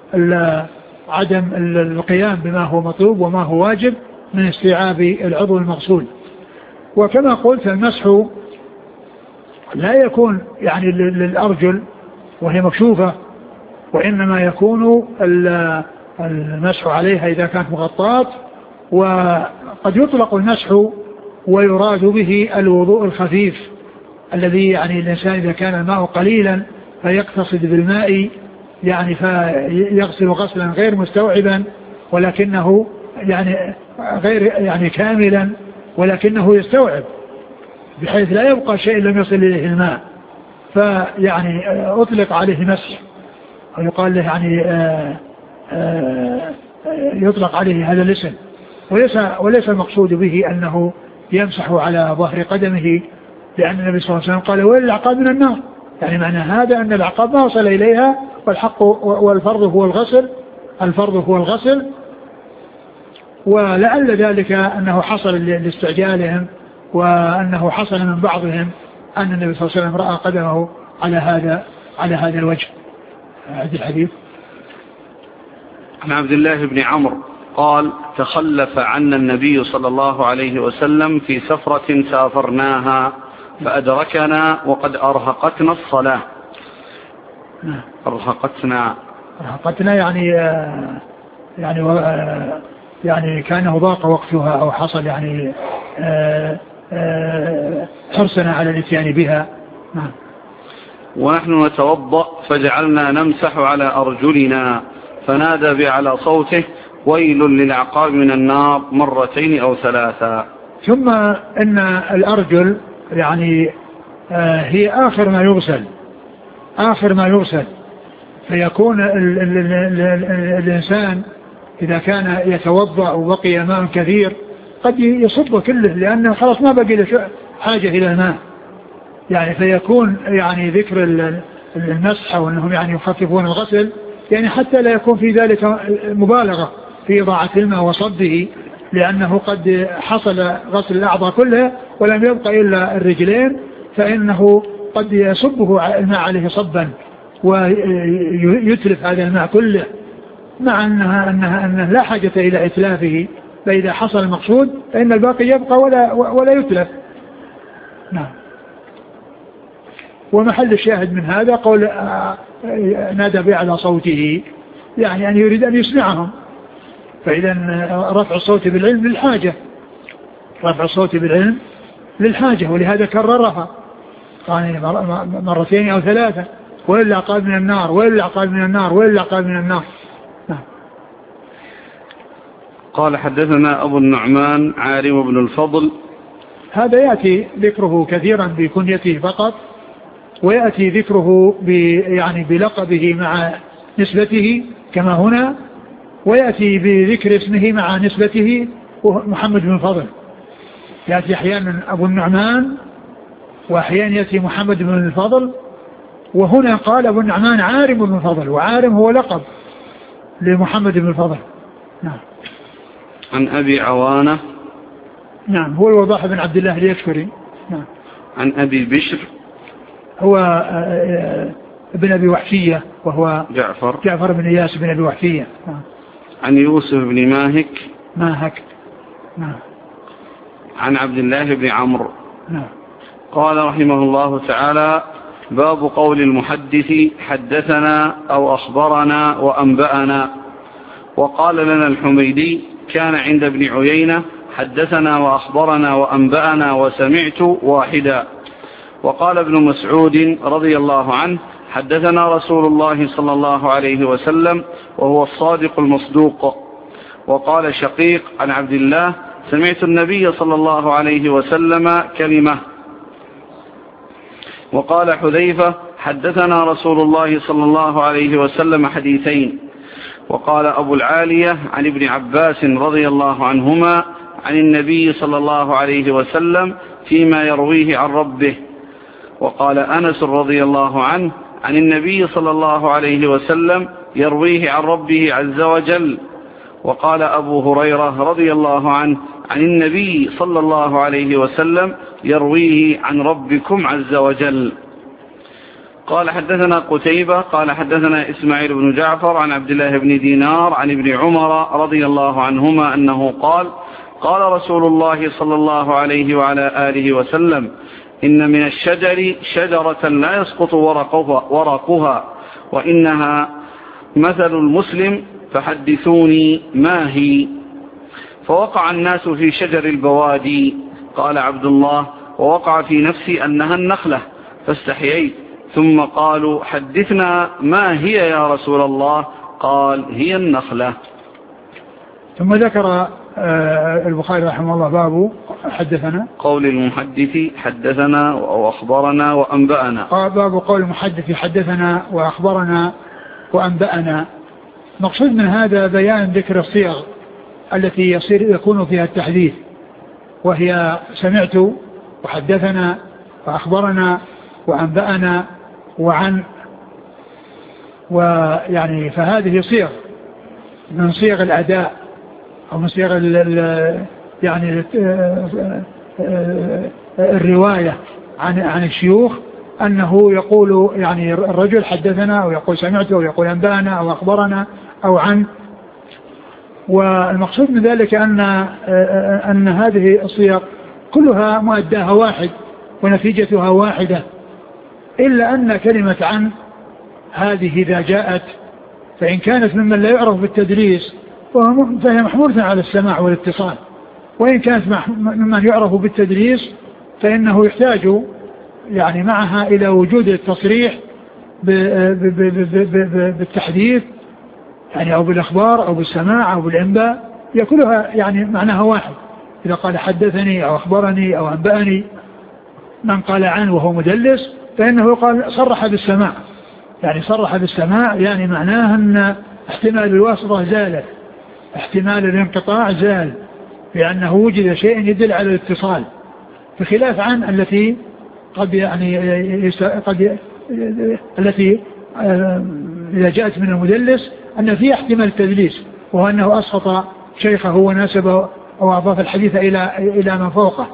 عدم القيام بما هو مطلوب وما هو واجب من استيعاب العضو المغسول. وكما قلت المسح لا يكون يعني للأرجل وهي مكشوفة، وإنما يكون المسح عليها إذا كانت مغطاة. وقد يطلق المسح ويراد به الوضوء الخفيف الذي يعني الإنسان إذا كان الماء قليلا فيقتصد بالماء يعني فيغسل غسلا غير مستوعبا ولكنه يعني غير يعني كاملا ولكنه يستوعب بحيث لا يبقى شيء لم يصل إليه الماء، فيعني أطلق عليه مسح ويقال له يعني آآ آآ يطلق عليه هذا الاسم، وليس, وليس المقصود به أنه يمسح على ظهر قدمه، لأن النبي صلى الله عليه وسلم قال ويل العقاب من النار، يعني معنى هذا أن العقاب ما وصل إليها، والحق والفرض هو الغسل الفرض هو الغسل ولعل ذلك أنه حصل لاستعجالهم، وأنه حصل من بعضهم أن النبي صلى الله عليه وسلم رأى قدمه على هذا على هذا الوجه. هذا الحديث عن عبد الله بن عمرو قال تخلف عنا النبي صلى الله عليه وسلم في سفرة سافرناها فأدركنا وقد أرهقتنا الصلاة. أرهقتنا أرهقتنا يعني يعني يعني كانه ضاق وقتها أو حصل يعني حرصنا على الاتيان بها. نعم. ونحن نتوضأ فجعلنا نمسح على أرجلنا فنادى بعلى صوته ويل للعقاب من النار مرتين أو ثلاثا. ثم إن الأرجل يعني هي آخر ما يغسل آخر ما يغسل فيكون ال ال ال ال الإنسان إذا كان يتوضأ وبقي ماء كثير قد يصب كله لأنه خلاص ما بقي له حاجة إلى الماء، يعني فيكون يعني ذكر المسح وأنهم يعني يخففون الغسل يعني حتى لا يكون في ذلك مبالغة في إضاعة الماء وصبه، لأنه قد حصل غسل الأعضاء كلها ولم يبقى إلا الرجلين، فإنه قد يصبه الماء عليه صبا ويتلف هذا الماء كله، مع أنها, أنها, أنها لا حاجة إلى إتلافه، فإذا حصل المقصود فإن الباقي يبقى ولا, ولا يتلف. نعم. ومحل الشاهد من هذا قول نادى بأعلى صوته، يعني أن يريد أن يسمعهم، فإذا رفع الصوت بالعلم للحاجة رفع الصوت بالعلم للحاجة ولهذا كررها يعني مرتين أو ثلاثة ويل العقاب من النار ويل العقاب من النار ويل العقاب من النار. نعم. قال حدثنا أبو النعمان عارم بن الفضل. هذا يأتي ذكره كثيرا بكنيته فقط، ويأتي ذكره يعني بلقبه مع نسبته كما هنا، ويأتي بذكر اسمه مع نسبته محمد بن الفضل، يأتي أحيانا أبو النعمان وأحيانا يأتي محمد بن الفضل، وهنا قال أبو النعمان عارم بن الفضل، وعارم هو لقب لمحمد بن الفضل. نعم. عن أبي عوانة. نعم هو الوضاح بن عبد الله اليشكري. نعم. عن أبي بشر هو ابن أبي وحشية وهو جعفر جعفر بن إياس بن أبي وحشية. نعم. عن يوسف بن ماهك ماهك. نعم. عن عبد الله بن عمرو. نعم. قال رحمه الله تعالى باب قول المحدث حدثنا أو أخبرنا وأنبأنا. وقال لنا الحميدي كان عند ابن عيينة حدثنا وأخبرنا وأنبأنا وسمعت واحدا. وقال ابن مسعود رضي الله عنه حدثنا رسول الله صلى الله عليه وسلم وهو الصادق المصدوق. وقال شقيق عن عبد الله سمعت النبي صلى الله عليه وسلم كلمة. وقال حذيفة حدثنا رسول الله صلى الله عليه وسلم حديثين. وقال أبو العالية عن ابن عباس رضي الله عنهما عن النبي صلى الله عليه وسلم فيما يرويه عن ربه. وقال أنس رضي الله عنه عن النبي صلى الله عليه وسلم يرويه عن ربه عز وجل. وقال أبو هريرة رضي الله عنه عن النبي صلى الله عليه وسلم يرويه عن ربكم عز وجل. قال حدثنا قتيبة قال حدثنا إسماعيل بن جعفر عن عبد الله بن دينار عن ابن عمر رضي الله عنهما أنه قال قال رسول الله صلى الله عليه وعلى آله وسلم إن من الشجر شجرة لا يسقط ورقها, ورقها وإنها مثل المسلم فحدثوني ما هي. فوقع الناس في شجر البوادي. قال عبد الله ووقع في نفسي أنها النخلة فاستحييت. ثم قالوا حدثنا ما هي يا رسول الله؟ قال هي النخلة. ثم ذكر البخاري رحمه الله باب حدثنا قول المحدث حدثنا وأخبرنا وأنبأنا. باب قول المحدث حدثنا وأخبرنا وأنبأنا. مقصود من هذا بيان ذكر الصيغ التي يصير يكون فيها التحديث، وهي سمعت وحدثنا وأخبرنا وأنبأنا وعن، ويعني فهذه صيغ من صيغ الأداء أو من صيغ يعني الرواية عن عن الشيوخ، أنه يقول يعني الرجل حدثنا أو يقول سمعت أو يقول أنبأنا أو أخبرنا أو عن. والمقصود من ذلك أن أن هذه الصيغ كلها مؤداها واحد ونتيجتها واحدة، إلا أن كلمة عن هذه إذا جاءت فإن كانت ممن لا يعرف بالتدريس فهي محمولة على السماع والاتصال، وإن كانت ممن يعرف بالتدريس فإنه يحتاج يعني معها إلى وجود التصريح بالتحديث يعني أو بالأخبار أو بالسماع أو بالإنباء، يكلها يعني معناها واحد. إذا قال حدثني أو أخبرني أو أنبأني من قال عنه وهو مدلس فإنه قال صرح بالسماع، يعني صرح بالسماع يعني معناها أن احتمال الواسطة زالت، احتمال الانقطاع زال، لأنه وجد شيء يدل على الاتصال، بخلاف عن التي قد يعني قد التي إذا جاءت من المدلس أن فيه احتمال التدليس، وهو أنه أسقط شيخه وناسب أو أضاف الحديث إلى إلى من فوقه.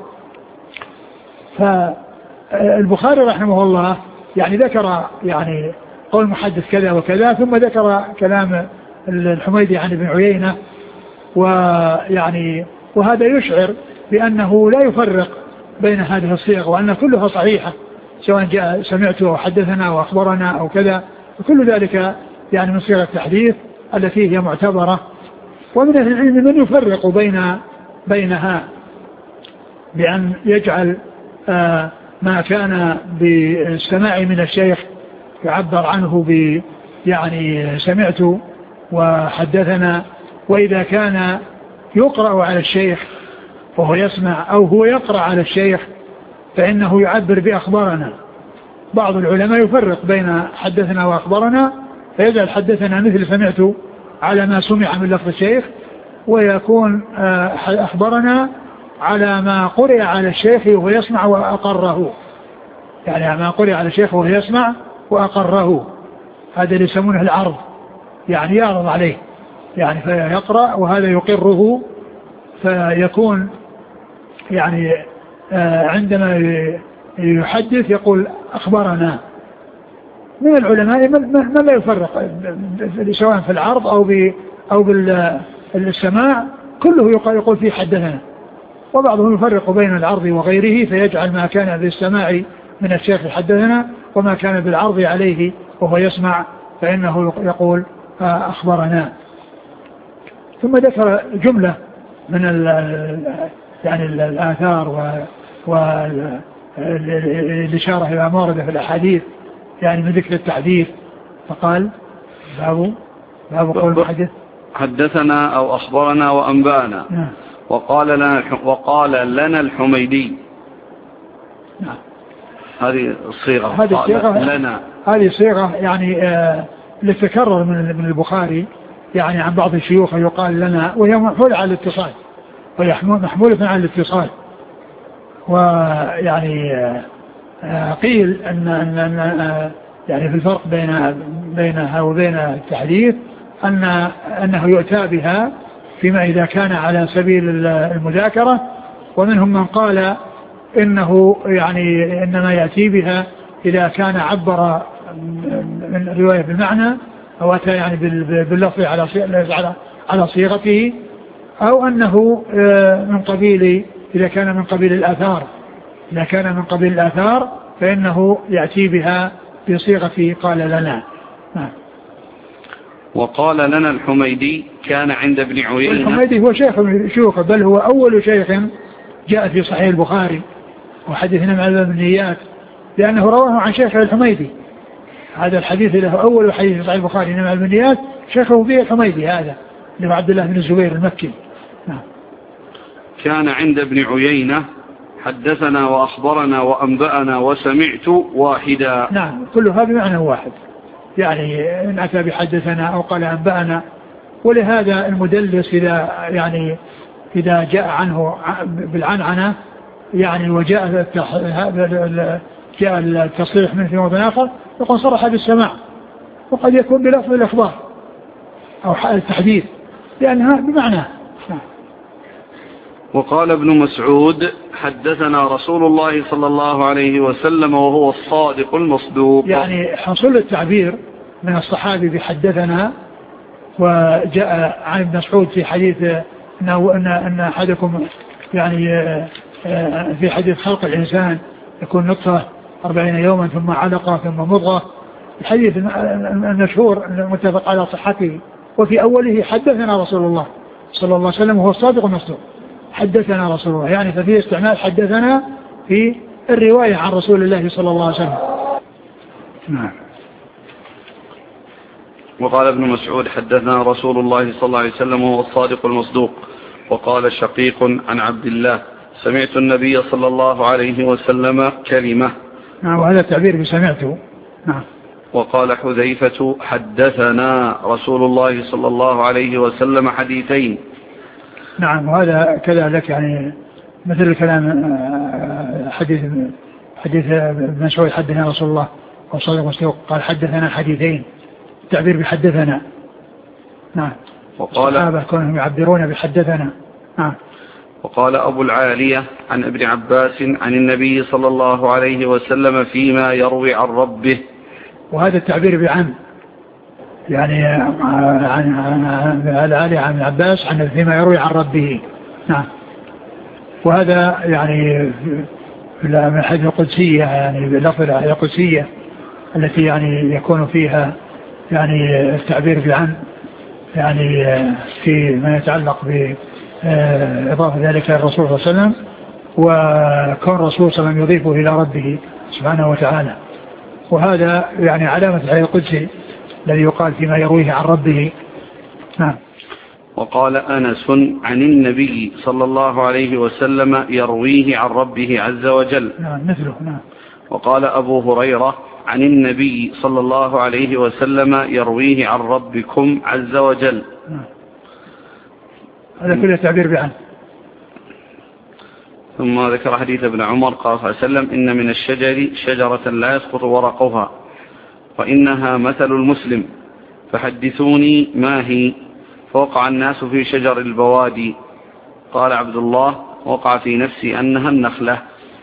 فالبخاري رحمه الله يعني ذكر يعني قول محدث كذا وكذا، ثم ذكر كلام الحميدي عن ابن عيينة، ويعني وهذا يشعر بأنه لا يفرق بين هذه الصيغ، وأن كلها صحيحة سواء جاء سمعت أو حدثنا أو أخبرنا أو كذا، وكل ذلك يعني من صيغ التحديث التي هي معتبرة. ومن أهل العلم من يفرق بين بينها بأن يجعل آه ما كان بالسماع من الشيخ يعبر عنه ب يعني سمعت وحدثنا، وإذا كان يقرأ على الشيخ وهو يسمع أو هو يقرأ على الشيخ فإنه يعبر بأخبارنا. بعض العلماء يفرق بين حدثنا وأخبرنا، فيجعل حدثنا مثل سمعت على ما سمع من لفظ الشيخ، ويكون أخبرنا على ما قرئ على الشيخ وهو يسمع وأقره، يعني ما قرئ على الشيخ وهو يسمع وأقره، هذا اللي يسمونه العرض، يعني يعرض عليه، يعني فيقرأ وهذا يقره، فيكون يعني عندما يحدث يقول أخبرنا. من العلماء من لا يفرق سواء في العرض أو أو بالسماع، كله يقول فيه حدثنا، وبعضهم يفرق بين العرض وغيره فيجعل ما كان بالسماع من الشيخ حدثنا وما كان بالعرض عليه وهو يسمع فإنه يقول أخبرنا. ثم ذكر جملة من ال يعني الآثار والإشارة إلى ما ورد في الأحاديث يعني من ذكر التحديث، فقال باب باب قول المحدث حدثنا أو أخبرنا وأنبأنا. نعم. وقال لنا وقال لنا الحميدي. نعم. هذه الصيغة هذه الصيغة لنا هذه صيغة يعني آه لتكرر من من البخاري يعني عن بعض الشيوخ يقال لنا، وهي محمولة على الاتصال، وهي محمولة على الاتصال. ويعني آه قيل أن, أن, أن آه يعني في الفرق بين بينها وبين التحديث أن أنه يؤتى بها فيما إذا كان على سبيل المذاكرة، ومنهم من قال إنه يعني إنما يأتي بها إذا كان عبر من رواية بالمعنى أو أتى يعني باللفظ على على صيغته، أو أنه من قبيل إذا كان من قبيل الآثار إذا كان من قبيل الآثار فإنه يأتي بها بصيغة قال لنا. نعم. وقال لنا الحميدي كان عند ابن عيينة. الحميدي هو شيخ من شيوخه، بل هو أول شيخ جاء في صحيح البخاري وحدثنا مع البنيات، لأنه رواه عن شيخ الحميدي. هذا الحديث له أول حديث في صحيح البخاري مع البنيات شيخه فيه الحميدي، هذا اللي هو عبد الله بن الزبير المكي. نعم. كان عند ابن عيينة حدثنا وأخبرنا وأنبأنا وسمعت واحدا. نعم، كلها بمعنى واحد، يعني إن أتى بحدثنا أو قال أنبأنا. ولهذا المدلس إذا يعني إذا جاء عنه بالعنعنة يعني وجاء جاء التصريح منه في موضع آخر يقول صرح بالسماع، وقد يكون بلفظ الإخبار أو التحديث لأنها بمعنى. وقال ابن مسعود حدثنا رسول الله صلى الله عليه وسلم وهو الصادق المصدوق. يعني حصل التعبير من الصحابي بحدثنا، وجاء عن ابن مسعود في حديث أنه أن أن أحدكم يعني في حديث خلق الإنسان يكون نطفة أربعين يوما ثم علقة ثم مضغة، الحديث المشهور المتفق على صحته. وفي أوله حدثنا رسول الله صلى الله عليه وسلم وهو الصادق المصدوق، حدثنا رسول الله، يعني ففيه استعمال حدثنا في الرواية عن رسول الله صلى الله عليه وسلم. نعم. وقال ابن مسعود حدثنا رسول الله صلى الله عليه وسلم وهو الصادق المصدوق. وقال شقيق عن عبد الله سمعت النبي صلى الله عليه وسلم كلمة. نعم، وهذا التعبير بسمعته. نعم. وقال حذيفة حدثنا رسول الله صلى الله عليه وسلم حديثين. نعم، وهذا كذلك يعني مثل الكلام حديث حديث ابن مسعود حدثنا رسول الله والصادق المصدوق، قال حدثنا حديثين، التعبير بحدثنا. نعم. وقال الصحابة كانوا يعبرون بحدثنا. نعم. وقال أبو العالية عن ابن عباس عن النبي صلى الله عليه وسلم فيما يروي عن ربه. وهذا التعبير بعن يعني عن العالية عن ابن عباس عن فيما يروي عن ربه. نعم. وهذا يعني من الحديث القدسية، يعني باللفظ القدسية التي يعني يكون فيها يعني التعبير بعن يعني في ما يتعلق بإضافة ذلك للرسول صلى الله عليه وسلم، وكون الرسول صلى الله عليه وسلم يضيفه إلى ربه سبحانه وتعالى. وهذا يعني علامة الحديث القدسي الذي يقال فيما يرويه عن ربه. نعم. وقال أنس عن النبي صلى الله عليه وسلم يرويه عن ربه عز وجل. نعم، مثله. نعم. وقال أبو هريرة عن النبي صلى الله عليه وسلم يرويه عن ربكم عز وجل. نعم. هذا كله تعبير بعن. ثم ذكر حديث ابن عمر قال صلى الله عليه وسلم إن من الشجر شجرة لا يسقط ورقها وإنها مثل المسلم فحدثوني ما هي. فوقع الناس في شجر البوادي. قال عبد الله وقع في نفسي أنها النخلة.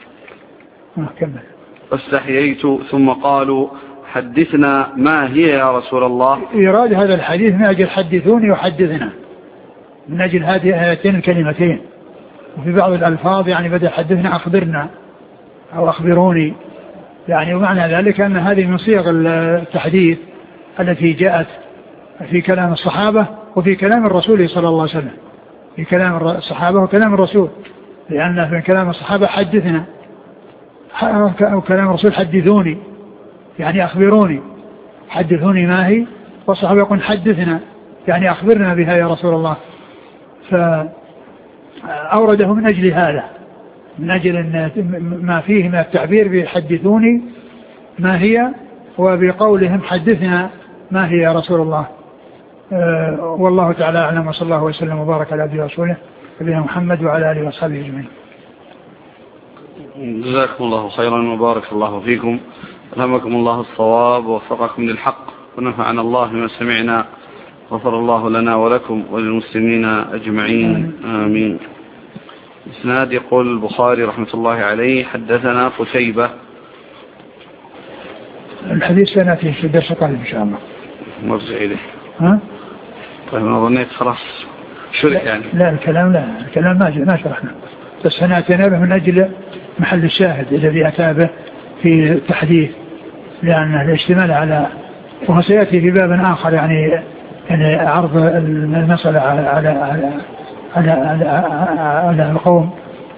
فاستحييت ثم قالوا حدثنا ما هي يا رسول الله. إيراد هذا الحديث من أجل حدثوني وحدثنا، من أجل هذه هاتين الكلمتين. وفي بعض الألفاظ يعني بدأ حدثنا أخبرنا أو أخبروني، يعني ومعنى ذلك أن هذه من صيغ التحديث التي جاءت في كلام الصحابة وفي كلام الرسول صلى الله عليه وسلم، في كلام الصحابة وكلام الرسول، لأن في كلام الصحابة حدثنا، وكلام الرسول حدثوني يعني أخبروني، حدثوني ما هي، والصحابة يقول حدثنا يعني أخبرنا بها يا رسول الله. فأورده من أجل هذا، من أجل أن ما فيه من التعبير بيحدثوني ما هي، وبقولهم حدثنا ما هي يا رسول الله. أه والله تعالى أعلم، وصلى الله وسلم وبارك على عبده ورسوله نبينا محمد وعلى آله وصحبه أجمعين. جزاكم الله خيرا وبارك الله فيكم، ألهمكم الله الصواب ووفقكم للحق ونفعنا الله ما سمعنا، غفر الله لنا ولكم وللمسلمين أجمعين آمين. إسناد يقول البخاري رحمة الله عليه حدثنا قتيبة. الحديث سنأتي في الدرس القادم إن شاء الله. مرجع إليه. ها؟ طيب أنا ظنيت خلاص شرح يعني. لا الكلام لا الكلام ما ما شرحنا، بس سنأتينا به من أجل محل الشاهد الذي أتى به في التحديث، لأن الاشتمال على، وهو سيأتي في باب آخر يعني يعني عرض المسألة على على على على, على, على القوم،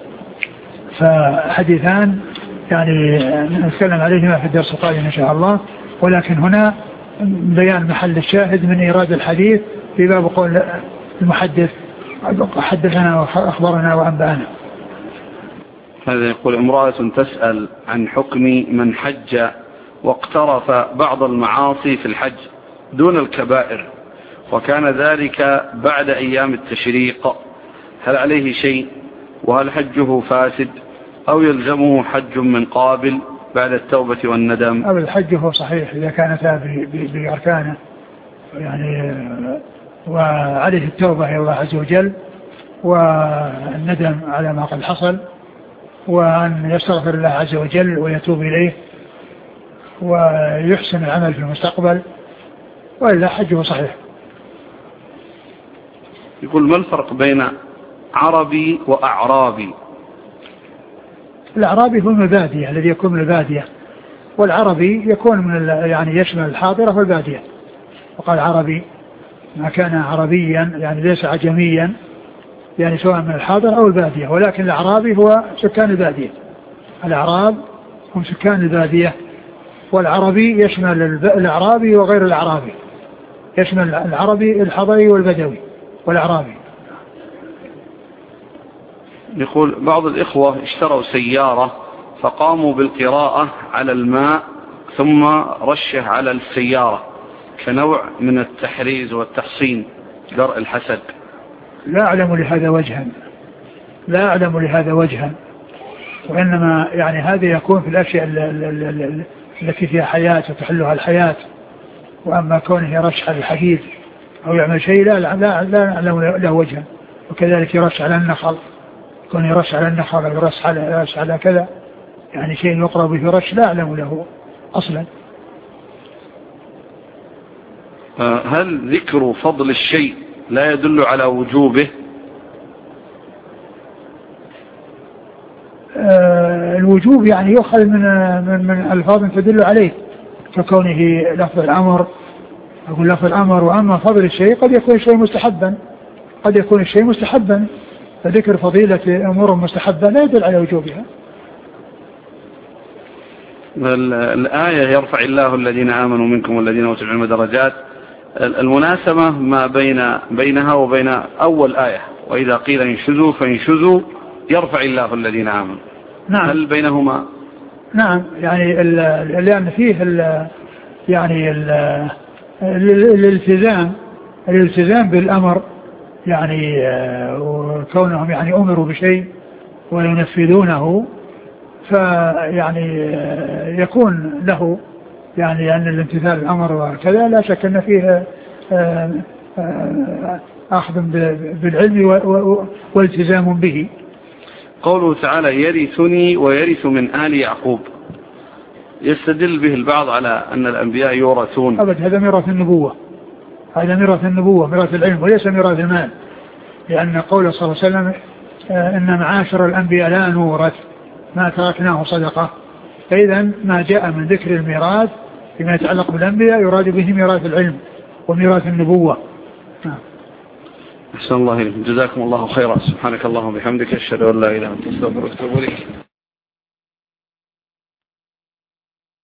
فحديثان يعني نتكلم عليهما في الدرس القادم إن شاء الله، ولكن هنا بيان محل الشاهد من إيراد الحديث في باب قول المحدث حدثنا وأخبرنا وأنبأنا. هذا يقول امرأة تسأل عن حكم من حج واقترف بعض المعاصي في الحج دون الكبائر، وكان ذلك بعد أيام التشريق، هل عليه شيء؟ وهل حجه فاسد أو يلزمه حج من قابل بعد التوبة والندم؟ أو الحج هو صحيح إذا كانت بأركانه يعني، وعليه التوبة إلى الله عز وجل والندم على ما قد حصل، وأن يستغفر الله عز وجل ويتوب إليه ويحسن العمل في المستقبل، وإلا حجه صحيح. يقول ما الفرق بين عربي وأعرابي؟ الأعرابي هو البادية الذي يكون من البادية، والعربي يكون من يعني يشمل الحاضرة والبادية. وقال عربي ما كان عربيا يعني ليس عجميا، يعني سواء من الحاضر أو البادية، ولكن الأعرابي هو سكان البادية. الأعراب هم سكان البادية، والعربي يشمل الأعرابي وغير الأعرابي، يشمل العربي الحضري والبدوي والأعرابي. يقول بعض الإخوة اشتروا سيارة فقاموا بالقراءة على الماء ثم رشه على السيارة كنوع من التحريز والتحصين درء الحسد. لا أعلم لهذا وجها، لا أعلم لهذا وجها، وإنما يعني هذا يكون في الأشياء التي فيها حياة وتحلها الحياة، وأما كونه يرش على الحديد أو يعمل شيء لا لا لا أعلم له وجها. وكذلك يرش على النخل، كون يرش على النخل أو يرش على, يرش على كذا يعني شيء يقرب به رش، لا أعلم له أصلا. هل ذكر فضل الشيء لا يدل على وجوبه؟ آه الوجوب يعني يؤخذ من من من ألفاظ تدل عليه، ككونه لفظ الأمر، أقول لفظ الأمر. وأما فضل الشيء قد يكون الشيء مستحبا، قد يكون الشيء مستحبا، فذكر فضيلة أمور مستحبة لا يدل على وجوبها. الآية يرفع الله الذين آمنوا منكم والذين أوتوا العلم درجات، المناسبة ما بين بينها وبين أول آية وإذا قيل انشزوا فانشزوا يرفع الله الذين آمنوا. نعم. هل بينهما؟ نعم، يعني لأن فيه ال يعني ال الالتزام الالتزام بالأمر، يعني وكونهم يعني أمروا بشيء وينفذونه، فيعني يكون له يعني أن الامتثال الأمر وكذا لا شك أن فيه أخذ بالعلم والتزام به. قوله تعالى يرثني ويرث من آل يعقوب، يستدل به البعض على أن الأنبياء يورثون. أبد، هذا ميراث النبوة، هذا ميراث النبوة، ميراث العلم، وليس ميراث المال، لأن قوله صلى الله عليه وسلم إن معاشر الأنبياء لا نورث ما تركناه صدقة، فإذا ما جاء من ذكر الميراث فيما يتعلق بالأنبياء يراد به ميراث العلم وميراث النبوة. أحسن الله إليكم، جزاكم الله خيرا. سبحانك اللهم وبحمدك، أشهد أن لا إله إلا أنت، أستغفرك وأتوب إليك.